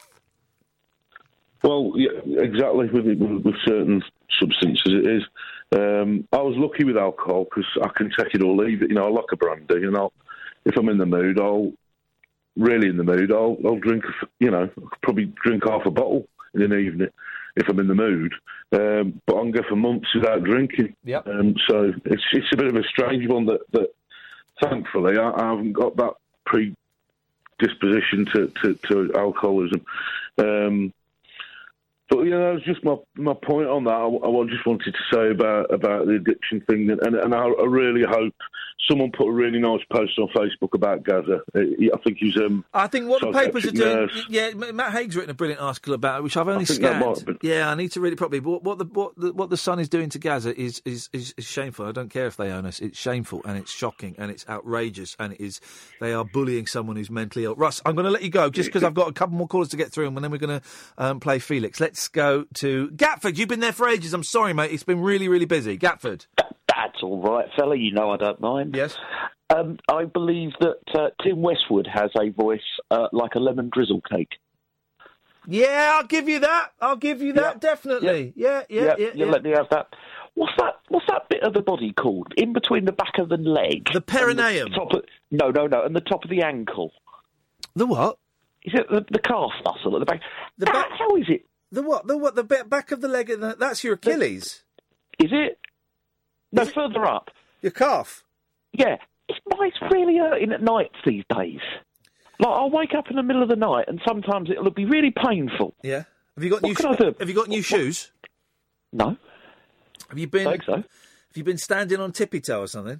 Well, yeah, exactly, with, with, with certain substances it is. Um, I was lucky with alcohol because I can take it or leave it. You know, I like a brandy, and I'll, if I'm in the mood, I'll really in the mood, I'll, I'll drink, you know, I'll probably drink half a bottle in an evening if I'm in the mood. Um, but I can go for months without drinking. Yep. Um, so it's it's a bit of a strange one that, that thankfully, I, I haven't got that predisposition to, to, to alcoholism. Um, But, you know, that was just my my point on that. I, I just wanted to say about, about the addiction thing, and, and I, I really hope someone put a really nice post on Facebook about Gaza. I think he's um. I think what the papers are doing. Nurse. Yeah, Matt Haig's written a brilliant article about it, which I've only I think that might scanned. have been- Yeah, I need to read it properly. But what the what the, what the Sun is doing to Gaza is, is is is shameful. I don't care if they own us. It's shameful, and it's shocking, and it's outrageous, and it is. They are bullying someone who's mentally ill. Russ, I'm going to let you go just because I've got a couple more callers to get through, and then we're going to um, play Felix. Let's go to Gatford. You've been there for ages. I'm sorry, mate. It's been really, really busy. Gatford. That's all right, fella. You know I don't mind. Yes. Um, I believe that uh, Tim Westwood has a voice uh, like a lemon drizzle cake. Yeah, I'll give you that. I'll give you that, definitely. Yeah, yeah, yeah. you yeah. let me have that. What's that? What's that bit of the body called? In between the back of the leg. The perineum. and the top of, no, no, no, and the top of the ankle. The what? Is it the, the calf muscle at the back? The how, back- how is it? The what? The what? The bit back of the leg. and the- That's your Achilles. Is it? No, further up. Your calf. Yeah. It's, it's really hurting at night these days. Like, I'll wake up in the middle of the night and sometimes it'll be really painful. Yeah. Have you got What new? can I do? Have you got new What- shoes? No. Have you been? I think so. Have you been standing on tippy toe or something?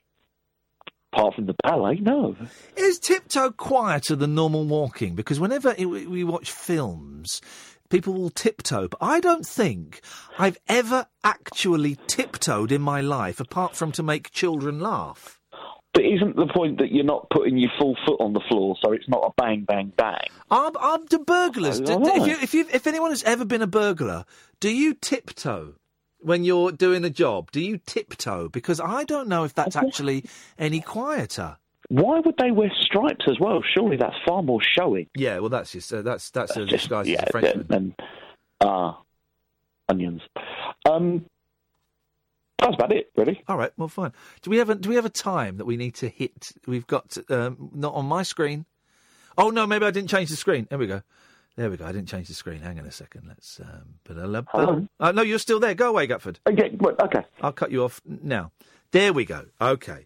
Apart from the ballet, no. Is tiptoe quieter than normal walking? Because whenever it, we watch films, people will tiptoe, but I don't think I've ever actually tiptoed in my life, apart from to make children laugh. But isn't the point that you're not putting your full foot on the floor, so it's not a bang, bang, bang? Are, are the burglars? I Do, don't do- if, know. you, if, you, if anyone has ever been a burglar, do you tiptoe when you're doing a job? Do you tiptoe? Because I don't know if that's actually any quieter. Why would they wear stripes as well? Surely that's far more showy. Yeah, well, that's just uh, that's that's a Just- disguise yeah, as a Frenchman. And ah, onions. Um, that's about it, really. All right, well, fine. Do we have a do we have a time that we need to hit? We've got um, not on my screen. Oh no, maybe I didn't change the screen. There we go. There we go. I didn't change the screen. Hang on a second. Let's. Um, Hello? uh, no, you're still there. Go away, Gutford. Okay, well, okay. I'll cut you off now. There we go. Okay.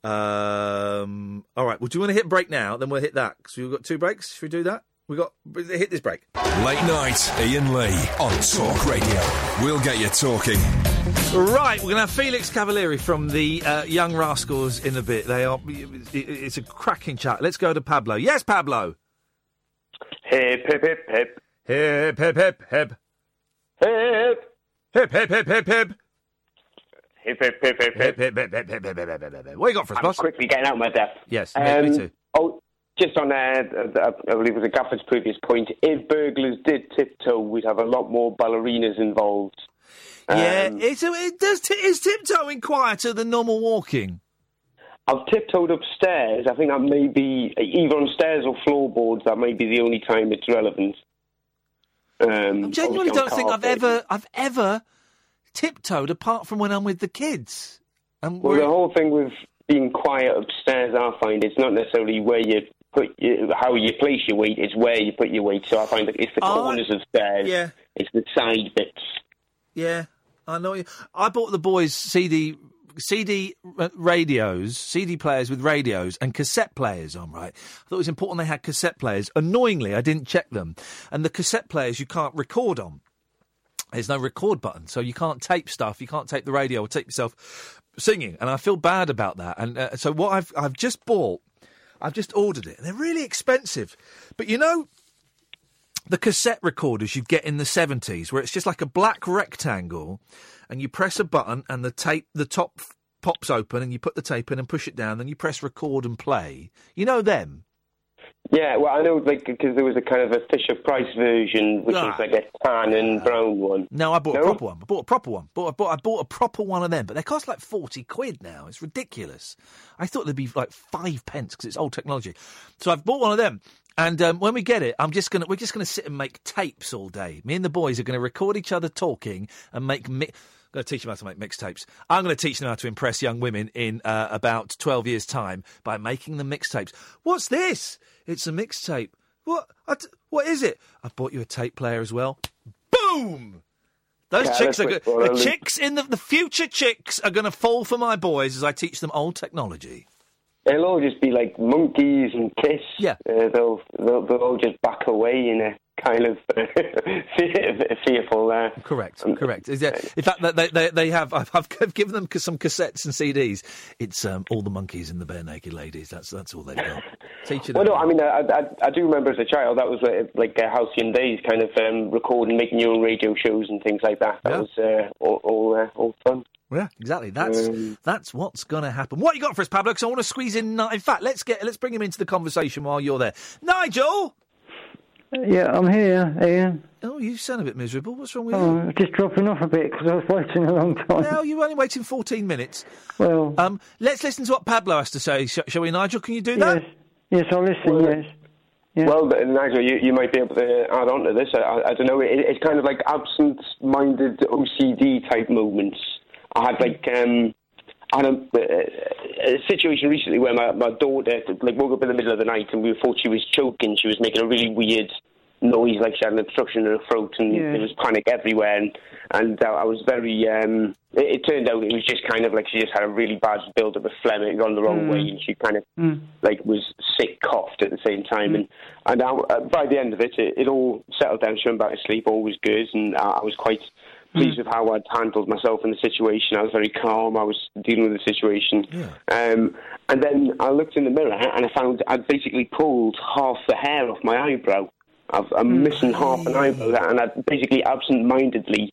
Um, all right. Well, do you want to hit break now? Then we'll hit that. So we've got two breaks. Should we do that? We got hit this break. Late night, Ian Lee on Talk Radio. We'll get you talking. Right, we're going to have Felix Cavalieri from the uh, Young Rascals in a bit. They are. it- It's a cracking chat. Let's go to Pablo. Yes, Pablo. Hip, hip, hip, hip. Hip, hip, hip, hip. Hip. Hip, hip, hip, hip, hip. Hip, hip, hip, hip, hip. Hip, hip, hip, hip, hip, hip, hip, hip, hip. What you got for us, I'm boss? quickly getting out of my depth. Yes, me, me Um, too. Oh, just on, uh, uh, I believe it was a Gaffer's previous point, if burglars did tiptoe, we'd have a lot more ballerinas involved. Yeah, Um, it's, it does. T- is tiptoeing quieter than normal walking? I've tiptoed upstairs. I think that may be, either on stairs or floorboards, that may be the only time it's relevant. Um, I genuinely don't think I've ever, I've ever tiptoed apart from when I'm with the kids. And Well, we're- the whole thing with being quiet upstairs, I find it's not necessarily where you put your, how you place your weight; it's where you put your weight. So I find that it's the Oh, corners of stairs, yeah. it's the side bits. Yeah, I know. you- I bought the boys C D C D r- radios, C D players with radios and cassette players on, right? I thought it was important they had cassette players. Annoyingly, I didn't check them. And the cassette players you can't record on. There's no record button, so you can't tape stuff. You can't tape the radio or tape yourself singing. And I feel bad about that. And uh, so what I've I've just bought, I've just ordered it. And they're really expensive. But you know, the cassette recorders you get in the seventies, where it's just like a black rectangle, and you press a button, and the tape, the top f- pops open, and you put the tape in and push it down, then you press record and play. You know them? Yeah, well, I know, like, because there was a kind of a Fisher-Price version, which Ah. was like a tan and brown one. No, I bought No? a proper one. I bought a proper one. Bought, I, bought, I bought a proper one of them, but they cost like forty quid now. It's ridiculous. I thought they'd be like five pence because it's old technology. So I've bought one of them. And um, when we get it, I'm just gonna we're just gonna sit and make tapes all day. Me and the boys are gonna record each other talking and make. Mi- I'm going to teach them how to make mixtapes. I'm going to teach them how to impress young women in uh, about twelve years' time by making them mixtapes. What's this? It's a mixtape. What? I t- what is it? I bought you a tape player as well. Boom! Those Yeah, chicks that's are what- good. well, The um, chicks in the the future chicks are going to fall for my boys as I teach them old technology. It'll all just be like monkeys and Kiss. Yeah. Uh, they'll, they'll they'll all just back away in a kind of fear, fearful. Uh, Correct, correct. Is that- In fact, they they, they have. I've, I've given them some cassettes and C Ds. It's um, all the monkeys and the bare naked ladies. That's that's all they've got. Teaching Well, them. no, I mean, I, I, I do remember as a child that was uh, like uh, halcyon days, kind of um, recording, making your own radio shows and things like that. That Yeah. was uh, all all, uh, all fun. Yeah, exactly. That's Um, that's what's going to happen. What you got for us, Pablo? Because I want to squeeze in. Ni- In fact, let's get let's bring him into the conversation while you're there. Nigel. Yeah, I'm here, Ian. Oh, you sound a bit miserable. What's wrong with Oh, you? just dropping off a bit because I was waiting a long time. No, you're only waiting fourteen minutes. Well, Um, let's listen to what Pablo has to say, sh- shall we, Nigel? Can you do that? yes, yes, I'll listen. yes. Yeah. Well, but, Nigel, you, you might be able to add on to this. I, I, I don't know. It, it's kind of like absent-minded O C D type moments. I had like um, I had a, a situation recently where my, my daughter like woke up in the middle of the night and we thought she was choking. She was making a really weird noise, like she had an obstruction in her throat, and Yeah. there was panic everywhere. And and uh, I was very. Um, it, it turned out it was just kind of like she just had a really bad build-up of phlegm. It had gone the wrong Mm. way, and she kind of Mm. like was sick, coughed at the same time, and and I, uh, by the end of it, it, it all settled down. She went back to sleep, all was good, and I, I was quite pleased with how I'd handled myself in the situation. I was very calm. I was dealing with the situation, um, and then I looked in the mirror and I found I'd basically pulled half the hair off my eyebrow. I've, I'm missing half an eyebrow, and I'd basically absent-mindedly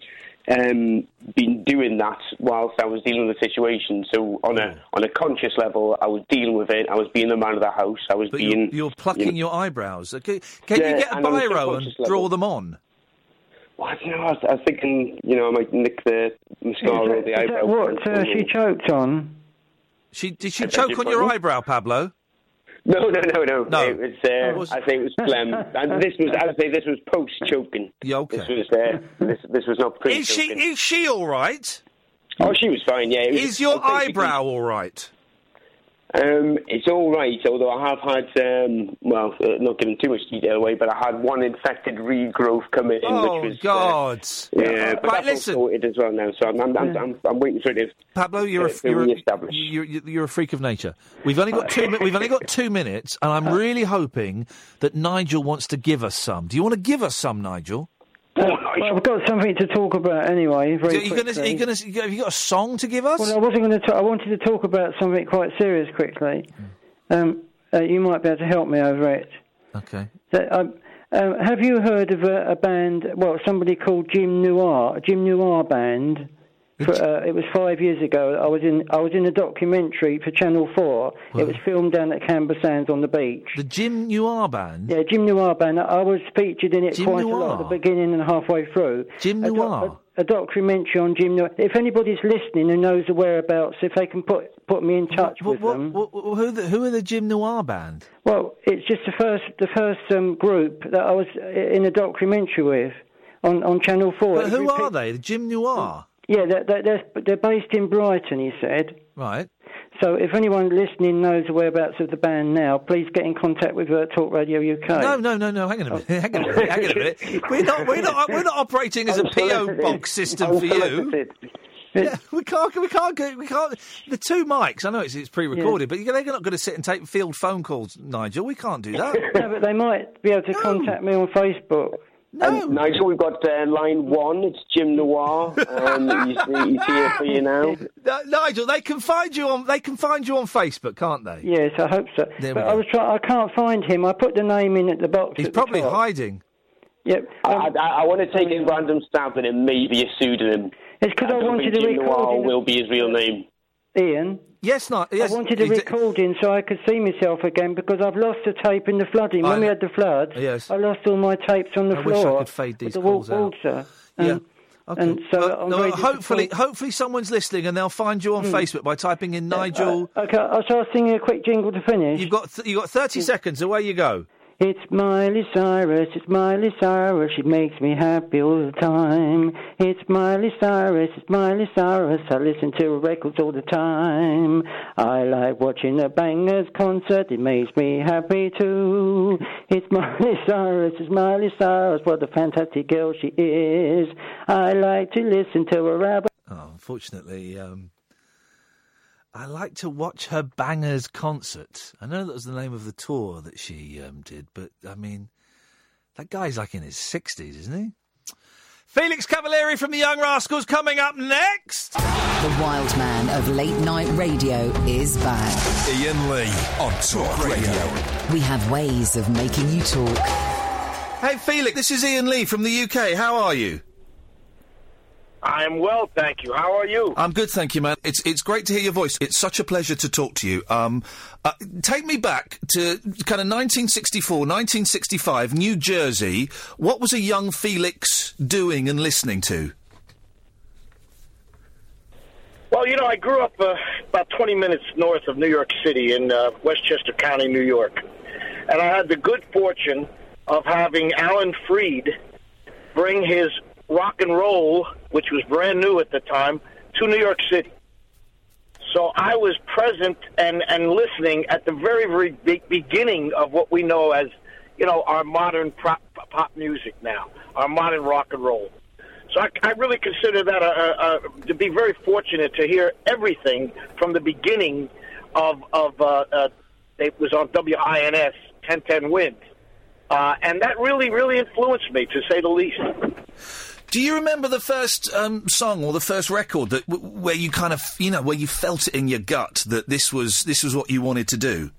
um, been doing that whilst I was dealing with the situation. So on a on a conscious level, I was dealing with it. I was being the man of the house. I was But being. you're, you're plucking you know, your eyebrows. Okay. Can Yeah, you get a and on a biro and subconscious draw level. them on? Well, you know, I was, I was thinking, you know, I might nick the mascara or the Is that eyebrow. what uh, she choked on? She did she I beg choke your on your pardon? eyebrow, Pablo? No, no, no, no. No. It was, uh, was- I think it was phlegm. And this was, I would say, this was post choking. Yeah, okay. This was, uh, this, this was not pre Is she is she all right? Oh, she was fine. Yeah. It was, Is your well, basically- eyebrow all right? Um, it's all right, although I have had, um, well, uh, not giving too much detail away, but I had one infected regrowth come in, Oh, which was... God. Uh, yeah, but Right, that's listen. all sorted as well now, so I'm, I'm, I'm, I'm, I'm waiting for it to... Pablo, you're a, to you're, a, re-establish. you're, you're you're a freak of nature. We've only got two. mi- We've only got two minutes, and I'm really hoping that Nigel wants to give us some. Do you want to give us some, Nigel? Well, I've got something to talk about anyway. Very Are you going to? quickly. Are you going to? Have you got a song to give us? Well, I wasn't going to. I wanted to talk about something quite serious quickly. Um, uh, you might be able to help me over it. Okay. So, um, um, have you heard of a, a band? Well, somebody called Jim Noir, a Jim Noir band. For, uh, it was five years ago. I was in. I was in a documentary for Channel Four. It was filmed down at Canberra Sands on the beach. The Jim Noir band. Yeah, Jim Noir band. I was featured in it Jim quite a Noir? lot at the beginning and halfway through. Jim A doc- Noir? A, a documentary on Jim Noir. If anybody's listening who knows the whereabouts, if they can put put me in touch with them. Wh- wh- who, the, who are the Jim Noir band? Well, it's just the first the first um, group that I was in a documentary with on, on Channel Four. But It who repeat- are they? The Jim Noir. Yeah, they're, they're, they're, they're based in Brighton, he said. Right. So if anyone listening knows the whereabouts of the band now, please get in contact with uh, Talk Radio U K. No, no, no, no. Hang on a minute. Hang on a minute. Hang on a minute. We're not. We're not. We're not operating as a P O box system for you. Yeah, we can't. We can't. Go, we can't. The two mics. I know it's, it's pre-recorded, but they're not going to sit and take field phone calls, Nigel. We can't do that. No, but they might be able to contact me on Facebook. No. Um, Nigel, we've got uh, line one. It's Jim Noir. Um, he's, he's here for you now. No, Nigel, they can find you on. They can find you on Facebook, can't they? Yes, I hope so. There we but go. I was try- I can't find him. I put the name in at the box. He's at the probably top. hiding. Yep. I, I, I want to take a random stab at him, maybe a pseudonym. It's because I, don't wanted think to Jim record Noir in the- will be his real name. Ian. Yes, not. Yes, I wanted a exa- recording so I could see myself again because I've lost the tape in the flooding. I When we know. had the flood, Yes. I lost all my tapes on the I floor. wish I could fade these with the calls wa- out. water. Yeah. Um, Okay. And so Well, I'm no, ready to hopefully, talk. hopefully, someo's listening and they'll find you on Hmm. Facebook by typing in Nigel. Uh, okay, I'll start singing a quick jingle to finish. You've got th- you've got thirty seconds. Away you go. It's Miley Cyrus, it's Miley Cyrus, she makes me happy all the time. It's Miley Cyrus, it's Miley Cyrus, I listen to her records all the time. I like watching the Bangers concert, it makes me happy too. It's Miley Cyrus, it's Miley Cyrus, what a fantastic girl she is. I like to listen to her album. Oh, unfortunately, um, I like to watch her Bangers concert. I know that was the name of the tour that she um, did, but I mean, that guy's like in his sixties, isn't he? Felix Cavalieri from the Young Rascals coming up next. The wild man of late night radio is back. Ian Lee on Talk Radio. We have ways of making you talk. Hey, Felix, this is Ian Lee from the U K. How are you? I'm well, thank you. How are you? I'm good, thank you, man. It's it's great to hear your voice. It's such a pleasure to talk to you. Um, uh, take me back to kind of nineteen sixty-four, nineteen sixty-five, New Jersey. What was a young Felix doing and listening to? Well, you know, I grew up uh, about twenty minutes north of New York City in uh, Westchester County, New York. And I had the good fortune of having Alan Freed bring his rock and roll, which was brand new at the time, to New York City. So I was present and, and listening at the very, very big beginning of what we know as, you know, our modern pop, pop music now, our modern rock and roll. So I, I really consider that a, a, a, to be very fortunate to hear everything from the beginning of, of uh, uh, it was on W I N S, ten ten Wind. Uh, and that really, really influenced me, to say the least. Do you remember the first um, song or the first record that w- where you kind of, you know, where you felt it in your gut that this was this was what you wanted to do?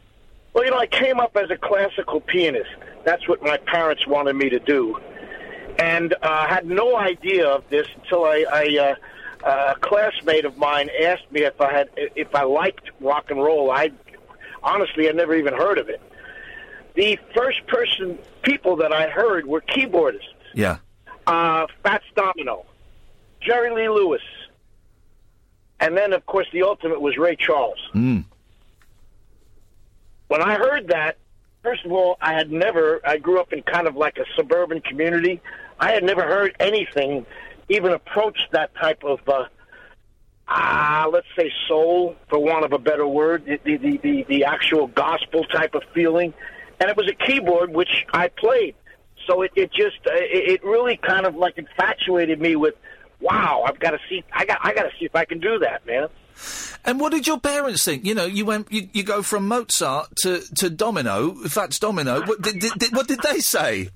Well, you know, I came up as a classical pianist. That's what my parents wanted me to do. and uh, had no idea of this until I, I uh, uh, a classmate of mine asked me if I had if I liked rock and roll. I honestly had never even heard of it. The first person people that I heard were keyboardists. Yeah. Uh, Fats Domino, Jerry Lee Lewis, and then of course the ultimate was Ray Charles. Mm. When I heard that, first of all, I had never, I grew up in kind of like a suburban community. I had never heard anything even approach that type of, uh, ah, let's say soul, for want of a better word, the, the, the, the actual gospel type of feeling. And it was a keyboard, which I played. So it, it just, it, it really kind of like infatuated me with, wow, I've got to see, I got, I got to see if I can do that, man. And what did your parents think? You know, you went, you, you go from Mozart to, to Domino, Fats Domino. What did, did, did, what did they say?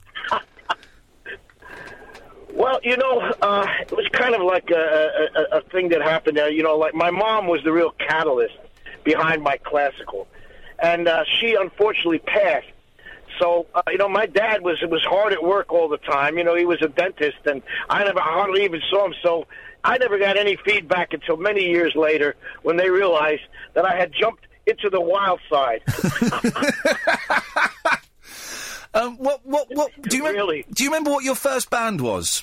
Well, you know, uh, it was kind of like a, a, a thing that happened there. You know, like my mom was the real catalyst behind my classical. And uh, she unfortunately passed. So, uh, you know, my dad was was hard at work all the time. You know, he was a dentist, and I never hardly even saw him. So I never got any feedback until many years later when they realized that I had jumped into the wild side. um, what, what, what, do you remember, really? Do you remember what your first band was?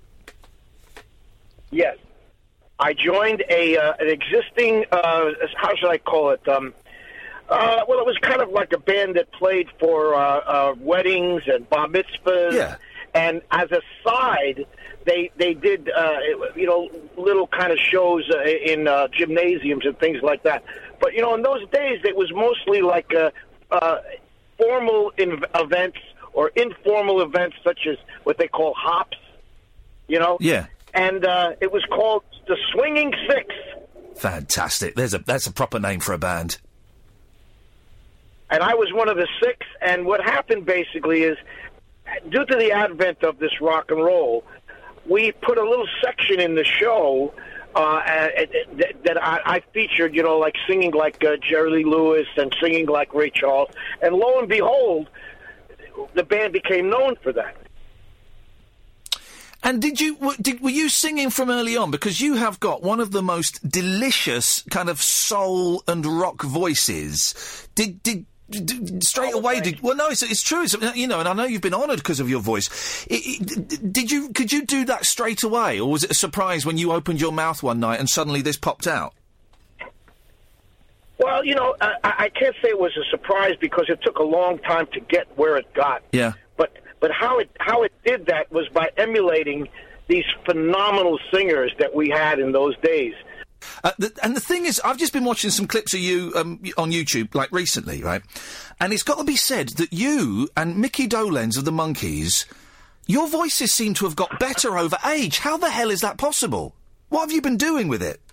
Yes. I joined a uh, an existing, uh, how should I call it, um, Uh, well, it was kind of like a band that played for uh, uh, weddings and bar mitzvahs. Yeah. And as a side, they they did, uh, you know, little kind of shows uh, in uh, gymnasiums and things like that. But, you know, in those days, it was mostly like uh, uh, formal in- events or informal events such as what they call hops, you know? Yeah. And uh, it was called the Swinging Six. Fantastic. There's a That's a proper name for a band. And I was one of the six, and what happened basically is, due to the advent of this rock and roll, we put a little section in the show uh, that, that I, I featured, you know, like singing like uh, Jerry Lee Lewis and singing like Ray Charles. And lo and behold, the band became known for that. And did you w- did, were you singing from early on? Because you have got one of the most delicious kind of soul and rock voices. Did did D- straight oh, away did well no it's, it's true it's, you know and I know you've been honoured because of your voice. It, it, did you could you do that straight away, or was it a surprise when you opened your mouth one night and suddenly this popped out? Well, you know, I, I can't say it was a surprise because it took a long time to get where it got. Yeah. But but how it how it did that was by emulating these phenomenal singers that we had in those days. Uh, the, and the thing is, I've just been watching some clips of you um, on YouTube, like recently, right? And it's got to be said that you and Mickey Dolenz of the Monkees, your voices seem to have got better over age. How the hell is that possible? What have you been doing with it?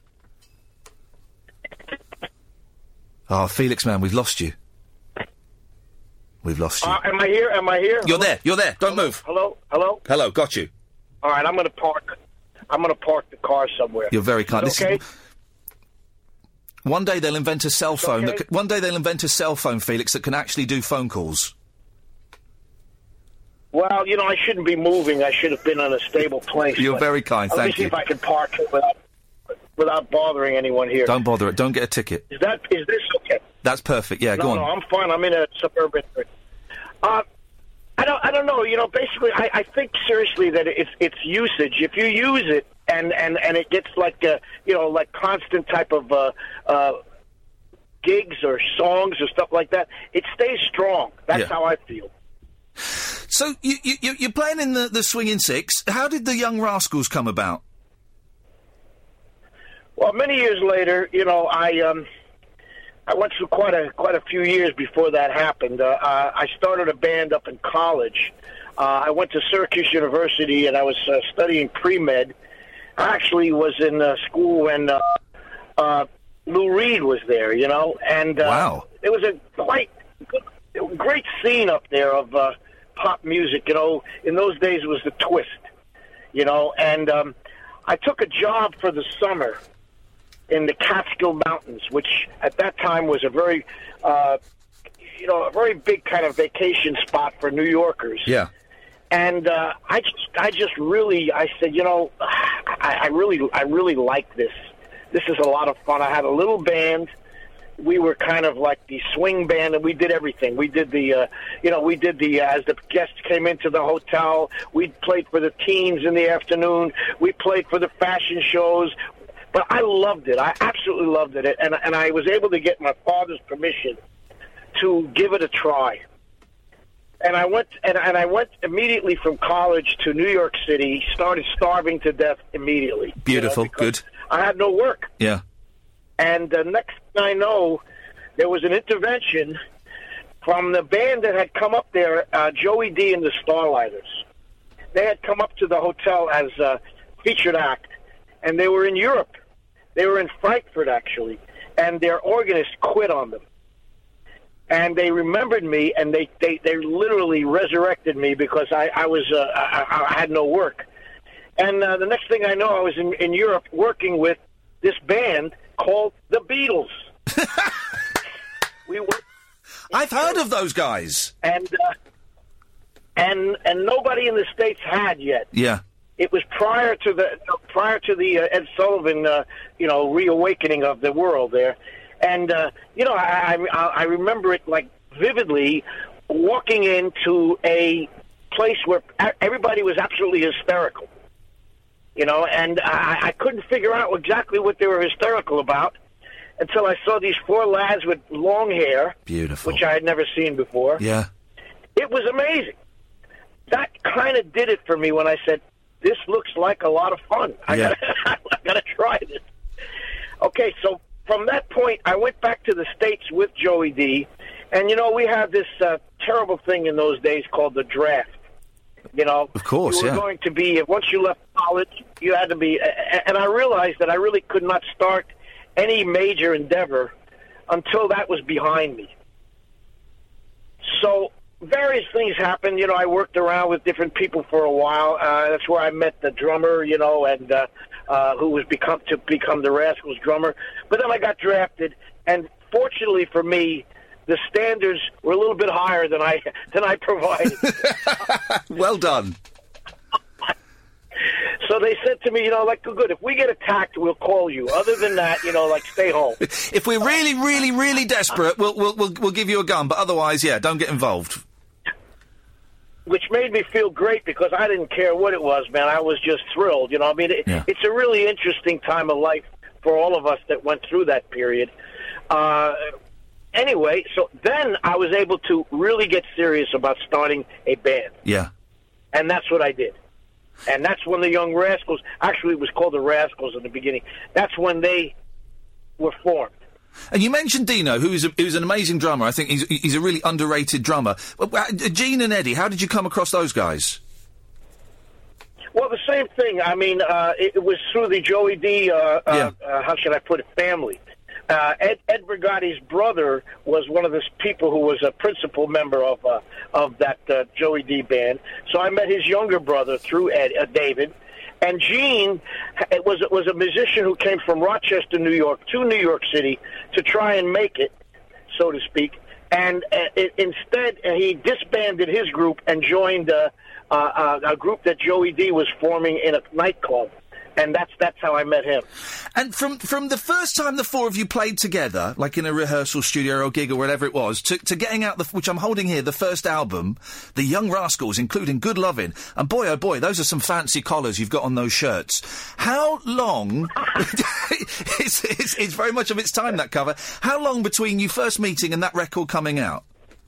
Oh, Felix, man, we've lost you. We've lost you. Uh, am I here? Am I here? You're Hello? there. You're there. Don't Hello? move. Hello? Hello? Hello. Got you. All right, I'm going to park. I'm going to park the car somewhere. You're very kind. Okay. Listen, one day they'll invent a cell phone. Okay. That can, one day they'll invent a cell phone, Felix, that can actually do phone calls. Well, you know, I shouldn't be moving. I should have been on a stable place. You're very kind. Let Thank me see you. if I can park without, without bothering anyone here. Don't bother it. Don't get a ticket. Is that is this okay? That's perfect. Yeah, no, go on. No, I'm fine. I'm in a suburban. Uh, I don't. I don't know. You know, basically, I, I think seriously that it's it's usage. If you use it and, and, and it gets like a, you know, like constant type of uh, uh, gigs or songs or stuff like that, it stays strong. That's Yeah. how I feel. So you, you you're playing in the the Swinging Six. How did the Young Rascals come about? Well, many years later, you know, I um, I went through quite a quite a few years before that happened. Uh, I started a band up in college. Uh, I went to Syracuse University, and I was uh, studying pre-med. I actually was in uh, school when uh, uh, Lou Reed was there, you know, and uh, wow. It was a quite great scene up there of uh, pop music. You know, in those days it was the Twist, you know, and um, I took a job for the summer in the Catskill Mountains, which at that time was a very, uh, you know, a very big kind of vacation spot for New Yorkers. Yeah. And uh, I just, I just really, I said, you know, I, I really, I really like this. This is a lot of fun. I had a little band. We were kind of like the swing band, and we did everything. We did the, uh, you know, we did the, uh, as the guests came into the hotel, we played for the teens in the afternoon. We played for the fashion shows. But I loved it. I absolutely loved it. And, and I was able to get my father's permission to give it a try. And I went and, and I went immediately from college to New York City, started starving to death immediately. Beautiful, you know, good. I had no work. Yeah. And the next thing I know, there was an intervention from the band that had come up there, uh, Joey D and the Starlighters. They had come up to the hotel as a featured act, and they were in Europe. They were in Frankfurt, actually, and their organist quit on them. And they remembered me, and they, they, they literally resurrected me because I, I was uh, I, I had no work. And uh, the next thing I know, I was in, in Europe working with this band called the Beatles. we were. I've heard of those guys. And uh, and and nobody in the States had yet. Yeah. It was prior to the prior to the uh, Ed Sullivan, uh, you know, reawakening of the world there. And, uh, you know, I, I, I remember it, like, vividly, walking into a place where everybody was absolutely hysterical, you know, and I, I couldn't figure out exactly what they were hysterical about until I saw these four lads with long hair. Beautiful. Which I had never seen before. Yeah. It was amazing. That kind of did it for me when I said, this looks like a lot of fun. I Yeah. gotta, I gotta try this. Okay, so from that point, I went back to the States with Joey D, and, you know, we had this uh, terrible thing in those days called the draft. You know, of course, you were yeah. going to be, once you left college, you had to be, and I realized that I really could not start any major endeavor until that was behind me. So various things happened. You know, I worked around with different people for a while. Uh, that's where I met the drummer, you know, and uh, uh, who was become to become the Rascals drummer. But then I got drafted, and fortunately for me, the standards were a little bit higher than I than I provided. Well done. So they said to me, you know, like, good, if we get attacked, we'll call you. Other than that, you know, like, stay home. If we're really, really, really desperate, we'll, we'll, we'll, we'll give you a gun, but otherwise, yeah, don't get involved. Which made me feel great because I didn't care what it was, man. I was just thrilled, you know. I mean, it, Yeah. it's a really interesting time of life for all of us that went through that period. Uh, anyway, so then I was able to really get serious about starting a band. Yeah. And that's what I did. And that's when the Young Rascals, actually it was called the Rascals in the beginning, that's when they were formed. And you mentioned Dino, who's a, who's an amazing drummer. I think he's he's a really underrated drummer. But, uh, Gene and Eddie, how did you come across those guys? Well, the same thing. I mean, uh, it, it was through the Joey D, uh, Yeah. uh, uh, how should I put it, family. Uh, Ed, Ed Brigotti's brother was one of the people who was a principal member of uh, of that uh, Joey D band. So I met his younger brother through Ed, uh, David. And Gene it was was a musician who came from Rochester, New York, to New York City to try and make it, so to speak. And uh, it, instead, uh, he disbanded his group and joined uh, uh, uh, a group that Joey D was forming in a nightclub. And that's that's how I met him. And from from the first time the four of you played together, like in a rehearsal studio or gig or whatever it was, to, to getting out, the which I'm holding here, the first album, The Young Rascals, including Good Lovin', and boy, oh boy, those are some fancy collars you've got on those shirts. How long, it's, it's, it's very much of its time, that cover, how long between you first meeting and that record coming out?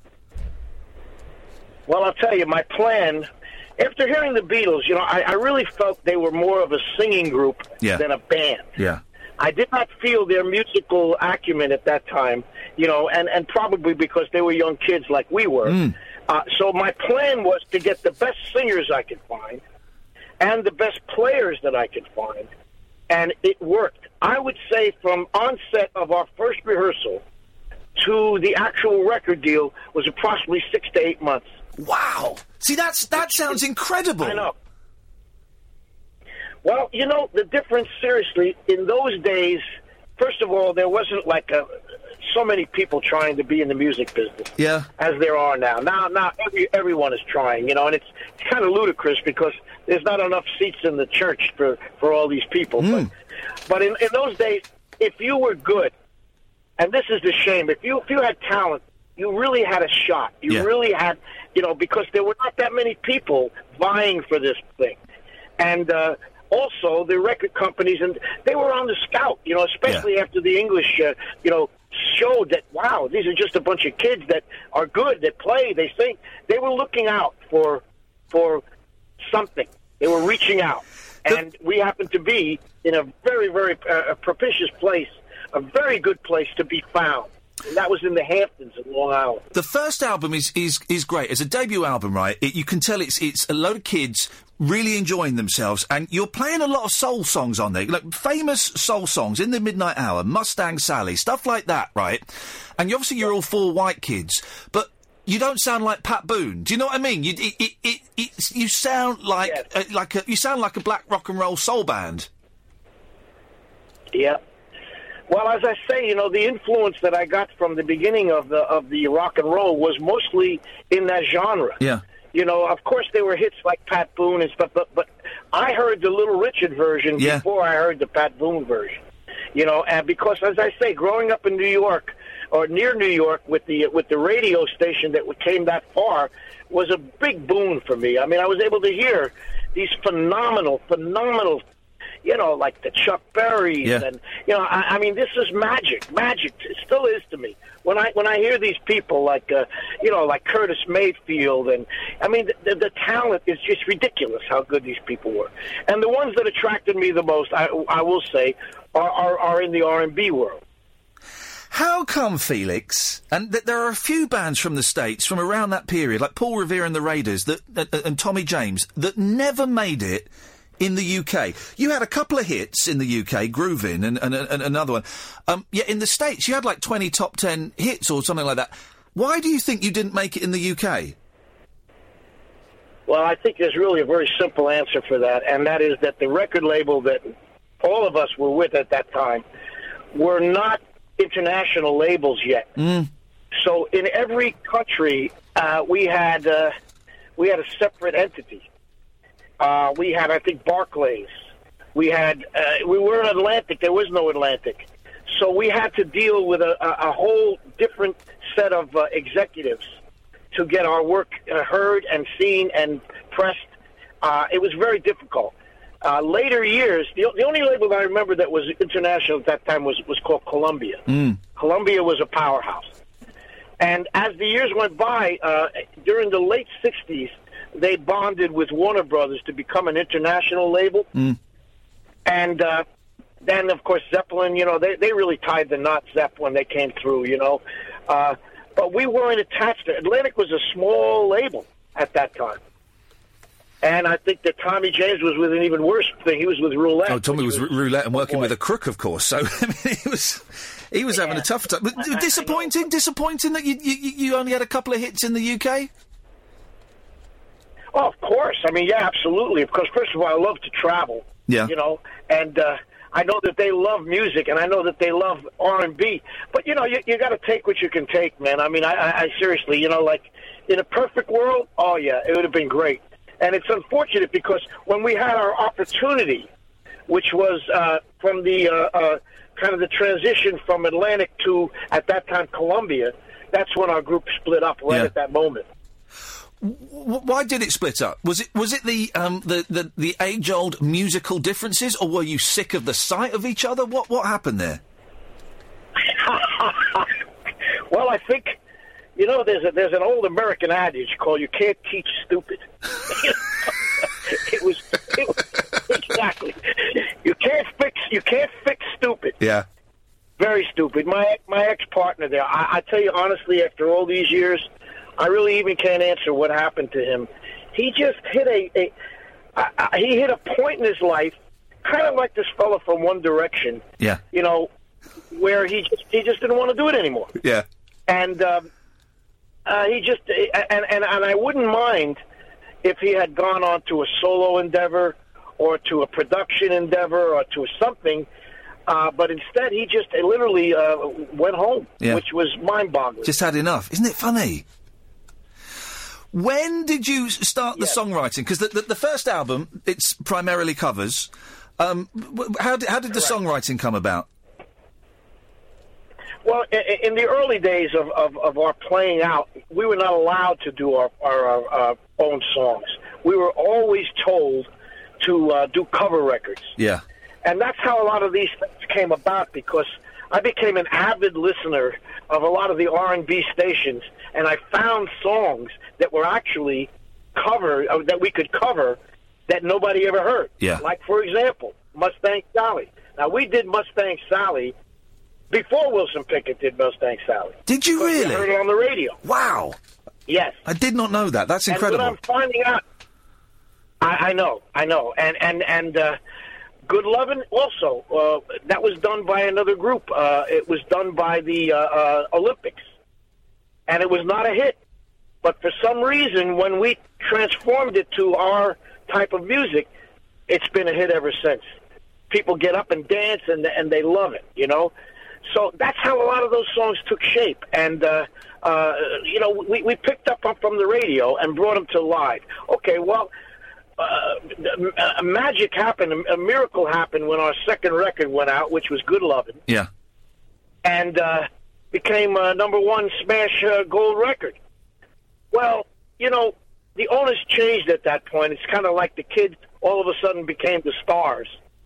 Well, I'll tell you, my plan, after hearing the Beatles, you know, I, I really felt they were more of a singing group Yeah. than a band. Yeah. I did not feel their musical acumen at that time, you know, and, and probably because they were young kids like we were. Mm. Uh, so my plan was to get the best singers I could find and the best players that I could find, and it worked. I would say from onset of our first rehearsal to the actual record deal was approximately six to eight months. Wow. See, that's that sounds incredible. I know. Well, you know, the difference, seriously, in those days, first of all, there wasn't like a so many people trying to be in the music business. Yeah. As there are now. Now, now every, everyone is trying, you know, and it's, it's kind of ludicrous because there's not enough seats in the church for, for all these people. Mm. But, but in, in those days, if you were good, and this is the shame, if you if you had talent, you really had a shot. You Yeah. really had, you know, because there were not that many people vying for this thing. And uh, also the record companies, and they were on the scout, you know, especially after the English, uh, you know, showed that, wow, these are just a bunch of kids that are good, that play, they sing. They were looking out for for something. They were reaching out. And we happened to be in a very, very uh, propitious place, a very good place to be found. And that was in the Hamptons in Long Island. The first album is is is great. As a debut album, right? It, you can tell it's it's a load of kids really enjoying themselves, and you're playing a lot of soul songs on there, like famous soul songs. In the Midnight Hour, Mustang Sally, stuff like that, right? And you, obviously you're all four white kids, but you don't sound like Pat Boone. Do you know what I mean? You it, it, it, it you sound like Yes. uh, like a, you sound like a black rock and roll soul band. Yeah. Well, as I say, you know, the influence that I got from the beginning of the of the rock and roll was mostly in that genre. Yeah. You know, of course there were hits like Pat Boone and stuff, but but I heard the Little Richard version Yeah. before I heard the Pat Boone version. You know, and because, as I say, growing up in New York or near New York with the with the radio station that came that far was a big boon for me. I mean, I was able to hear these phenomenal, phenomenal, you know, like the Chuck Berrys, Yeah. and you know, I, I mean, this is magic, magic. It still is to me when I when I hear these people like, uh, you know, like Curtis Mayfield, and I mean, the, the, the talent is just ridiculous. How good these people were, and the ones that attracted me the most, I, I will say, are, are are in the R and B world. How come, Felix, and th- there are a few bands from the States from around that period, like Paul Revere and the Raiders, that uh, and Tommy James, that never made it in the U K? You had a couple of hits in the U K, Groovin' and, and, and another one. Um, yet in the States, you had like twenty top ten hits or something like that. Why do you think you didn't make it in the U K? Well, I think there's really a very simple answer for that, and that is that the record label that all of us were with at that time were not international labels yet. Mm. So in every country, uh, we had uh, we had a separate entity. Uh, we had, I think, Barclays. We had uh, we were in Atlantic. There was no Atlantic, so we had to deal with a, a, a whole different set of uh, executives to get our work uh, heard and seen and pressed. Uh, it was very difficult. Uh, later years, the, the only label I remember that was international at that time was, was called Columbia. Mm. Columbia was a powerhouse. And as the years went by, uh, during the late sixties, they bonded with Warner Brothers to become an international label. Mm. And uh, then, of course, Zeppelin, you know, they, they really tied the knot, Zepp, when they came through, you know. Uh, but we weren't attached to it. Atlantic was a small label at that time. And I think that Tommy James was with an even worse thing. He was with Roulette. Oh, Tommy was, was roulette and working with a crook, of course. So I mean, he was he was yeah. having a tough time. But disappointing, disappointing that you, you you only had a couple of hits in the U K. Oh, of course. I mean, yeah, absolutely. Because first of all, I love to travel. Yeah. You know, and uh, I know that they love music, and I know that they love R and B. But you know, you, you got to take what you can take, man. I mean, I, I, I seriously, you know, like in a perfect world, oh yeah, it would have been great. And it's unfortunate because when we had our opportunity, which was uh, from the uh, uh, kind of the transition from Atlantic to, at that time, Columbia, that's when our group split up right Yeah. at that moment. W- why did it split up? Was it was it the um the, the, the age old musical differences, or were you sick of the sight of each other? What what happened there? Well, I think. You know, there's a, there's an old American adage called "You can't teach stupid." it was it was exactly. You can't fix you can't fix stupid. Yeah. Very stupid. My my ex partner there. I, I tell you honestly, after all these years, I really even can't answer what happened to him. He just hit a, a I, I, he hit a point in his life, kind of like this fella from One Direction. Yeah. You know, where he just he just didn't want to do it anymore. Yeah. And. Um, Uh, he just and, and and I wouldn't mind if he had gone on to a solo endeavor or to a production endeavor or to something. Uh, but instead, he just uh, literally uh, went home, Yeah. which was mind-boggling. Just had enough. Isn't it funny? When did you s- start the songwriting? Because the, the, the first album, it's primarily covers. Um, w- how, did, how did the songwriting come about? Well, in, in the early days of, of, of our playing out, we were not allowed to do our, our, our, uh, own songs. We were always told to uh, do cover records. Yeah. And that's how a lot of these things came about, because I became an avid listener of a lot of the R and B stations, and I found songs that were actually covered, uh, that we could cover, that nobody ever heard. Yeah. Like, for example, Mustang Sally. Now, we did Mustang Sally before Wilson Pickett did Mustang Sally. Did you Because we really? heard it on the radio. Wow. Yes. I did not know that. That's incredible. And what I'm finding out, I, I know, I know, and and and uh, Good Lovin' also. Uh, that was done by another group. Uh, it was done by the uh, uh, Olympics, and it was not a hit. But for some reason, when we transformed it to our type of music, it's been a hit ever since. People get up and dance, and and they love it. You know. So that's how a lot of those songs took shape. And, uh, uh, you know, we, we picked up from the radio and brought them to live. Okay, well, uh, a magic happened, a miracle happened when our second record went out, which was Good Lovin'. Yeah. And uh, became a number one smash uh, gold record. Well, you know, the onus changed at that point. It's kind of like the kids all of a sudden became the stars.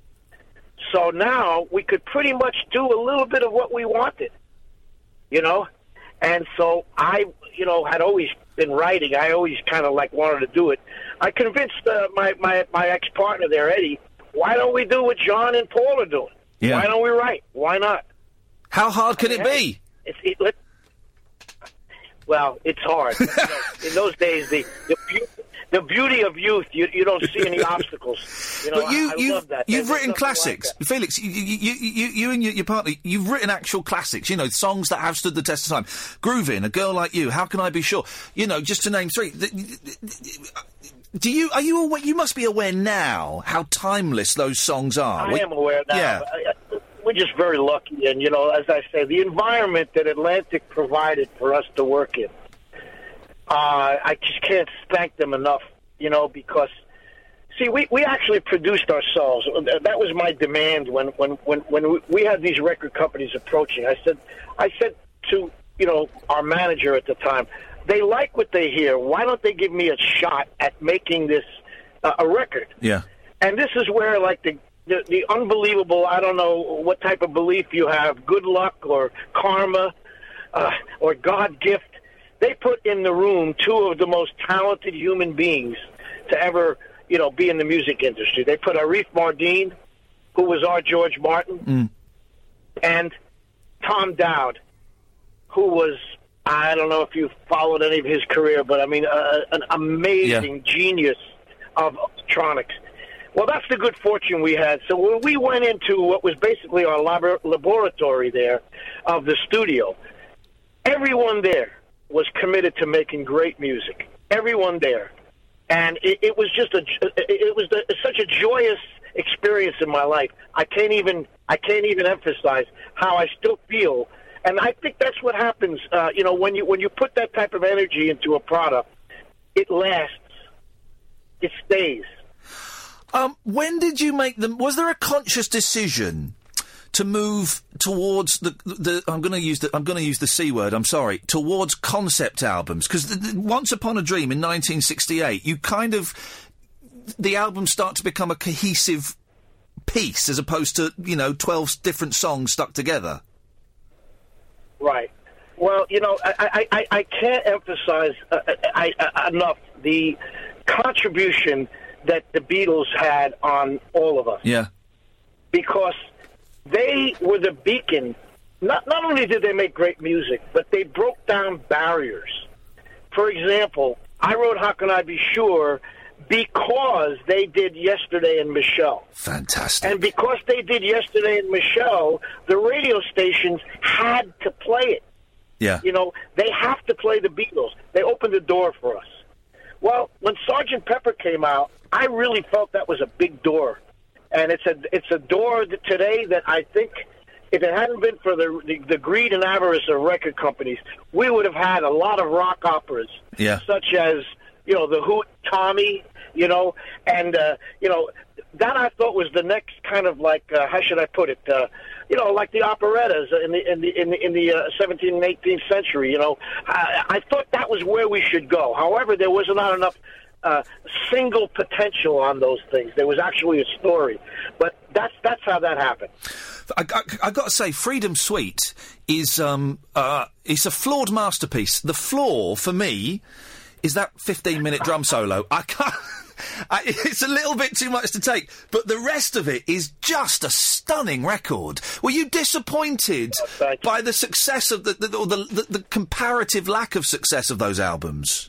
So now we could pretty much do a little bit of what we wanted, you know? And so I, you know, had always been writing. I always kind of like wanted to do it. I convinced uh, my, my, my ex-partner there, Eddie, why don't we do what John and Paul are doing? Yeah. Why don't we write? Why not? How hard can I mean, it be? It's, it, let, well, it's hard. You know, in those days, the, the, beauty, the beauty of youth, you, you don't see any obstacles. You know, But you, I, I you've, love that. you've There's written nothing like classics. that. Felix, you, you, you, you and your, your partner, you've written actual classics, you know, songs that have stood the test of time. Groovin', A Girl Like You, How Can I Be Sure? You know, just to name three. Do you, are you aware, you must be aware now how timeless those songs are. I We- am aware now. Yeah. I- I- We're just very lucky, and, you know, as I say, the environment that Atlantic provided for us to work in, uh, I just can't thank them enough, you know, because, see, we, we actually produced ourselves. That was my demand when, when, when, when we had these record companies approaching. I said, I said to, you know, our manager at the time, they like what they hear. Why don't they give me a shot at making this uh, a record? Yeah. And this is where, like, the, the the unbelievable, I don't know what type of belief you have, good luck or karma uh, or God gift, they put in the room two of the most talented human beings to ever, you know, be in the music industry. They put Arif Mardin, who was our George Martin, Mm. and Tom Dowd, who was, I don't know if you followed any of his career, but I mean, uh, an amazing genius of electronics. Well, that's the good fortune we had. So when we went into what was basically our lab- laboratory there of the studio, everyone there was committed to making great music. Everyone there. And it, it was just a, it was the, such a joyous experience in my life. I can't even, I can't even emphasize how I still feel. And I think that's what happens, uh, you know, when you, when you put that type of energy into a product, it lasts. It stays. Um, when did you make them? Was there a conscious decision to move towards the? the I'm going to use the. I'm going to use the C word. I'm sorry. Towards concept albums, because Once Upon a Dream in nineteen sixty-eight, you kind of the albums start to become a cohesive piece as opposed to you know twelve different songs stuck together. Right. Well, you know, I I, I, I can't emphasize uh, I, I, enough the contribution that the Beatles had on all of us. Yeah. Because they were the beacon. Not not only did they make great music, but they broke down barriers. For example, I wrote How Can I Be Sure because they did Yesterday and Michelle. Fantastic. And because they did Yesterday and Michelle, the radio stations had to play it. Yeah. You know, they have to play the Beatles. They opened the door for us. Well, when Sergeant Pepper came out, I really felt that was a big door. and it's a it's a door today that I think, if it hadn't been for the, the the greed and avarice of record companies, we would have had a lot of rock operas, Yeah. such as, you know, the Hoot, Tommy, you know, and uh, you know, that I thought was the next kind of like uh, how should I put it, uh, you know, like the operettas in the in the in the, in the uh, seventeenth and eighteenth century. You know, I, I thought that was where we should go. However, there was not enough uh, single potential on those things. There was actually a story, but that's that's how that happened. I, I, I got to say, Freedom Suite is um uh it's a flawed masterpiece. The flaw for me is that fifteen minute drum solo. I can't. I, it's a little bit too much to take, but the rest of it is just a stunning record. Were you disappointed oh, by the success of the, the or the, the the comparative lack of success of those albums?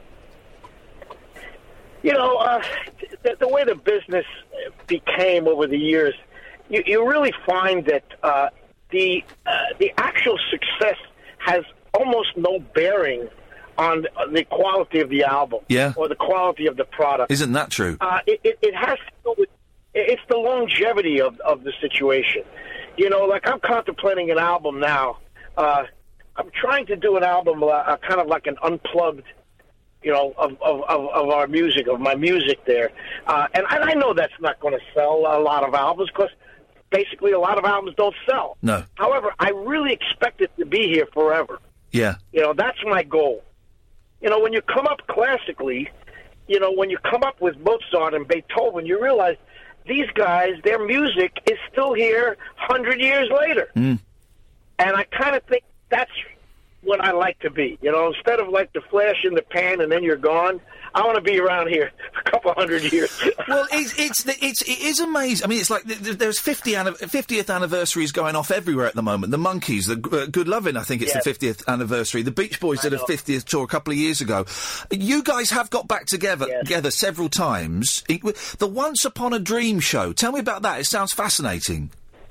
You know, uh, the, the way the business became over the years, you, you really find that uh, the uh, the actual success has almost no bearing on the quality of the album, Yeah. or the quality of the product. Isn't that true? Uh, it, it, it has to do with, it's the longevity of, of the situation. You know, like I'm contemplating an album now. Uh, I'm trying to do an album, uh, uh, kind of like an unplugged, you know, of, of, of, of our music, of my music there. Uh, and, and I know that's not going to sell a lot of albums because basically a lot of albums don't sell. No. However, I really expect it to be here forever. Yeah. You know, that's my goal. You know, when you come up classically, you know, when you come up with Mozart and Beethoven, you realize these guys, their music is still here one hundred years later. Mm. And I kind of think that's what I like to be. You know, instead of like the flash in the pan and then you're gone, I want to be around here for a couple hundred years. Well, it's it's it's it is amazing. I mean, it's like th- th- there's fifty anni- fiftieth anniversaries going off everywhere at the moment. The Monkees, the uh, Good Lovin', I think it's Yes. the fiftieth anniversary. The Beach Boys did a fiftieth tour a couple of years ago. You guys have got back together together several times. It, the Once Upon a Dream show. Tell me about that. It sounds fascinating.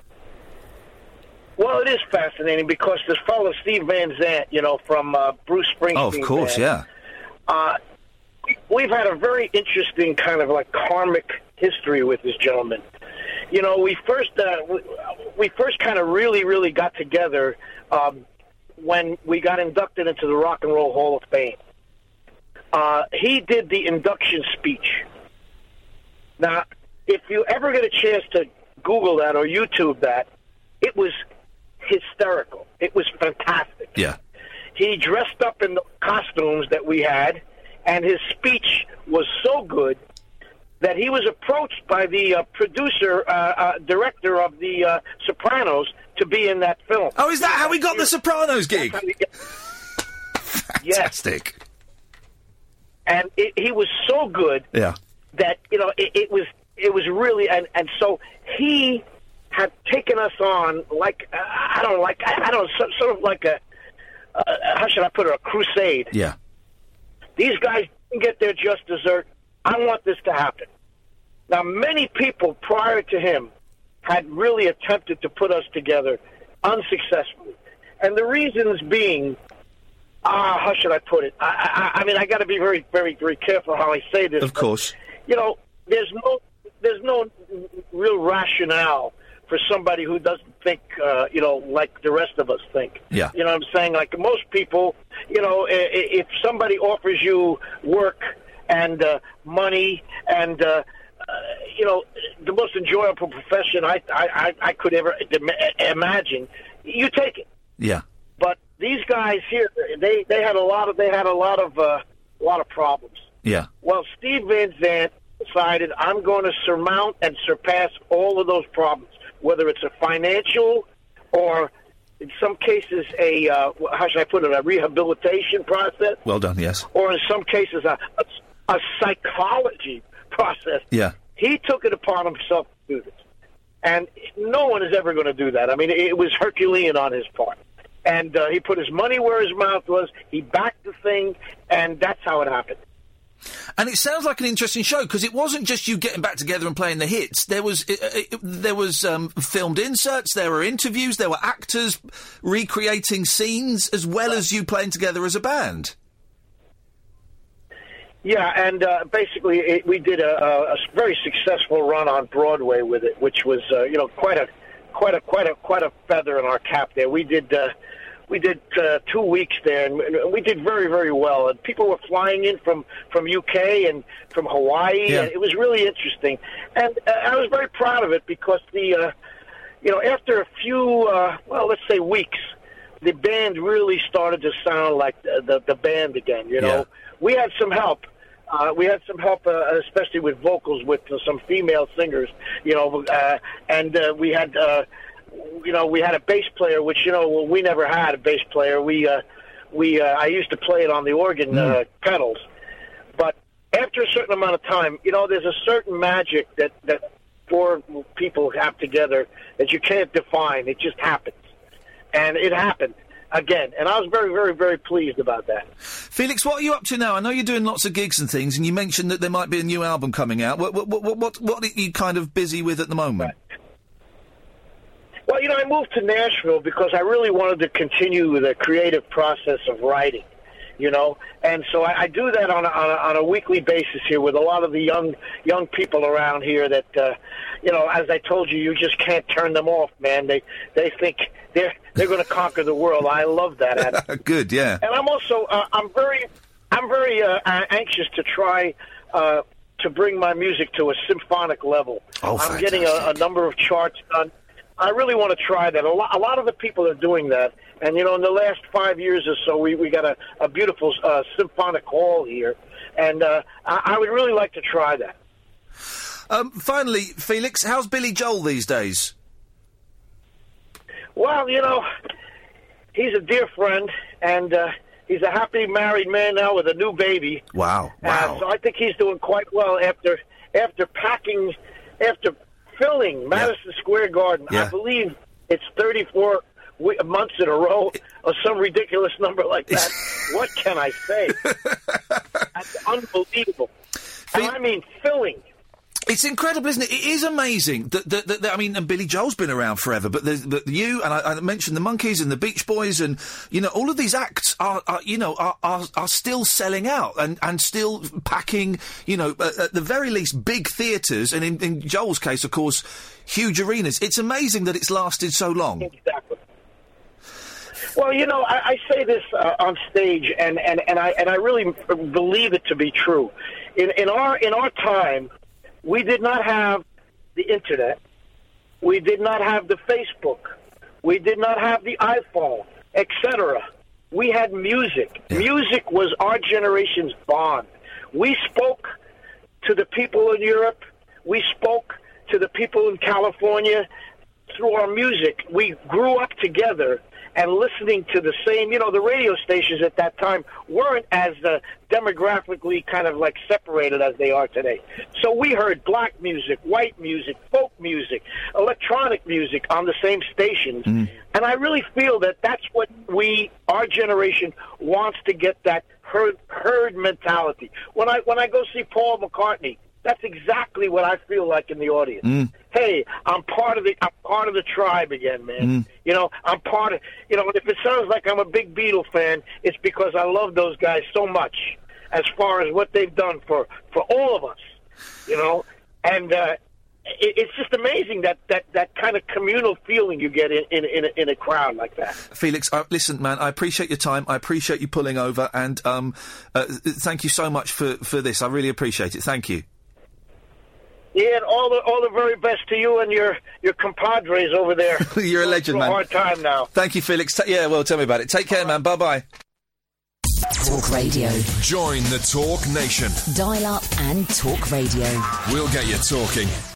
Well, it is fascinating because this fellow Steve Van Zandt, you know, from uh, Bruce Springsteen. Oh, of course, band, yeah. Uh, we've had a very interesting kind of like karmic history with this gentleman. You know, we first uh, we, we first kind of really, really got together um, when we got inducted into the Rock and Roll Hall of Fame. Uh, he did the induction speech. Now, if you ever get a chance to Google that or YouTube that, it was hysterical. It was fantastic. Yeah. He dressed up in the costumes that we had, and his speech was so good that he was approached by the uh, producer, uh, uh, director of The uh, Sopranos to be in that film. Oh, is that how we got the Sopranos gig? Fantastic. Yes. And it, he was so good Yeah. that, you know, it, it was it was really, and, and so he had taken us on like, uh, I don't know, like, I, I don't know, so, sort of like a, uh, how should I put it, a crusade. Yeah. These guys didn't get their just dessert. I want this to happen. Now, many people prior to him had really attempted to put us together unsuccessfully. And the reasons being, ah, how should I put it? I, I, I mean, I got to be very, very, very careful how I say this. Of course. But, you know, there's no, there's no real rationale for somebody who doesn't think, uh, you know, like the rest of us think. Yeah. You know what I'm saying? Like most people, you know, i- if somebody offers you work and uh, money and, uh, uh, you know, the most enjoyable profession I, I, I, I could ever im- imagine, you take it. Yeah. But these guys here, they, they had a lot of they had a lot of uh, a lot of problems. Yeah. Well, Steve Van Zandt decided I'm going to surmount and surpass all of those problems, whether it's a financial or, in some cases, a uh, how should I put it, a rehabilitation process, Well done, yes. or in some cases a, a, a psychology process. Yeah. He took it upon himself to do this. And no one is ever going to do that. I mean, it was Herculean on his part. And uh, he put his money where his mouth was. He backed the thing, and that's how it happened. And it sounds like an interesting show because it wasn't just you getting back together and playing the hits. There was it, it, there was um, filmed inserts, there were interviews, there were actors recreating scenes as well as you playing together as a band. Yeah, and uh, basically it, we did a, a, a very successful run on Broadway with it, which was uh, you know quite a quite a quite a quite a feather in our cap there. We did uh, we did uh, two weeks there, and, and we did very very well. And people were flying in from from U K and from Hawaii, Yeah. and it was really interesting. And uh, I was very proud of it because the uh, you know after a few uh, well let's say weeks, the band really started to sound like the the, the band again. You know, Yeah. we had some help. Uh, we had some help, uh, especially with vocals, with uh, some female singers, you know, uh, and uh, we had, uh, you know, we had a bass player, which you know we never had a bass player. We, uh, we, uh, I used to play it on the organ uh, pedals, but after a certain amount of time, you know, there's a certain magic that that four people have together that you can't define. It just happens, and it happened again, and I was very, very, very pleased about that. Felix, what are you up to now? I know you're doing lots of gigs and things, and you mentioned that there might be a new album coming out. What what what what, what are you kind of busy with at the moment? Well, you know, I moved to Nashville because I really wanted to continue the creative process of writing, you know, and so I, I do that on a, on, a, on a weekly basis here with a lot of the young young people around here that, uh, you know, as I told you, you just can't turn them off, man. They they think they're they're going to conquer the world. I love that attitude. Good, yeah. And I'm also uh, I'm very I'm very uh, anxious to try uh, to bring my music to a symphonic level. Oh, I'm getting a, a number of charts done. I really want to try that. A lot, a lot of the people are doing that. And, you know, in the last five years or so, we, we got a, a beautiful uh, symphonic hall here. And uh, I, I would really like to try that. Um, finally, Felix, how's Billy Joel these days? Well, you know, he's a dear friend, and uh, he's a happy married man now with a new baby. Wow, wow. Uh, so I think he's doing quite well after after packing, after filling Madison Square Garden. Yeah. I believe it's thirty-four w- months in a row or some ridiculous number like that. What can I say? That's unbelievable. And I mean filling. It's incredible, isn't it? It is amazing that, that, that, that I mean, and Billy Joel's been around forever, but, there's, but you, and I, I mentioned the Monkees and the Beach Boys, and, you know, all of these acts are, are you know, are, are, are still selling out and, and still packing, you know, at, at the very least, big theatres, and in, in Joel's case, of course, huge arenas. It's amazing that it's lasted so long. Exactly. Well, you know, I, I say this uh, on stage, and, and, and I and I really believe it to be true. In, in our in our time, we did not have the internet. We did not have the Facebook. We did not have the iPhone, et cetera. We had music. Yeah. Music was our generation's bond. We spoke to the people in Europe. We spoke to the people in California through our music. We grew up together and listening to the same, you know, the radio stations at that time weren't as uh, demographically kind of like separated as they are today. So we heard black music, white music, folk music, electronic music on the same stations. Mm. And I really feel that that's what we, our generation, wants to get that herd, herd mentality. When I when I go see Paul McCartney, that's exactly what I feel like in the audience. Mm. Hey, I'm part of the I'm part of the tribe again, man. Mm. You know, I'm part of. You know, if it sounds like I'm a big Beatle fan, it's because I love those guys so much. As far as what they've done for, for all of us, you know, and uh, it, it's just amazing that, that, that kind of communal feeling you get in in, in, a, in a crowd like that. Felix, uh, listen, man, I appreciate your time. I appreciate you pulling over, and um, uh, thank you so much for, for this. I really appreciate it. Thank you. Yeah, and all the all the very best to you and your, your compadres over there. You're a legend, man. A hard time now. Thank you, Felix. Ta- yeah, well, tell me about it. Take care, man. Bye bye. Talk Radio. Join the Talk Nation. Dial up and talk radio. We'll get you talking.